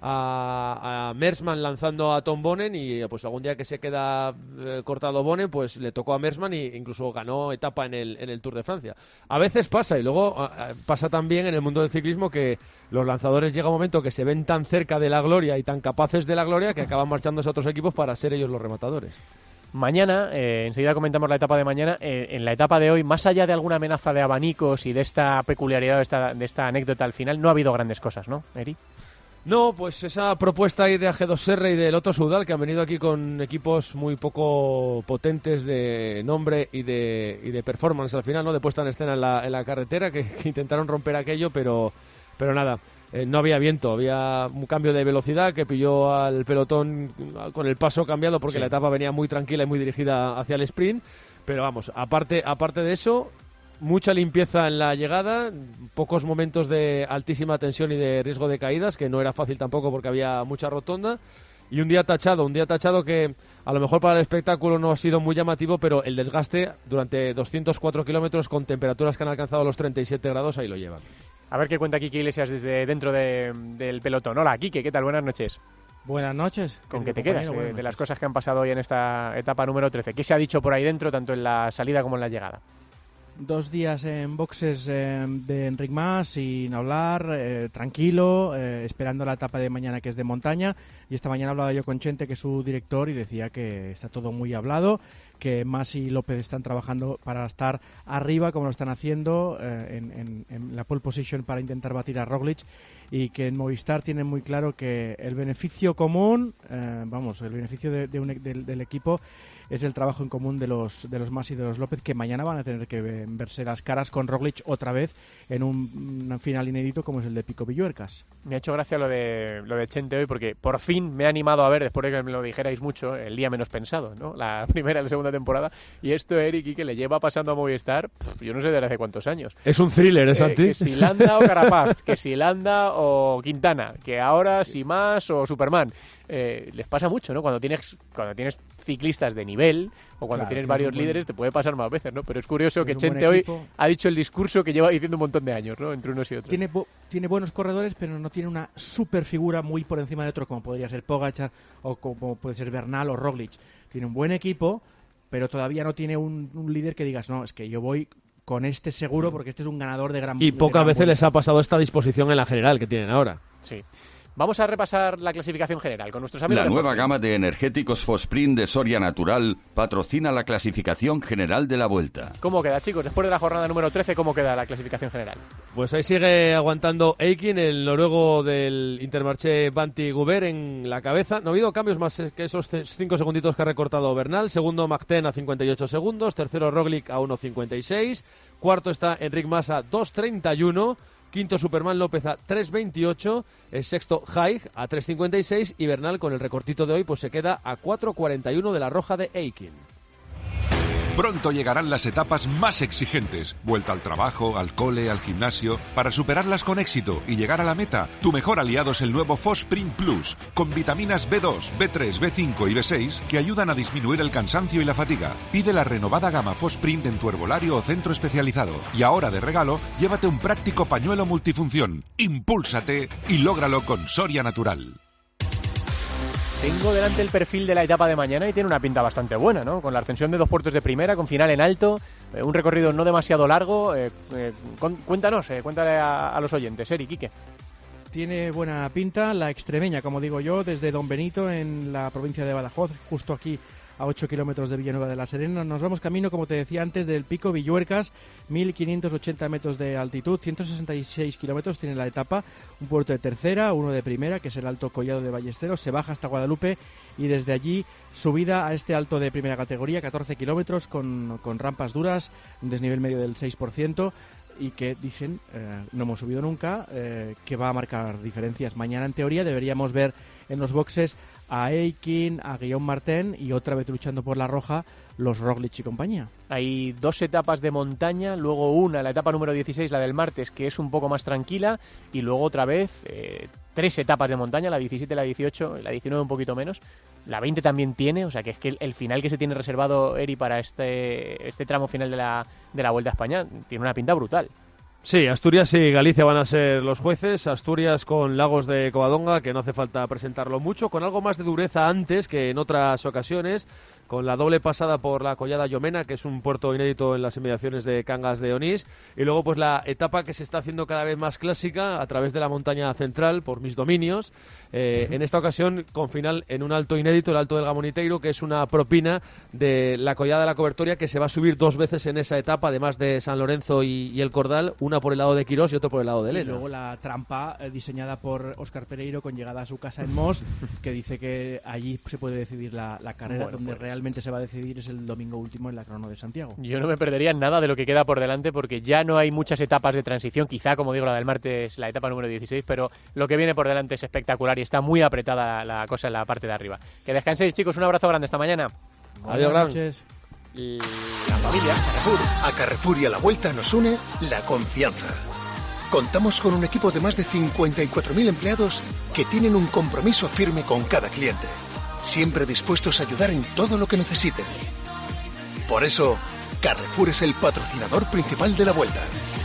a, a Mersman lanzando a Tom Bonen, y pues algún día que se queda eh, cortado Bonen, pues le tocó a Mersman e incluso ganó etapa en el, en el Tour de Francia. A veces pasa, y luego a, pasa también en el mundo del ciclismo que los lanzadores llega un momento que se ven tan cerca de la gloria y tan capaces de la gloria que acaban marchándose a otros equipos para ser ellos los rematadores. Mañana, eh, enseguida comentamos la etapa de mañana, eh, en la etapa de hoy, más allá de alguna amenaza de abanicos y de esta peculiaridad, de esta, de esta anécdota al final, no ha habido grandes cosas, ¿no, Eri? No, pues esa propuesta ahí de A G dos R y de Lotto Soudal, que han venido aquí con equipos muy poco potentes de nombre y de, y de performance al final, ¿no? De puesta en escena en la, en la carretera, que, que intentaron romper aquello, pero, pero nada. Eh, no había viento, había un cambio de velocidad que pilló al pelotón con el paso cambiado porque sí. La etapa venía muy tranquila y muy dirigida hacia el sprint, pero vamos, aparte, aparte de eso, mucha limpieza en la llegada, pocos momentos de altísima tensión y de riesgo de caídas, que no era fácil tampoco porque había mucha rotonda, y un día tachado, un día tachado que a lo mejor para el espectáculo no ha sido muy llamativo, pero el desgaste durante doscientos cuatro kilómetros con temperaturas que han alcanzado los treinta y siete grados, ahí lo llevan. A ver qué cuenta Quique Iglesias desde dentro de, del pelotón. Hola, Quique, ¿qué tal? Buenas noches. Buenas noches. ¿Con qué te quedas de, de las cosas que han pasado hoy en esta etapa número trece? ¿Qué se ha dicho por ahí dentro, tanto en la salida como en la llegada? Dos días en boxes eh, de Enric Mas, sin hablar, eh, tranquilo, eh, esperando la etapa de mañana, que es de montaña. Y esta mañana hablaba yo con Chente, que es su director, y decía que está todo muy hablado, que Mas y López están trabajando para estar arriba, como lo están haciendo, eh, en, en, en la pole position para intentar batir a Roglic, y que en Movistar tienen muy claro que el beneficio común, eh, vamos, el beneficio de, de un, del, del equipo es el trabajo en común de los de los Mas y de los López, que mañana van a tener que verse las caras con Roglic otra vez en un, un final inédito como es el de Pico Villuercas. Me ha hecho gracia lo de lo de Chente hoy, porque por fin me ha animado a ver, después de que me lo dijerais mucho, el día menos pensado, ¿no? La primera y la segunda temporada, y esto Eric y que le lleva pasando a Movistar, pff, yo no sé desde hace cuántos años. Es un thriller, ¿eh, Santi? Eh, que si Landa o Carapaz, que si Landa o Quintana, que ahora si Mas o Superman. Eh, les pasa mucho, ¿no? Cuando tienes cuando tienes ciclistas de nivel o cuando claro, tienes tienes varios buen... líderes, te puede pasar más veces, ¿no? Pero es curioso que tienes Chente hoy ha dicho el discurso que lleva diciendo un montón de años, ¿no? Entre unos y otros. Tiene, bu- tiene buenos corredores, pero no tiene una super figura muy por encima de otro, como podría ser Pogačar o como puede ser Bernal o Roglic. Tiene un buen equipo, pero todavía no tiene un, un líder que digas, no, es que yo voy con este seguro porque este es un ganador de gran... Y pocas veces les ha pasado esta disposición en la general que tienen ahora. Sí. Vamos a repasar la clasificación general con nuestros amigos. La de nueva Fosprint. gama de energéticos Fosprint de Soria Natural patrocina la clasificación general de la Vuelta. ¿Cómo queda, chicos? Después de la jornada número trece, ¿cómo queda la clasificación general? Pues ahí sigue aguantando Eikin, el noruego del Intermarché Banti Guber, en la cabeza. No ha habido cambios más que esos cinco segunditos que ha recortado Bernal. Segundo, Magten a cincuenta y ocho segundos. Tercero, Roglic a uno cincuenta y seis. Cuarto está Enric Mas a dos treinta y uno. Quinto, Superman López a tres veintiocho. El sexto, Haig a tres cincuenta y seis. Y Bernal, con el recortito de hoy, pues se queda a cuatro cuarenta y uno de la roja de Eikin. Pronto llegarán las etapas más exigentes. Vuelta al trabajo, al cole, al gimnasio. Para superarlas con éxito y llegar a la meta, tu mejor aliado es el nuevo Fosprint Plus, con vitaminas B dos, B tres, B cinco y B seis que ayudan a disminuir el cansancio y la fatiga. Pide la renovada gama Fosprint en tu herbolario o centro especializado. Y ahora, de regalo, llévate un práctico pañuelo multifunción. Impúlsate y lógralo con Soria Natural. Tengo delante el perfil de la etapa de mañana y tiene una pinta bastante buena, ¿no? Con la ascensión de dos puertos de primera, con final en alto, eh, un recorrido no demasiado largo. Eh, eh, con, cuéntanos, eh, cuéntale a, a los oyentes, Eri, Quique. Tiene buena pinta la extremeña, como digo yo, desde Don Benito, en la provincia de Badajoz, justo aquí a ocho kilómetros de Villanueva de la Serena. Nos vamos camino, como te decía antes, del Pico Villuercas, mil quinientos ochenta metros de altitud, ciento sesenta y seis kilómetros tiene la etapa, un puerto de tercera, uno de primera, que es el Alto Collado de Ballesteros, se baja hasta Guadalupe y desde allí subida a este alto de primera categoría, catorce kilómetros con, con rampas duras, un desnivel medio del seis por ciento, y que dicen, eh, no hemos subido nunca, eh, que va a marcar diferencias. Mañana, en teoría, deberíamos ver en los boxes a Eikin, a Guillaume Martin y otra vez luchando por la roja los Roglic y compañía. Hay dos etapas de montaña, luego una, la etapa número dieciséis, la del martes, que es un poco más tranquila, y luego otra vez eh, tres etapas de montaña, la diecisiete, la dieciocho, la diecinueve un poquito menos. La veinte también tiene, o sea que es que el, el final que se tiene reservado, Eri, para este, este tramo final de la, de la Vuelta a España, tiene una pinta brutal. Sí, Asturias y Galicia van a ser los jueces. Asturias con Lagos de Covadonga, que no hace falta presentarlo mucho, con algo más de dureza antes que en otras ocasiones, con la doble pasada por la Collada Llomena, que es un puerto inédito en las inmediaciones de Cangas de Onís, y luego pues la etapa que se está haciendo cada vez más clásica a través de la montaña central por mis dominios, eh, en esta ocasión con final en un alto inédito, el Alto del Gamoniteiro, que es una propina de la Collada de la Cobertoria, que se va a subir dos veces en esa etapa, además de San Lorenzo y, y el Cordal, una por el lado de Quirós y otro por el lado de Lena. Y luego la trampa eh, diseñada por Óscar Pereiro con llegada a su casa en Mos, que dice que allí se puede decidir la, la carrera, bueno, donde pues realmente se va a decidir es el domingo último en la Crono de Santiago. Yo no me perdería nada de lo que queda por delante, porque ya no hay muchas etapas de transición, quizá, como digo, la del martes, la etapa número dieciséis, pero lo que viene por delante es espectacular y está muy apretada la, la cosa en la parte de arriba. Que descanséis, chicos, un abrazo grande, hasta mañana. Adiós, Buenas noches. Y la familia, Carrefour. A Carrefour y a la Vuelta nos une la confianza. Contamos con un equipo de más de cincuenta y cuatro mil empleados que tienen un compromiso firme con cada cliente, siempre dispuestos a ayudar en todo lo que necesiten. Por eso, Carrefour es el patrocinador principal de la Vuelta.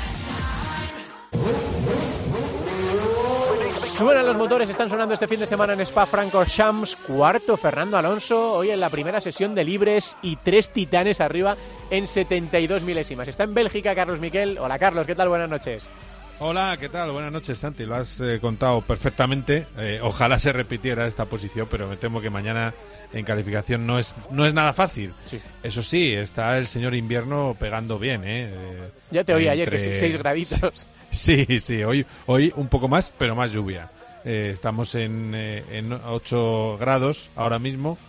Suenan los motores, están sonando este fin de semana en Spa-Francorchamps. Cuarto Fernando Alonso, hoy en la primera sesión de libres y tres titanes arriba en setenta y dos milésimas. Está en Bélgica Carlos Miquel. Hola Carlos, ¿qué tal? Buenas noches. Hola, ¿qué tal? Buenas noches, Santi. Lo has eh, contado perfectamente. Eh, ojalá se repitiera esta posición, pero me temo que mañana en calificación no es no es nada fácil. Sí. Eso sí, está el señor invierno pegando bien, ¿eh? eh ya te oí entre... ayer, que sí, seis graditos. Sí, sí, hoy, hoy un poco más, pero más lluvia. Eh, estamos en, eh, en ocho grados ahora mismo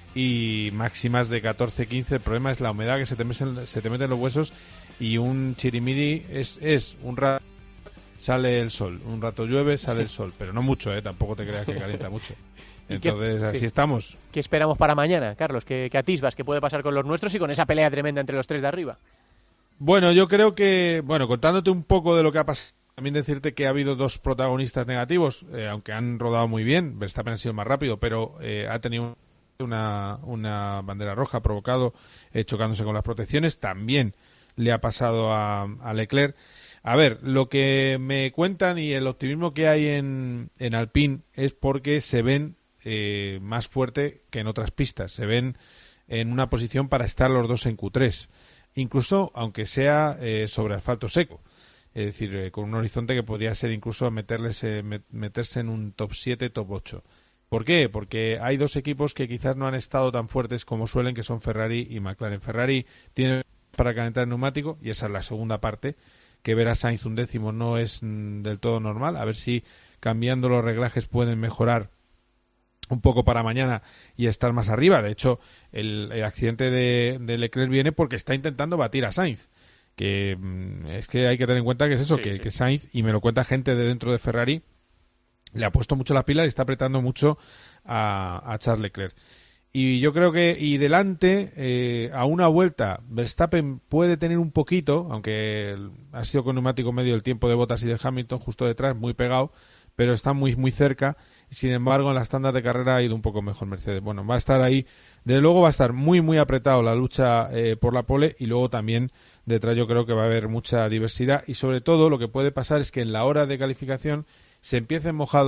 y máximas de catorce, quince. El problema es la humedad que se te mete, se te mete en los huesos y un chirimiri es, es un rato sale el sol, un rato llueve, sale sí. el sol, pero no mucho, ¿eh? Tampoco te creas que calienta mucho. Entonces, qué, así sí. estamos. ¿Qué esperamos para mañana, Carlos? ¿Qué, qué atisbas? ¿Qué puede pasar con los nuestros y con esa pelea tremenda entre los tres de arriba? Bueno, yo creo que, bueno, contándote un poco de lo que ha pasado, también decirte que ha habido dos protagonistas negativos, eh, aunque han rodado muy bien, Verstappen ha sido más rápido, pero eh, ha tenido una, una bandera roja, provocado, eh, chocándose con las protecciones. También le ha pasado a, a Leclerc. A ver, lo que me cuentan y el optimismo que hay en, en Alpine es porque se ven eh, más fuerte que en otras pistas. Se ven en una posición para estar los dos en Q tres, incluso aunque sea eh, sobre asfalto seco. Es decir, eh, con un horizonte que podría ser incluso meterles, eh, met, meterse en un top siete, top ocho. ¿Por qué? Porque hay dos equipos que quizás no han estado tan fuertes como suelen, que son Ferrari y McLaren. Ferrari tiene para calentar el neumático, y esa es la segunda parte, que ver a Sainz un décimo no es mm, del todo normal. A ver si cambiando los reglajes pueden mejorar un poco para mañana y estar más arriba. De hecho, el, el accidente de, de Leclerc viene porque está intentando batir a Sainz. Que mm, es que hay que tener en cuenta que es eso, sí, que, sí. que Sainz, y me lo cuenta gente de dentro de Ferrari, le ha puesto mucho la pila y está apretando mucho a, a Charles Leclerc. Y yo creo que, y delante, eh, a una vuelta, Verstappen puede tener un poquito, aunque ha sido con neumático medio el tiempo de Bottas y de Hamilton, justo detrás, muy pegado, pero está muy muy cerca. Sin embargo, en las tandas de carrera ha ido un poco mejor Mercedes. Bueno, va a estar ahí, desde luego va a estar muy muy apretado la lucha eh, por la pole, y luego también detrás yo creo que va a haber mucha diversidad, y sobre todo lo que puede pasar es que en la hora de calificación se empiece mojado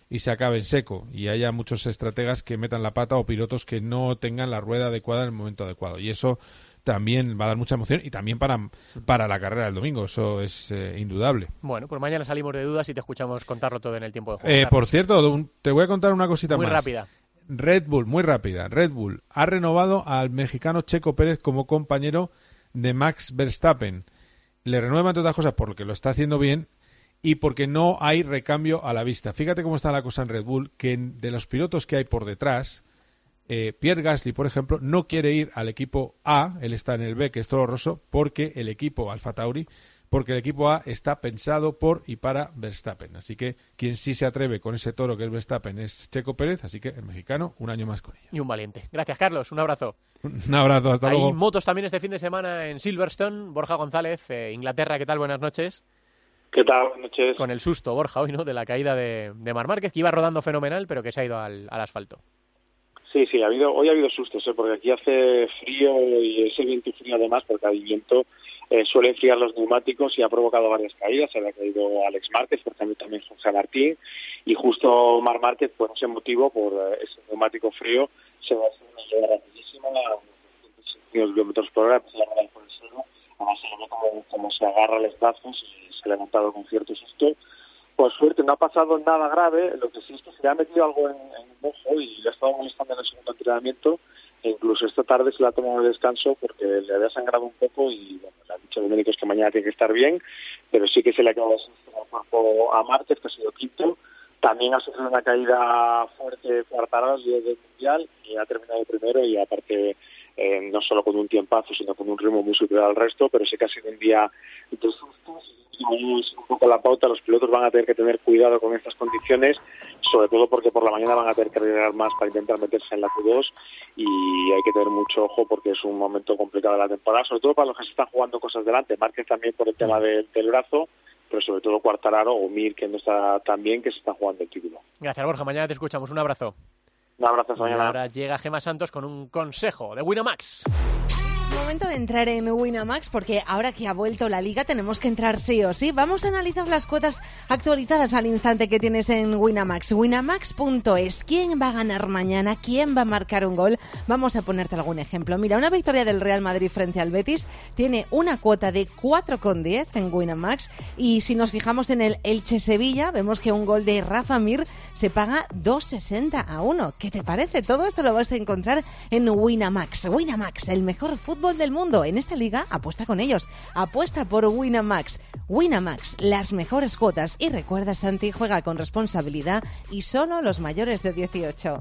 y se acabe en seco y haya muchos estrategas que metan la pata o pilotos que no tengan la rueda adecuada en el momento adecuado. Y eso también va a dar mucha emoción y también para, para la carrera del domingo, eso es eh, indudable. Bueno, pues mañana salimos de dudas y te escuchamos contarlo todo en el tiempo de juego. Eh, por cierto, un, te voy a contar una cosita muy más. Muy rápida. Red Bull, muy rápida. Red Bull ha renovado al mexicano Checo Pérez como compañero de Max Verstappen. Le renueva, entre otras cosas, porque lo está haciendo bien y porque no hay recambio a la vista. Fíjate cómo está la cosa en Red Bull, que de los pilotos que hay por detrás, Eh, Pierre Gasly, por ejemplo, no quiere ir al equipo A, él está en el B, que es Toro Rosso, porque el equipo Alfa Tauri, porque el equipo A está pensado por y para Verstappen. Así que quien sí se atreve con ese toro que es Verstappen es Checo Pérez, así que el mexicano, un año más con ella. Y un valiente. Gracias, Carlos. Un abrazo. Un abrazo, hasta Hay luego. Hay motos también este fin de semana en Silverstone. Borja González, eh, Inglaterra, ¿qué tal? Buenas noches. ¿Qué tal? Buenas noches. Con el susto, Borja, hoy, ¿no? De la caída de, de Marc Márquez, que iba rodando fenomenal, pero que se ha ido al, al asfalto. Sí, sí, ha habido, hoy ha habido sustos, ¿eh? Porque aquí hace frío y ese viento frío además, porque hay viento, eh, suele enfriar los neumáticos y ha provocado varias caídas. Se había caído Alex Márquez, por ejemplo, también José Martín, y justo Marc Márquez, por ese motivo, por eh, ese neumático frío, se va a hacer una llegada rapidísima a ciento kilómetros por hora, empezó a rodar por el suelo, además se ve como, como se agarra los brazos y se ha levantado con cierto susto. Por suerte no ha pasado nada grave, lo que sí es que se le ha metido algo en, en un ojo y le ha estado molestando en el segundo entrenamiento, e incluso esta tarde se le ha tomado el descanso porque le había sangrado un poco y bueno, le han dicho los médicos que mañana tiene que estar bien, pero sí que se le ha quedado el cuerpo a Márquez, que ha sido quinto. También ha sufrido una caída fuerte Quartararo del Mundial y ha terminado primero y aparte eh, no solo con un tiempazo sino con un ritmo muy superior al resto, pero sí que ha sido un día de sustos. Y es un poco la pauta, los pilotos van a tener que tener cuidado con estas condiciones, sobre todo porque por la mañana van a tener que arriesgar más para intentar meterse en la Q dos y hay que tener mucho ojo porque es un momento complicado de la temporada, sobre todo para los que se están jugando cosas delante. Márquez también por el tema del, del brazo, pero sobre todo Quartararo o Mir, que no está tan bien, que se está jugando el título. Gracias, Borja. Mañana te escuchamos. Un abrazo. Un abrazo, mañana. Ahora llega Gemma Santos con un consejo de Winamax. Momento de entrar en Winamax porque ahora que ha vuelto la liga tenemos que entrar sí o sí. Vamos a analizar las cuotas actualizadas al instante que tienes en Winamax. Winamax punto es. ¿Quién va a ganar mañana? ¿Quién va a marcar un gol? Vamos a ponerte algún ejemplo. Mira, una victoria del Real Madrid frente al Betis tiene una cuota de cuatro coma diez en Winamax y si nos fijamos en el Elche-Sevilla vemos que un gol de Rafa Mir se paga dos sesenta a uno. ¿Qué te parece? Todo esto lo vas a encontrar en Winamax. Winamax, el mejor fútbol del mundo. En esta liga apuesta con ellos. Apuesta por Winamax. Winamax, las mejores cuotas. Y recuerda, Santi, juega con responsabilidad y solo los mayores de dieciocho.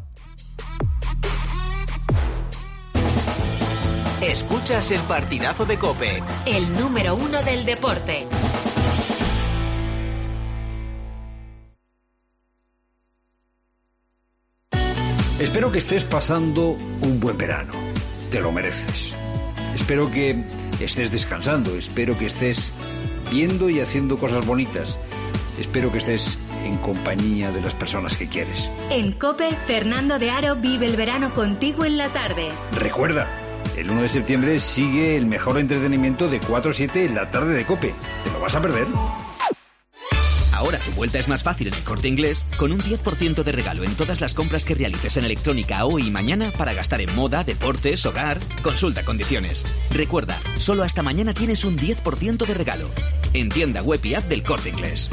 Escuchas el partidazo de COPE. El número uno del deporte. Espero que estés pasando un buen verano. Te lo mereces. Espero que estés descansando. Espero que estés viendo y haciendo cosas bonitas. Espero que estés en compañía de las personas que quieres. En COPE, Fernando de Aro vive el verano contigo en la tarde. Recuerda, el uno de septiembre sigue el mejor entretenimiento de cuatro a siete en la tarde de COPE. ¿Te lo vas a perder? Ahora tu vuelta es más fácil en El Corte Inglés, con un diez por ciento de regalo en todas las compras que realices en electrónica hoy y mañana para gastar en moda, deportes, hogar. Consulta condiciones. Recuerda, solo hasta mañana tienes un diez por ciento de regalo. En tienda web y app del Corte Inglés.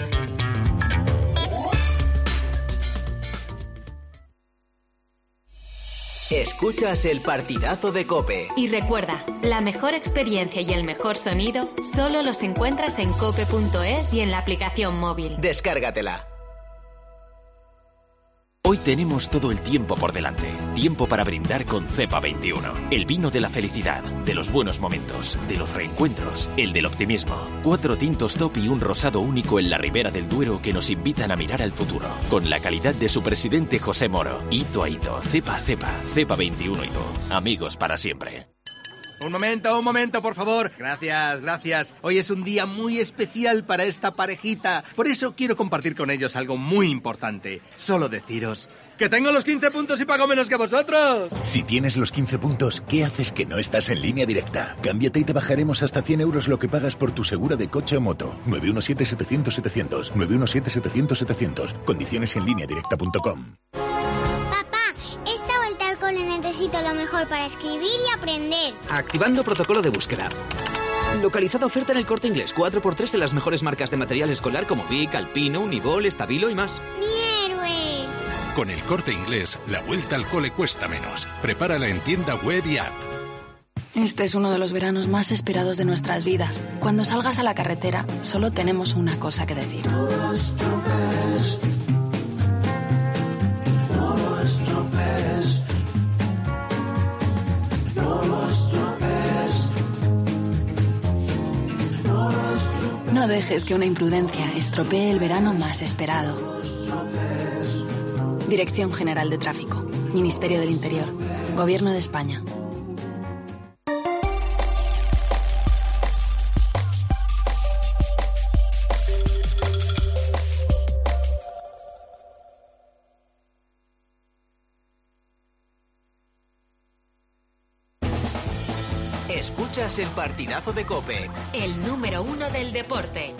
Escuchas el partidazo de COPE. Y recuerda, la mejor experiencia y el mejor sonido solo los encuentras en cope punto es y en la aplicación móvil. Descárgatela. Hoy tenemos todo el tiempo por delante. Tiempo para brindar con Cepa veintiuno. El vino de la felicidad, de los buenos momentos, de los reencuentros, el del optimismo. Cuatro tintos top y un rosado único en la Ribera del Duero que nos invitan a mirar al futuro. Con la calidad de su presidente José Moro. Hito a hito, cepa a cepa, Cepa veintiuno y tú. Amigos para siempre. Un momento, un momento, por favor. Gracias, gracias. Hoy es un día muy especial para esta parejita. Por eso quiero compartir con ellos algo muy importante. Solo deciros que tengo los quince puntos y pago menos que vosotros. Si tienes los quince puntos, ¿qué haces que no estás en Línea Directa? Cámbiate y te bajaremos hasta cien euros lo que pagas por tu segura de coche o moto. nueve uno siete, setecientos, setecientos. nueve uno siete, setecientos, setecientos. Condiciones en línea directa punto com. Necesito lo mejor para escribir y aprender. Activando protocolo de búsqueda. Localizada oferta en el Corte Inglés. cuatro por tres en las mejores marcas de material escolar como Vic, Alpino, Unibol, Stabilo y más. ¡Mi héroe! Con el Corte Inglés, la vuelta al cole cuesta menos. Prepárala en tienda web y app. Este es uno de los veranos más esperados de nuestras vidas. Cuando salgas a la carretera, solo tenemos una cosa que decir. No dejes que una imprudencia estropee el verano más esperado. Dirección General de Tráfico, Ministerio del Interior, Gobierno de España. Escuchas el partidazo de COPE. El número uno del deporte.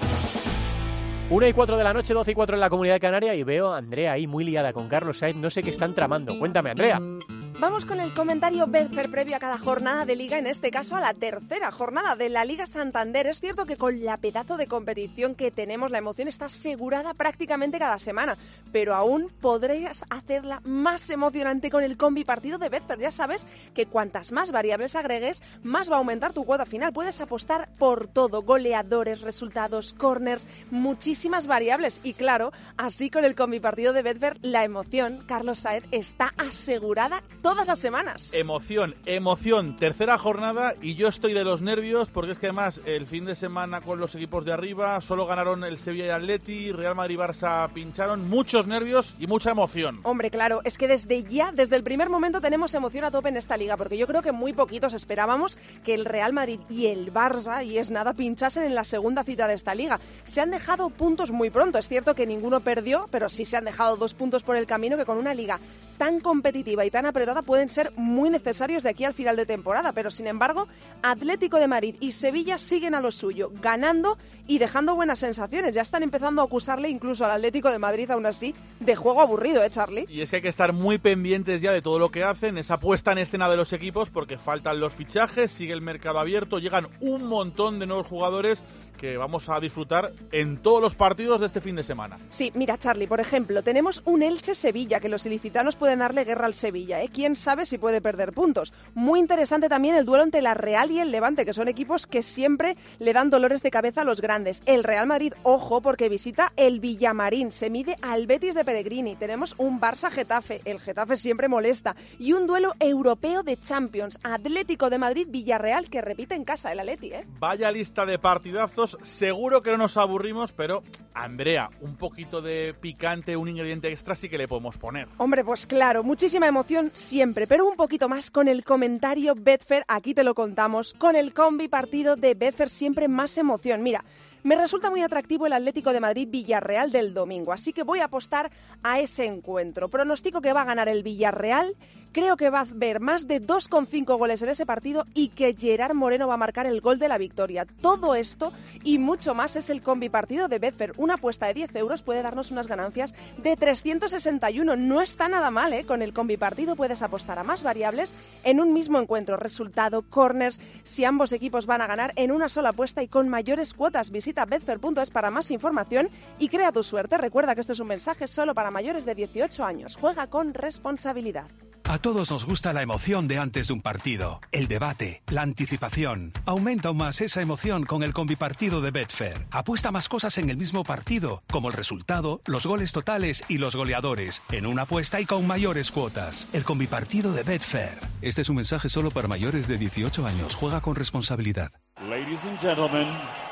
Una y cuatro de la noche, doce y cuatro en la Comunidad Canaria, y veo a Andrea ahí muy liada con Carlos Sainz. No sé qué están tramando. Cuéntame, Andrea. Vamos con el comentario Betfair previo a cada jornada de Liga, en este caso a la tercera jornada de la Liga Santander. Es cierto que con la pedazo de competición que tenemos, la emoción está asegurada prácticamente cada semana, pero aún podrías hacerla más emocionante con el combi partido de Betfair. Ya sabes que cuantas más variables agregues, más va a aumentar tu cuota final. Puedes apostar por todo, goleadores, resultados, corners, muchísimas variables. Y claro, así con el combi partido de Betfair, la emoción, Carlos Saez, está asegurada todas las semanas. Emoción, emoción, tercera jornada, y yo estoy de los nervios porque es que además el fin de semana con los equipos de arriba solo ganaron el Sevilla y Atleti, Real Madrid y Barça pincharon, muchos nervios y mucha emoción. Hombre, claro, es que desde ya, desde el primer momento tenemos emoción a tope en esta liga, porque yo creo que muy poquitos esperábamos que el Real Madrid y el Barça, y es nada, pinchasen en la segunda cita de esta liga. Se han dejado puntos muy pronto, es cierto que ninguno perdió, pero sí se han dejado dos puntos por el camino que con una liga tan competitiva y tan apretada pueden ser muy necesarios de aquí al final de temporada, pero sin embargo Atlético de Madrid y Sevilla siguen a lo suyo, ganando y dejando buenas sensaciones. Ya están empezando a acusarle incluso al Atlético de Madrid, aún así, de juego aburrido, ¿eh, Charlie? Y es que hay que estar muy pendientes ya de todo lo que hacen, esa puesta en escena de los equipos, porque faltan los fichajes, sigue el mercado abierto, llegan un montón de nuevos jugadores que vamos a disfrutar en todos los partidos de este fin de semana. Sí, mira, Charlie, por ejemplo, tenemos un Elche-Sevilla, que los ilicitanos pueden darle guerra al Sevilla, ¿eh? ¿Quién sabe si puede perder puntos? Muy interesante también el duelo entre la Real y el Levante, que son equipos que siempre le dan dolores de cabeza a los grandes. El Real Madrid, ojo, porque visita el Villamarín, se mide al Betis de Pellegrini. Tenemos un Barça-Getafe, el Getafe siempre molesta, y un duelo europeo de Champions, Atlético de Madrid-Villarreal, que repite en casa el Atleti, ¿eh? Vaya lista de partidazos. Seguro que no nos aburrimos, pero, Andrea, un poquito de picante, un ingrediente extra sí que le podemos poner. Hombre, pues claro, muchísima emoción siempre, pero un poquito más con el comentario Betfair, aquí te lo contamos, con el combi partido de Betfair siempre más emoción. Mira, me resulta muy atractivo el Atlético de Madrid-Villarreal del domingo, así que voy a apostar a ese encuentro. Pronostico que va a ganar el Villarreal, creo que va a haber más de dos coma cinco goles en ese partido y que Gerard Moreno va a marcar el gol de la victoria. Todo esto y mucho más es el combi partido de Betfair. Una apuesta de diez euros puede darnos unas ganancias de trescientos sesenta y uno. No está nada mal, ¿eh? Con el combi partido puedes apostar a más variables en un mismo encuentro. Resultado, corners, si ambos equipos van a ganar en una sola apuesta y con mayores cuotas. Visita betfair punto es para más información y crea tu suerte. Recuerda que esto es un mensaje solo para mayores de dieciocho años. Juega con responsabilidad. A todos nos gusta la emoción de antes de un partido, el debate, la anticipación. Aumenta aún más esa emoción con el combipartido de Betfair. Apuesta más cosas en el mismo partido, como el resultado, los goles totales y los goleadores, en una apuesta y con mayores cuotas. El combipartido de Betfair. Este es un mensaje solo para mayores de dieciocho años. Juega con responsabilidad. Ladies and gentlemen,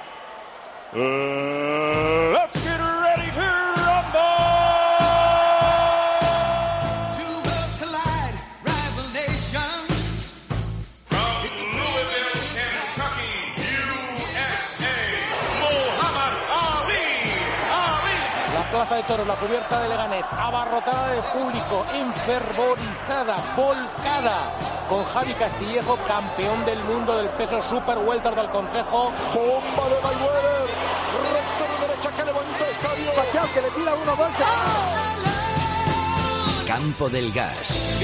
uh, let's get ready to rumble! Plaza de Toros, la cubierta de Leganés, abarrotada de público, enfervorizada, volcada, con Javi Castillejo, campeón del mundo del peso super welter del Consejo. Bomba de Mayweather, recta de derecha que levanta el estadio. Pacquiao que le tira uno, dos. Campo del Gas.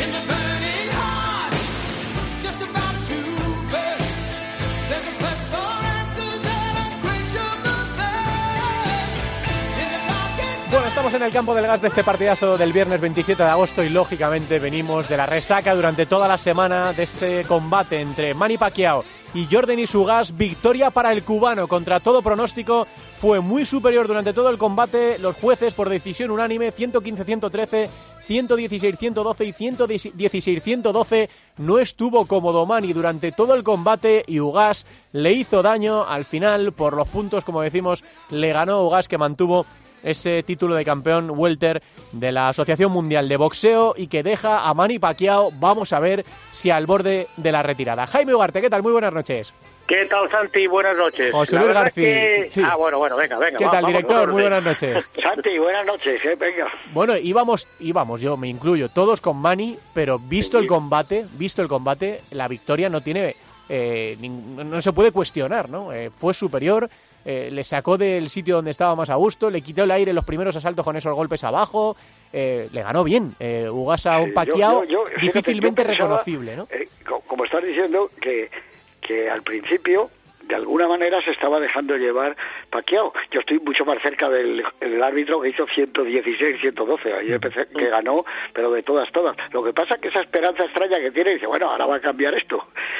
Bueno, estamos en el Campo del Gas de este partidazo del viernes veintisiete de agosto y lógicamente venimos de la resaca durante toda la semana de ese combate entre Manny Pacquiao y Yordenis Ugas. Victoria para el cubano, contra todo pronóstico, fue muy superior durante todo el combate. Los jueces por decisión unánime, ciento quince a ciento trece, ciento dieciséis a ciento doce y ciento dieciséis a ciento doce. No estuvo cómodo Manny durante todo el combate y Ugas le hizo daño. Al final, por los puntos, como decimos, le ganó Ugas, que mantuvo ese título de campeón welter de la Asociación Mundial de Boxeo y que deja a Manny Pacquiao, vamos a ver si al borde de la retirada. Jaime Ugarte, ¿qué tal? Muy buenas noches. ¿Qué tal, Santi? Buenas noches. José Luis García. Que... Sí. Ah, bueno, bueno, venga, venga. ¿Qué va, tal, vamos, director? vamos, Muy buenas noches. Santi, buenas noches, eh, venga. Bueno, íbamos, íbamos, yo me incluyo, todos con Manny, pero visto sí. el combate, visto el combate, la victoria no tiene, eh, ning- no se puede cuestionar, ¿no? Eh, fue superior. Eh, le sacó del sitio donde estaba más a gusto, le quitó el aire en los primeros asaltos con esos golpes abajo, eh, le ganó bien. Eh, Ugas a un Pacquiao yo, yo, yo, difícilmente fíjate, yo pensaba, reconocible, ¿no? Eh, como estás diciendo, que, que al principio, de alguna manera, se estaba dejando llevar Pacquiao. Yo estoy mucho más cerca del, del árbitro que hizo ciento dieciséis a ciento doce, ahí empecé, que ganó, pero de todas, todas. Lo que pasa es que esa esperanza extraña que tiene, dice, bueno, ahora va a cambiar esto.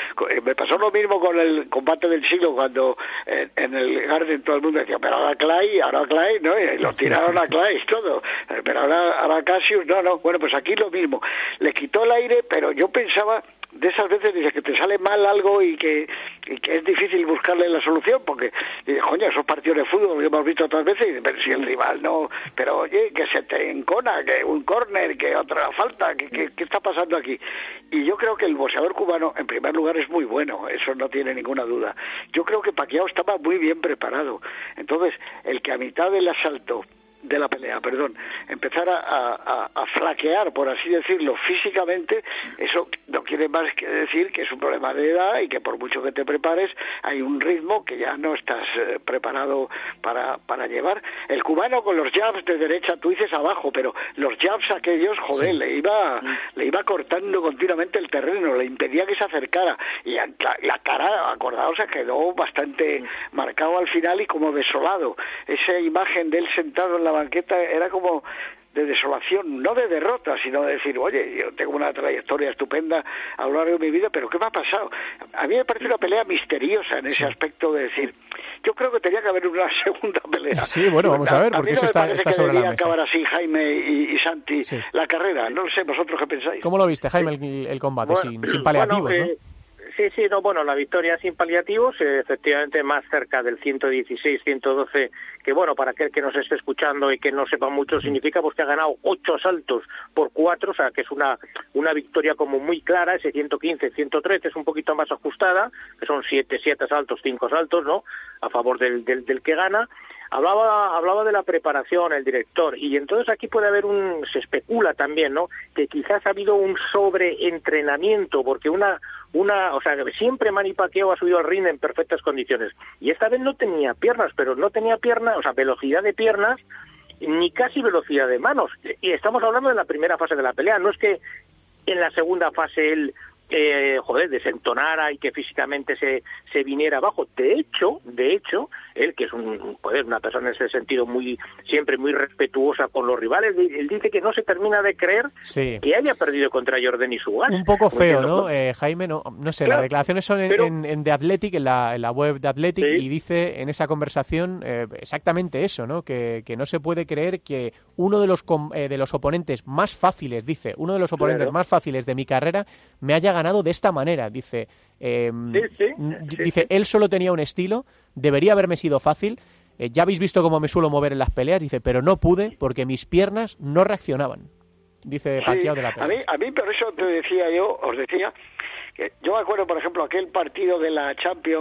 Me pasó lo mismo con el combate del siglo, cuando en, en el Garden todo el mundo decía, pero ahora Clay, ahora Clay, ¿no? Y lo tiraron a Clay y todo. Pero ahora, ahora Cassius, no, no. Bueno, pues aquí lo mismo. Le quitó el aire, pero yo pensaba, de esas veces dice que te sale mal algo y que, y que es difícil buscarle la solución, porque, dice, coño, esos partidos de fútbol lo hemos visto otras veces, y pero si el rival no, pero oye, que se te encona, que un córner, que otra falta, que, que, ¿qué está pasando aquí? Y yo creo que el boxeador cubano, en primer lugar, es muy bueno, eso no tiene ninguna duda. Yo creo que Pacquiao estaba muy bien preparado. Entonces, el que a mitad del asalto de la pelea, perdón, empezar a, a, a flaquear, por así decirlo, físicamente, eso no quiere más que decir que es un problema de edad y que por mucho que te prepares, hay un ritmo que ya no estás eh, preparado para, para llevar. El cubano con los jabs de derecha, tú dices abajo, pero los jabs aquellos, joder, sí. le iba le iba cortando continuamente el terreno, le impedía que se acercara, y la, la cara, acordaos, se quedó bastante marcado al final y como desolado. Esa imagen de él sentado en la banqueta era como de desolación, no de derrota, sino de decir, oye, yo tengo una trayectoria estupenda a lo largo de mi vida, pero ¿qué me ha pasado? A mí me parece una pelea misteriosa en ese sí. aspecto de decir, yo creo que tenía que haber una segunda pelea. Sí, bueno, vamos a, a ver, porque a eso no está, está sobre la mesa. Acabar así, Jaime y, y Santi, sí. la carrera, no lo sé, vosotros qué pensáis. ¿Cómo lo viste, Jaime, el, el combate, bueno, sin, sin paliativos, bueno, ¿no? Eh... Sí, sí, no, bueno, la victoria sin paliativos, eh, efectivamente más cerca del ciento dieciséis a ciento doce, que bueno, para aquel que nos esté escuchando y que no sepa mucho, significa pues que ha ganado ocho asaltos por cuatro, o sea, que es una una victoria como muy clara. Ese ciento quince a ciento trece es un poquito más ajustada, que son siete, siete asaltos, cinco asaltos, ¿no?, a favor del, del, del que gana. Hablaba hablaba de la preparación, el director, y entonces aquí puede haber un, se especula también, ¿no?, que quizás ha habido un sobreentrenamiento, porque una, una, o sea, siempre Manny Pacquiao ha subido al ring en perfectas condiciones, y esta vez no tenía piernas, pero no tenía piernas, o sea, velocidad de piernas, ni casi velocidad de manos, y estamos hablando de la primera fase de la pelea, no es que en la segunda fase él Eh, joder, desentonara y que físicamente se, se viniera abajo. De hecho, de hecho, él, que es un, joder, una persona en ese sentido muy, siempre muy respetuosa con los rivales, él dice que no se termina de creer sí. que haya perdido contra Yordenis Ugas. Un poco feo, ¿no, eh, Jaime? No, no sé, claro, las declaraciones son en, pero... en, en The Athletic, en la, en la web de Athletic, sí. y dice en esa conversación eh, exactamente eso, ¿no? Que, que no se puede creer que uno de los, eh, de los oponentes más fáciles, dice, uno de los oponentes claro. más fáciles de mi carrera me haya ganado de esta manera, dice, eh, sí, sí, dice, sí, sí. él solo tenía un estilo, debería haberme sido fácil, eh, ya habéis visto cómo me suelo mover en las peleas, dice, pero no pude porque mis piernas no reaccionaban, dice sí, Pacquiao de la pelea. A mí, a mí por eso te decía yo, os decía, que yo me acuerdo, por ejemplo, aquel partido de la Champions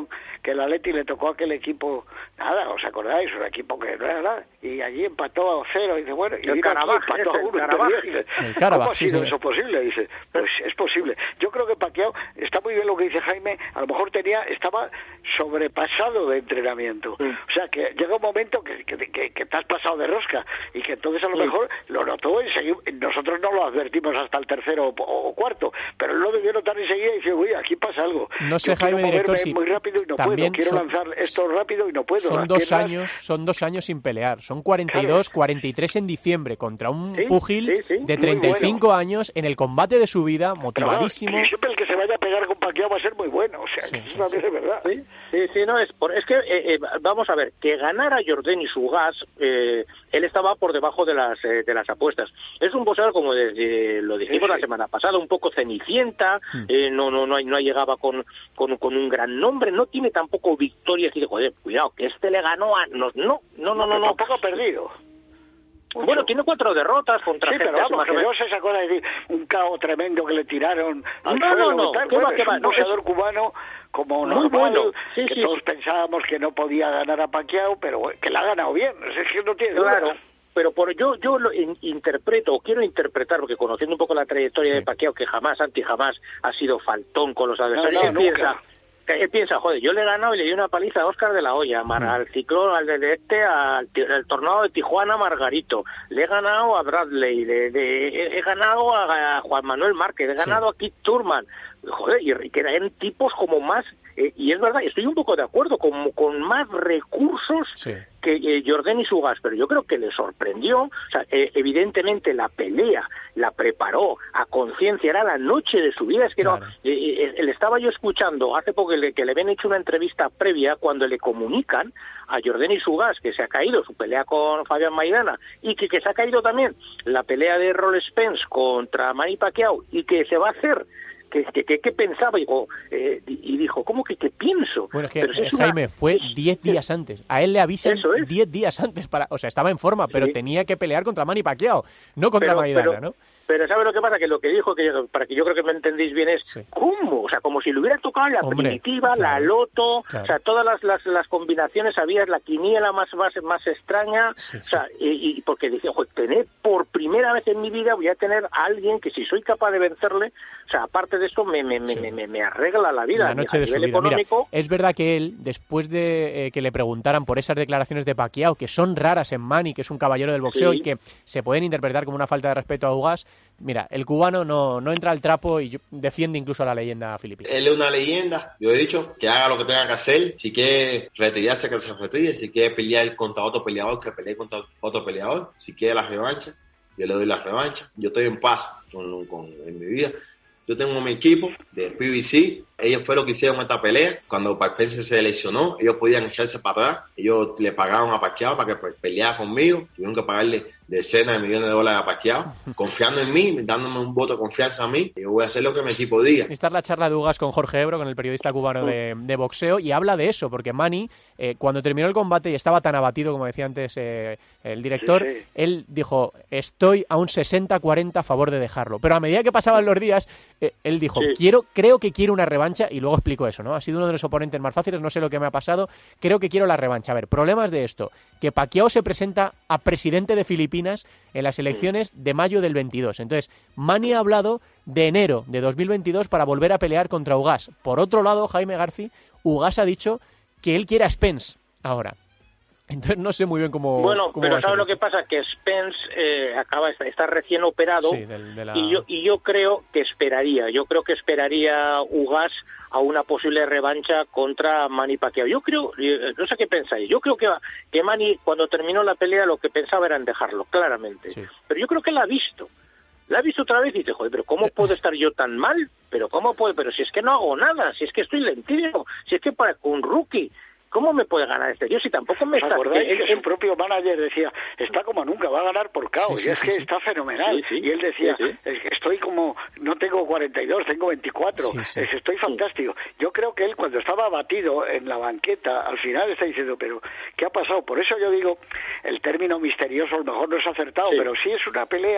que el Atleti le tocó a aquel equipo, nada, ¿os acordáis? Un equipo que no era nada, y allí empató a cero, y dice, bueno, y el Carabaj, empató a uno, dice, el Carabaj, ¿cómo ha sido sí, eso sí. posible? Dice, pues es posible. Yo creo que Pacquiao, está muy bien lo que dice Jaime, a lo mejor tenía, estaba sobrepasado de entrenamiento, mm. o sea, que llega un momento que, que, que, que te has pasado de rosca, y que entonces a lo mm. mejor lo notó enseguida, nosotros no lo advertimos hasta el tercero o, o cuarto, pero él lo debió notar enseguida y dice, uy, aquí pasa algo. No sé, Yo Jaime, director, si muy rápido y no puedo, quiero son, lanzar esto rápido y no puedo. Son Las dos piernas... años, son dos años sin pelear, son cuarenta y dos, claro. cuarenta y tres en diciembre contra un sí, púgil sí, sí, de treinta y cinco bueno. años en el combate de su vida, motivadísimo. Claro, y siempre el que se vaya a pegar con Pacquiao va a ser muy bueno, o sea, sí, que sí, eso también sí. es verdad. Sí, sí, sí, no, es, por, es que, eh, eh, vamos a ver, que ganara Jordan y su gas, eh, él estaba por debajo de las eh, de las apuestas. Es un boxeador, como desde, lo dijimos sí, sí. la semana pasada, un poco cenicienta, hmm. eh, no no no no llegaba con, con con un gran nombre, no tiene tampoco victorias y de joder, cuidado, que este le ganó a... No, no, no, no, no. no. Tampoco ha perdido. Mucho. Bueno, tiene cuatro derrotas contra sí, gente pero vamos, más que o menos. no se sacó de decir un cao tremendo que le tiraron al no, suelo. No, no, tal. ¿qué Bueno, va, qué es va? un No, boxeador es... cubano como muy normal, bueno. Sí, que sí. todos pensábamos que no podía ganar a Pacquiao, pero que la ha ganado bien. Es que no tiene Claro. duda. Pero por yo yo lo in, interpreto, o quiero interpretar, porque conociendo un poco la trayectoria sí. de Pacquiao, que jamás, anti jamás, ha sido faltón con los adversarios, no, no, él, piensa, él piensa, joder, yo le he ganado y le di una paliza a Óscar de la Hoya, Mar, sí. al Ciclón, al de este, al, al Tornado de Tijuana, Margarito, le he ganado a Bradley, le, le, he, he ganado a, a Juan Manuel Márquez, he ganado sí. a Keith Thurman, joder, y que eran tipos como más, eh, y es verdad, estoy un poco de acuerdo, con, con más recursos sí. que eh, Jordan y Sugas, pero yo creo que le sorprendió, o sea, eh, evidentemente la pelea la preparó a conciencia, era la noche de su vida, es que claro. no, eh, eh, le estaba yo escuchando hace poco que le, que le habían hecho una entrevista previa cuando le comunican a Jordan y Sugas que se ha caído su pelea con Fabián Maidana y que, que se ha caído también la pelea de Errol Spence contra Manny Pacquiao y que se va a hacer que, que, que, que pensaba y, digo, eh, y dijo, ¿cómo que qué pienso? Bueno, es que pero si eh, es una... Jaime, fue diez días antes. A él le avisan diez días antes. para O sea, estaba en forma, pero sí. tenía que pelear contra Manny Pacquiao, no contra pero, Maidana, pero, ¿no? Pero ¿sabes lo que pasa? Que lo que dijo, que para que yo creo que me entendéis bien, es sí. ¿cómo? O sea, como si le hubiera tocado la Hombre, primitiva, claro, la loto, claro. o sea, todas las, las, las combinaciones, había la quiniela más, más, más extraña, sí, o sea, sí. y, y porque dije, ojo, tener por primera vez en mi vida voy a tener a alguien que si soy capaz de vencerle, o sea, aparte de esto, me, me, sí. me, me, me arregla la vida. La noche a de su nivel vida. económico. Mira, es verdad que él, después de eh, que le preguntaran por esas declaraciones de Pacquiao, que son raras en Manny, que es un caballero del boxeo sí. y que se pueden interpretar como una falta de respeto a Ugas, mira, el cubano no, no entra al trapo y defiende incluso a la leyenda filipina. Él es una leyenda, yo he dicho que haga lo que tenga que hacer, si quiere retirarse que se retire, si quiere pelear contra otro peleador que pelee contra otro peleador, si quiere la revancha, yo le doy la revancha, yo estoy en paz con, con, en mi vida. Yo tengo mi equipo de P B C, ellos fue lo que hicieron esta pelea. Cuando Spencer se lesionó, ellos podían echarse para atrás. Ellos le pagaron a Pacquiao para que peleara conmigo. Tuvieron que pagarle decenas de millones de dólares a Pacquiao, confiando en mí, dándome un voto de confianza a mí. Y yo voy a hacer lo que mi equipo diga. Esta es la charla de Ugas con Jorge Ebro, con el periodista cubano de, de boxeo, y habla de eso, porque Manny, eh, cuando terminó el combate y estaba tan abatido, como decía antes eh, el director, sí, sí. él dijo, estoy a un sesenta cuarenta a favor de dejarlo. Pero a medida que pasaban los días, eh, él dijo, sí. quiero, creo que quiero una revancha, y luego explicó eso, ¿no? Ha sido uno de los oponentes más fáciles, no sé lo que me ha pasado, creo que quiero la revancha. A ver, problemas de esto, que Pacquiao se presenta a presidente de Filipinas en las elecciones de mayo del veintidós. Entonces, Manny ha hablado de enero de dos mil veintidós para volver a pelear contra Ugas. Por otro lado, Jaime Garci, Ugas ha dicho que él quiere a Spence ahora. Entonces no sé muy bien cómo... Bueno, cómo pero ¿sabes lo esto? que pasa? Que Spence eh, acaba está, está recién operado sí, del, de la... y, yo, y yo creo que esperaría, yo creo que esperaría Ugas a una posible revancha contra Manny Pacquiao. Yo creo, no sé qué pensáis, yo creo que, que Manny cuando terminó la pelea lo que pensaba era en dejarlo, claramente. Sí. Pero yo creo que la ha visto. La ha visto otra vez y dice, joder, pero ¿cómo puedo estar yo tan mal? Pero ¿cómo puedo? Pero si es que no hago nada, si es que estoy lentísimo, si es que para un rookie... ¿Cómo me puede ganar este tío si tampoco me está...? ¿Acordáis que el, su propio manager decía, está como nunca, va a ganar por K O? Sí, y es sí, que sí. está fenomenal. Sí, sí. Y él decía, sí, sí. estoy como, no tengo cuarenta y dos, tengo veinticuatro, sí, sí. estoy fantástico. Sí. Yo creo que él cuando estaba abatido en la banqueta, al final está diciendo, pero ¿qué ha pasado? Por eso yo digo, el término misterioso a lo mejor no es acertado, sí. pero sí es una pelea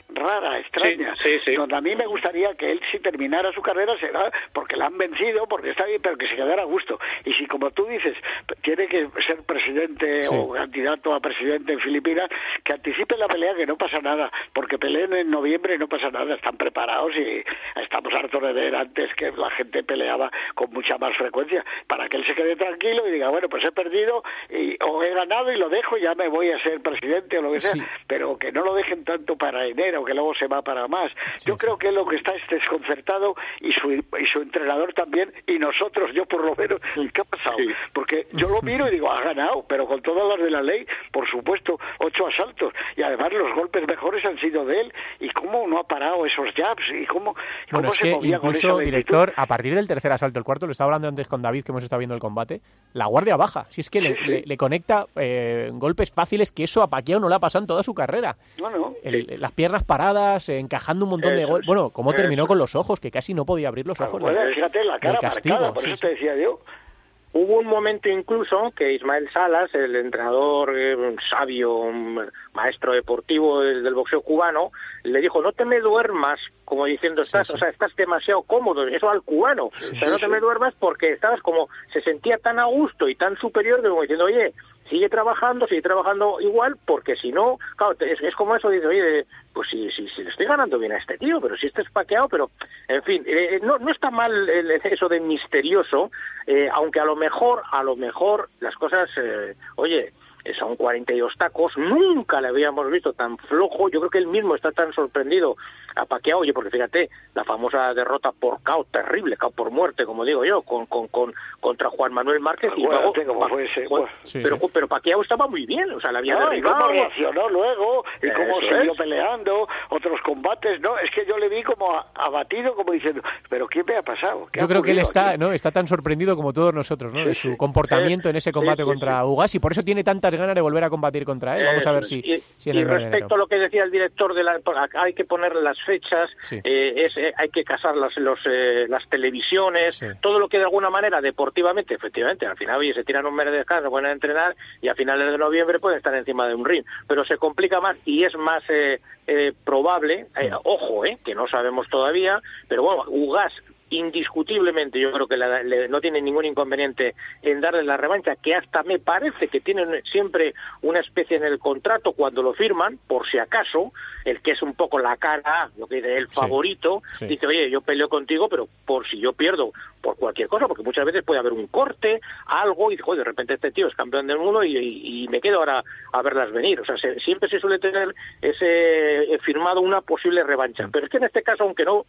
rara, extraña, sí, sí, sí. donde a mí me gustaría que él, si terminara su carrera, será porque la han vencido, porque está bien, pero que se quedara a gusto. Y si, como tú dices, tiene que ser presidente sí. o candidato a presidente en Filipinas, que anticipe la pelea, que no pasa nada, porque peleen en noviembre y no pasa nada, están preparados y estamos hartos de ver antes que la gente peleaba con mucha más frecuencia, para que él se quede tranquilo y diga, bueno, pues he perdido y, o he ganado y lo dejo, ya me voy a ser presidente o lo que sea, sí. pero que no lo dejen tanto para enero, que luego se va para más. Sí, yo sí. creo que lo que está es desconcertado y su, y su entrenador también, y nosotros, yo por lo menos, ¿qué ha pasado? Sí. Porque yo lo miro y digo, ha ganado, pero con todas las de la ley, por supuesto, ocho asaltos, y además los golpes mejores han sido de él, y cómo no ha parado esos jabs, y cómo, bueno, cómo es se que movía con esa incluso, director, a partir del tercer asalto, el cuarto, lo estaba hablando antes con David, que hemos estado viendo el combate, la guardia baja, si es que le, sí, sí. le, le conecta eh, golpes fáciles, que eso a Pacquiao no le ha pasado en toda su carrera. No, no. El, sí. Las piernas paradas, eh, encajando un montón eso de golpes. Bueno, cómo terminó eso. Con los ojos, que casi no podía abrir los ojos. Bueno, de, fíjate, la cara castigo, marcada, por sí, eso sí. te decía yo. Hubo un momento incluso que Ismael Salas, el entrenador eh, un sabio, un maestro deportivo del, del boxeo cubano, le dijo, no te me duermas, como diciendo, estás, sí, sí. o sea, estás demasiado cómodo, eso al cubano, sí, o sea, no te sí. me duermas porque estabas como, se sentía tan a gusto y tan superior, como diciendo, oye, sigue trabajando, sigue trabajando igual, porque si no, claro, es, es como eso, dice, oye, pues si, si, si le estoy ganando bien a este tío, pero si este es Pacquiao, pero, en fin, eh, no, no está mal el, eso de misterioso, eh, aunque a lo mejor, a lo mejor, las cosas, eh, oye, son cuarenta y dos tacos, nunca le habíamos visto tan flojo, yo creo que él mismo está tan sorprendido a Pacquiao, oye, porque fíjate, la famosa derrota por K O, terrible, K O por muerte, como digo yo, con, con, con contra Juan Manuel Márquez, ah, y bueno, luego, tengo, fue ese, bueno, sí, pero, sí. pero Pacquiao estaba muy bien, o sea, la había no, derribado. Y cómo reaccionó luego, y cómo Eso siguió es. peleando, otros combates, no, es que yo le vi como abatido, como diciendo, pero ¿qué me ha pasado? ¿Qué yo ha creo que él está, aquí? ¿no? está tan sorprendido como todos nosotros, ¿no? Sí, de su sí. comportamiento sí, en ese combate sí, sí, contra sí. Ugas, y por eso tiene tantas ganas de volver a combatir contra él. Vamos a ver si, y, si en y el respecto a lo que decía el director, de la, hay que ponerle las fechas, sí. eh, es, eh, hay que casar las, los, eh, las televisiones, sí. todo lo que de alguna manera deportivamente, efectivamente, al final oye, se tiran un mes de descanso, pueden entrenar y a finales de noviembre pueden estar encima de un ring, pero se complica más y es más eh, eh, probable, eh, ojo, eh, que no sabemos todavía, pero bueno, Ugas indiscutiblemente yo creo que le, le, no tiene ningún inconveniente en darle la revancha, que hasta me parece que tienen siempre una especie en el contrato cuando lo firman, por si acaso, el que es un poco la cara, lo que dice el favorito, sí, sí. dice, oye, yo peleo contigo, pero por si yo pierdo por cualquier cosa, porque muchas veces puede haber un corte, algo, y joder, de repente este tío es campeón del mundo y, y, y me quedo ahora a verlas venir. O sea, se, siempre se suele tener ese firmado una posible revancha, pero es que en este caso, aunque no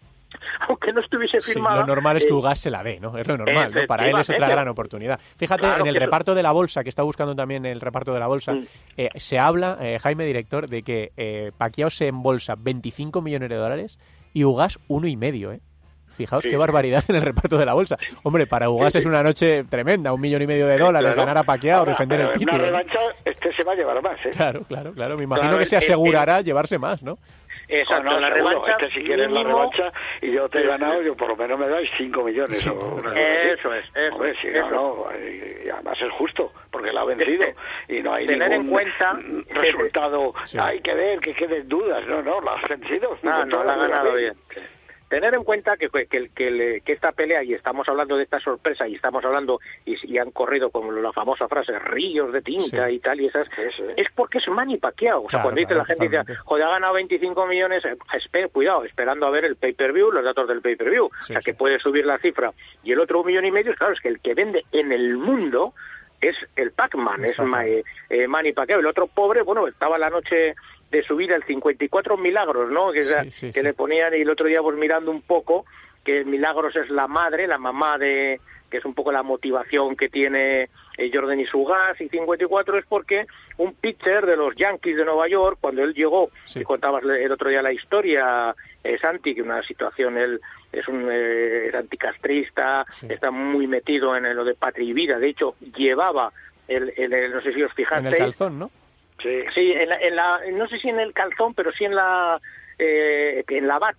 aunque no estuviese firmada... Sí, lo normal es que eh, Ugas se la dé, ¿no? Es lo normal, ¿no? Para él es otra gran oportunidad. Fíjate, claro, en el reparto de la bolsa, que está buscando también el reparto de la bolsa, mm. eh, se habla, eh, Jaime, director, de que eh, Pacquiao se embolsa veinticinco millones de dólares y Ugas uno y medio, ¿eh? Fijaos sí. qué barbaridad en el reparto de la bolsa. Hombre, para Ugas sí, sí. es una noche tremenda, un millón y medio de dólares, claro. ganar a Pacquiao, Ahora, defender el título. En una revancha, este se va a llevar más, ¿eh? Claro, claro, claro. Me imagino claro, que se asegurará el, el... llevarse más, ¿no? Exacto, no, no, la seguro. revancha. Este, si quieres la revancha y yo te he ganado, yo por lo menos me dais cinco millones. Sí, o una eso es, eso Hombre, es. Si eso no, no, y, y además es justo, porque la ha vencido y no hay tener ningún en cuenta resultado. Sí. Hay que ver que queden dudas. No, no, la has vencido. No, no, la ha ganado bien. Sí. Tener en cuenta que, que, que, que, que esta pelea, y estamos hablando de esta sorpresa, y estamos hablando, y, y han corrido con la famosa frase, ríos de tinta sí. y tal, y esas, sí, sí. es porque es Manny Pacquiao. O sea, claro, cuando dice claro, la gente, dice, joder, ha ganado veinticinco millones, esper, cuidado, esperando a ver el pay-per-view, los datos del pay-per-view, sí, o sea, sí. que puede subir la cifra, y el otro un millón y medio, claro, es que el que vende en el mundo es el Pac-Man, es eh, eh, Manny Pacquiao. El otro pobre, bueno, estaba la noche de subir el cincuenta y cuatro Milagros, ¿no? Que, sí, sí, que sí. le ponían, y el otro día pues mirando un poco, que Milagros es la madre, la mamá de, que es un poco la motivación que tiene eh, Jordan Ugas, y cincuenta y cuatro es porque un pitcher de los Yankees de Nueva York, cuando él llegó, sí. y contabas el otro día la historia, eh, Santi, que una situación, él es un eh, es anticastrista, sí. está muy metido en lo de patria y vida, de hecho llevaba el, el, el no sé si os fijasteis, en el calzón, ¿no? Sí, sí en, la, en la no sé si en el calzón, pero sí en la eh, en la bata,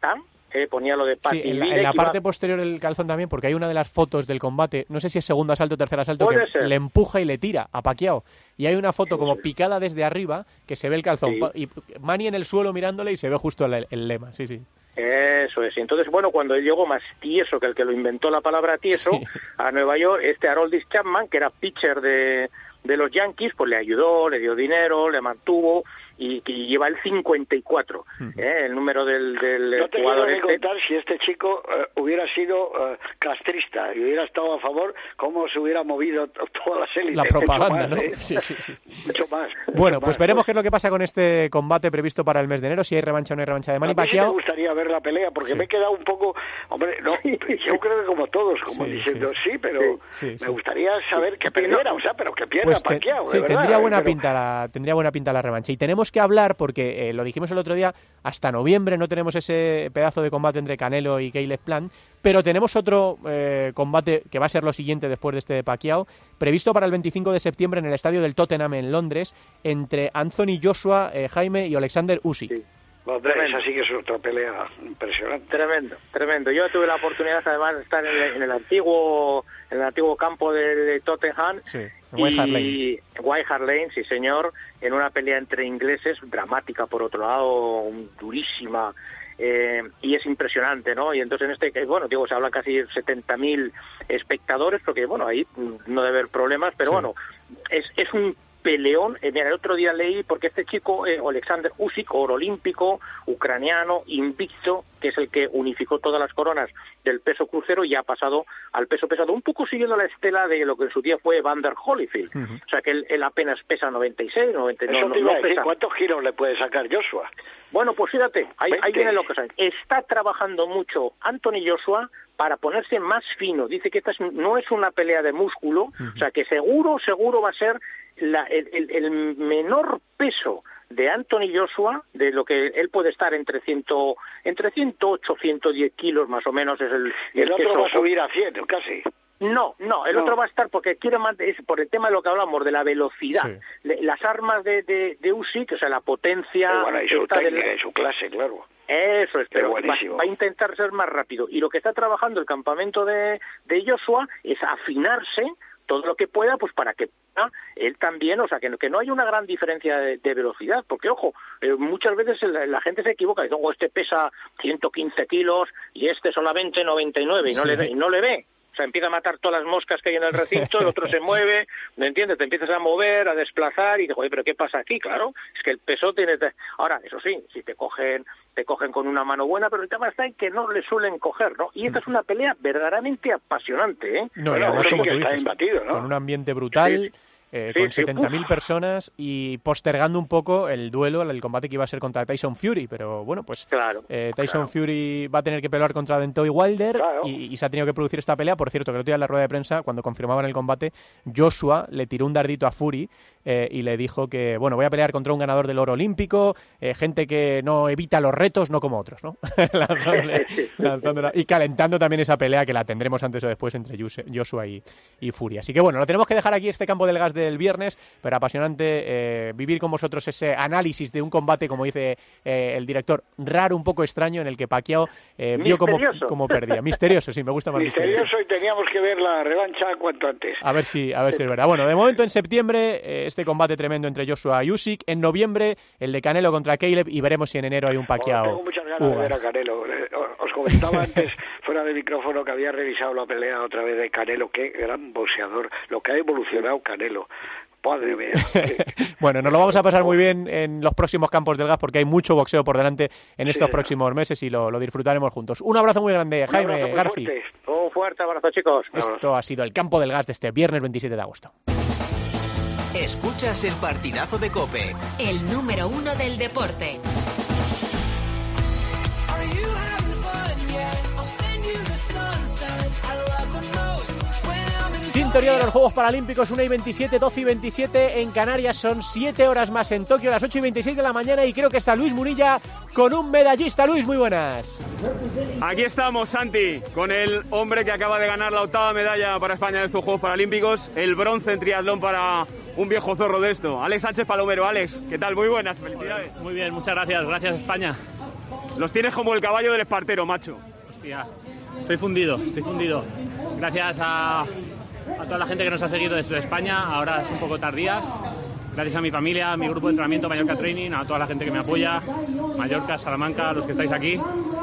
eh, ponía lo de Patti. Sí, en la, en la parte posterior del calzón también, porque hay una de las fotos del combate, no sé si es segundo asalto o tercer asalto, que ser. le empuja y le tira a Pacquiao. Y hay una foto como picada desde arriba que se ve el calzón. Sí. Y Manny en el suelo mirándole y se ve justo el, el lema, sí, sí. Eso es. Entonces, bueno, cuando él llegó más tieso que el que lo inventó la palabra tieso, sí, a Nueva York, este Aroldis Chapman, que era pitcher de, de los Yankees, pues le ayudó, le dio dinero, le mantuvo, y que lleva el cincuenta y cuatro, uh-huh. ¿eh? El número del, del no te jugador quiero este. contar si este chico uh, hubiera sido uh, castrista y hubiera estado a favor, cómo se hubiera movido todas las élites. La propaganda, más, ¿no? ¿eh? Sí, sí, sí. Mucho más. Bueno, mucho pues más, veremos pues. qué es lo que pasa con este combate previsto para el mes de enero, si hay revancha o no hay revancha de Manny Pacquiao. A mí sí me gustaría ver la pelea, porque sí. me he quedado un poco, hombre, no, yo creo que como todos, como sí, diciendo, sí, sí pero sí, sí, me gustaría saber que perdiera, o sea, pero que pierda pues te, Pacquiao, sí, de verdad, tendría buena pero... pinta la, tendría buena pinta la revancha. Y tenemos que hablar, porque eh, lo dijimos el otro día, hasta noviembre no tenemos ese pedazo de combate entre Canelo y Caleb Plant, pero tenemos otro eh, combate que va a ser lo siguiente después de este de Pacquiao, previsto para el veinticinco de septiembre en el estadio del Tottenham en Londres, entre Anthony Joshua, eh, Jaime y Alexander Usyk. Sí. Hombre, esa sí que es otra pelea impresionante. Tremendo, tremendo. Yo tuve la oportunidad además de estar en el, en el antiguo en el antiguo campo de, de Tottenham, sí, White Hart Lane. White Hart Lane, sí señor, en una pelea entre ingleses, dramática por otro lado, durísima, eh, y es impresionante, ¿no? Y entonces en este, bueno, digo, se hablan casi setenta mil espectadores, porque bueno, ahí no debe haber problemas, pero sí. bueno, es, es un peleón. Eh, mira, el otro día leí, porque este chico, eh, Alexander Usyk, oro olímpico, ucraniano, invicto, que es el que unificó todas las coronas del peso crucero y ha pasado al peso pesado, un poco siguiendo la estela de lo que en su día fue Evander Holyfield. Uh-huh. O sea que él, él apenas pesa noventa y seis, noventa y nueve. Eso no, te iba no a decir, ¿cuántos kilos le puede sacar Joshua? Bueno, pues fíjate, ahí, ahí viene lo que saben. Está trabajando mucho Anthony Joshua para ponerse más fino. Dice que esta es, no es una pelea de músculo, uh-huh. o sea que seguro, seguro va a ser la, el, el, el menor peso de Anthony Joshua, de lo que él puede estar entre ciento, entre ciento ocho, ciento diez kilos más o menos es el. Y el, el otro va a subir a cien, casi. No, no, el no. otro va a estar porque quiere mantener, por el tema de lo que hablamos, de la velocidad. Sí. Las armas de, de, de Usyk, o sea, la potencia. Pero bueno, y su técnica, del... y su clase, claro. Eso es, pero va, buenísimo. va a intentar ser más rápido. Y lo que está trabajando el campamento de, de Joshua es afinarse todo lo que pueda, pues para que ¿no? él también, o sea, que, que no hay una gran diferencia de, de velocidad, porque ojo, eh, muchas veces la, la gente se equivoca, dice, oh, este pesa ciento quince kilos y este solamente noventa y nueve y no, sí. le, y no le ve. O sea, empieza a matar todas las moscas que hay en el recinto, el otro se mueve, ¿me entiendes? Te empiezas a mover, a desplazar y dices, oye, ¿pero qué pasa aquí? Claro, es que el peso tiene... Ahora, eso sí, si te cogen te cogen con una mano buena, pero el tema está en que no le suelen coger, ¿no? Y esta es una pelea verdaderamente apasionante, ¿eh? No, bueno, además, como tú está dices, imbatido, ¿no? Con un ambiente brutal... Sí. Eh, sí, con sí, setenta mil personas y postergando un poco el duelo, el combate que iba a ser contra Tyson Fury, pero bueno, pues claro, eh, Tyson claro. Fury va a tener que pelear contra Deontay Wilder claro. y, y se ha tenido que producir esta pelea. Por cierto, que el otro día en la rueda de prensa, cuando confirmaban el combate, Joshua le tiró un dardito a Fury eh, y le dijo que, bueno, voy a pelear contra un ganador del oro olímpico, eh, gente que no evita los retos, no como otros, ¿no? lanzándole, lanzándola, y calentando también esa pelea que la tendremos antes o después entre Joshua y, y Fury. Así que bueno, lo tenemos que dejar aquí, este campo del gas del viernes, pero apasionante eh, vivir con vosotros ese análisis de un combate, como dice eh, el director, raro, un poco extraño, en el que Pacquiao eh, vio cómo, cómo perdía. Misterioso, sí, me gusta más misterioso. Misterioso y teníamos que ver la revancha cuanto antes. A ver si, a ver si es verdad. Bueno, de momento en septiembre eh, este combate tremendo entre Joshua y Usyk, en noviembre el de Canelo contra Caleb y veremos si en enero hay un Pacquiao. Oh, tengo muchas ganas Ugas. de ver a Canelo. Os comentaba antes fuera de micrófono que había revisado la pelea otra vez de Canelo. Qué gran boxeador, lo que ha evolucionado Canelo. Padre mía. Bueno, nos lo vamos a pasar muy bien en los próximos campos del gas porque hay mucho boxeo por delante en estos sí, próximos meses y lo, lo disfrutaremos juntos. Un abrazo muy grande, Jaime Garci. Un fuerte abrazo, chicos. Esto ha sido el campo del gas de este viernes veintisiete de agosto. Escuchas el partidazo de COPE, el número uno del deporte. Sintonía de los Juegos Paralímpicos, una y veintisiete, doce y veintisiete en Canarias, son siete horas más en Tokio, las ocho y veintiséis de la mañana, y creo que está Luis Munilla con un medallista. Luis, muy buenas. Aquí estamos, Santi, con el hombre que acaba de ganar la octava medalla para España en estos Juegos Paralímpicos, el bronce en triatlón para un viejo zorro de esto, Alex Sánchez Palomero. Alex, ¿qué tal? Muy buenas, felicidades. Muy bien, muchas gracias, gracias España. Los tienes como el caballo del espartero, macho. Hostia, estoy fundido, estoy fundido. Gracias a, a toda la gente que nos ha seguido desde España, ahora es un poco tardías. Gracias a mi familia, a mi grupo de entrenamiento, Mallorca Training, a toda la gente que me apoya, Mallorca, Salamanca, los que estáis aquí.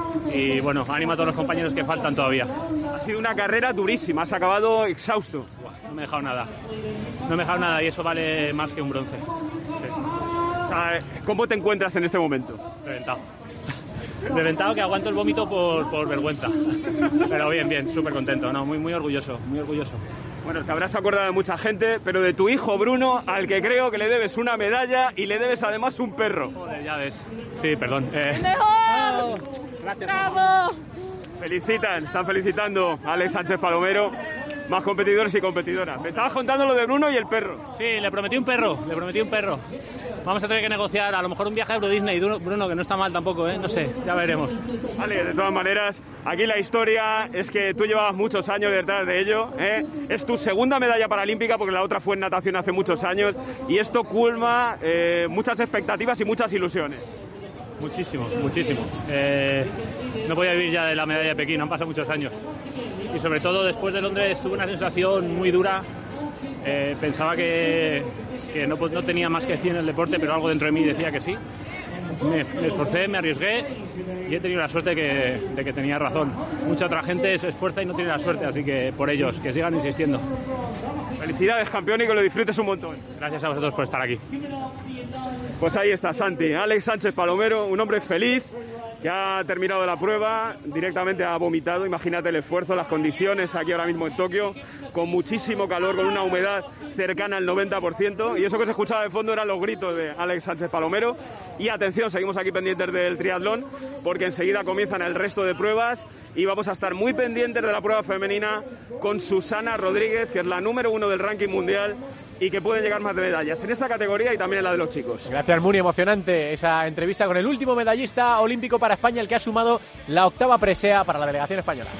Y bueno, ánimo a todos los compañeros que faltan todavía. Ha sido una carrera durísima, has acabado exhausto. No me he dejado nada, no me he dejado nada y eso vale más que un bronce. Sí. O sea, ¿cómo te encuentras en este momento? Reventado. Reventado, que aguanto el vómito por, por vergüenza. Pero bien, bien, súper contento, no, muy, muy orgulloso, muy orgulloso. Bueno, te habrás acordado de mucha gente, pero de tu hijo Bruno, al que creo que le debes una medalla y le debes además un perro. Joder, ya ves. Sí, perdón. Eh... ¡Mejor! Gracias. ¡Bravo! Felicitan, están felicitando a Alex Sánchez Palomero, más competidores y competidoras. Me estabas contando lo de Bruno y el perro. Sí, le prometí un perro, le prometí un perro. Vamos a tener que negociar, a lo mejor un viaje a Euro Disney, Bruno, que no está mal tampoco, ¿eh? No sé, ya veremos. Vale, de todas maneras, aquí la historia es que tú llevabas muchos años detrás de ello, ¿eh? Es tu segunda medalla paralímpica, porque la otra fue en natación hace muchos años, y esto culma eh, muchas expectativas y muchas ilusiones. Muchísimo, muchísimo. Eh, no voy a vivir ya de la medalla de Pekín, han pasado muchos años. Y sobre todo después de Londres tuve una sensación muy dura. Eh, pensaba que, que no, no tenía más que decir en el deporte, pero algo dentro de mí decía que sí. Me, me esforcé, me arriesgué y he tenido la suerte que, de que tenía razón. Mucha otra gente se esfuerza y no tiene la suerte, así que por ellos, que sigan insistiendo. Felicidades, campeón, y que lo disfrutes un montón. Gracias a vosotros por estar aquí. Pues ahí está Santi, Alex Sánchez Palomero, un hombre feliz, que ha terminado la prueba, directamente ha vomitado. Imagínate el esfuerzo, las condiciones aquí ahora mismo en Tokio, con muchísimo calor, con una humedad cercana al noventa por ciento, y eso que se escuchaba de fondo eran los gritos de Alex Sánchez Palomero. Y atención, seguimos aquí pendientes del triatlón, porque enseguida comienzan el resto de pruebas y vamos a estar muy pendientes de la prueba femenina con Susana Rodríguez, que es la número uno del ranking mundial y que pueden llegar más de medallas en esa categoría y también en la de los chicos. Gracias, Muni, emocionante esa entrevista con el último medallista olímpico para España, el que ha sumado la octava presea para la delegación española.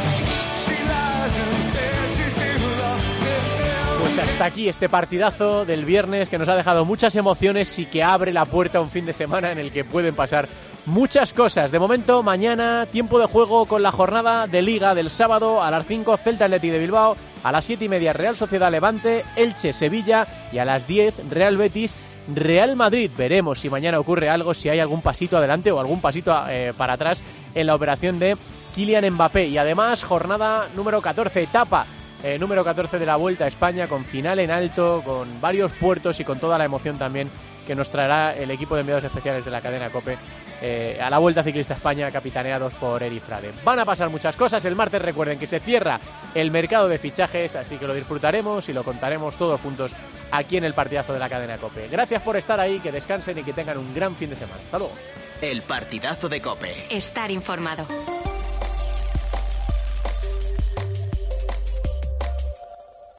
Pues hasta aquí este partidazo del viernes, que nos ha dejado muchas emociones y que abre la puerta a un fin de semana en el que pueden pasar muchas cosas. De momento, mañana tiempo de juego con la jornada de Liga del sábado a las cinco, Celta Athletic de Bilbao, a las siete y media Real Sociedad Levante, Elche Sevilla y a las diez Real Betis Real Madrid. Veremos si mañana ocurre algo, si hay algún pasito adelante o algún pasito eh, para atrás en la operación de Kylian Mbappé. Y además, jornada número catorce, etapa eh, número catorce de la Vuelta a España, con final en alto, con varios puertos y con toda la emoción también que nos traerá el equipo de enviados especiales de la cadena COPE eh, a la Vuelta Ciclista España, capitaneados por Eri Frade. Van a pasar muchas cosas. El martes, recuerden que se cierra el mercado de fichajes, así que lo disfrutaremos y lo contaremos todos juntos aquí en el partidazo de la cadena COPE. Gracias por estar ahí, que descansen y que tengan un gran fin de semana. Hasta luego. El partidazo de COPE. Estar informado.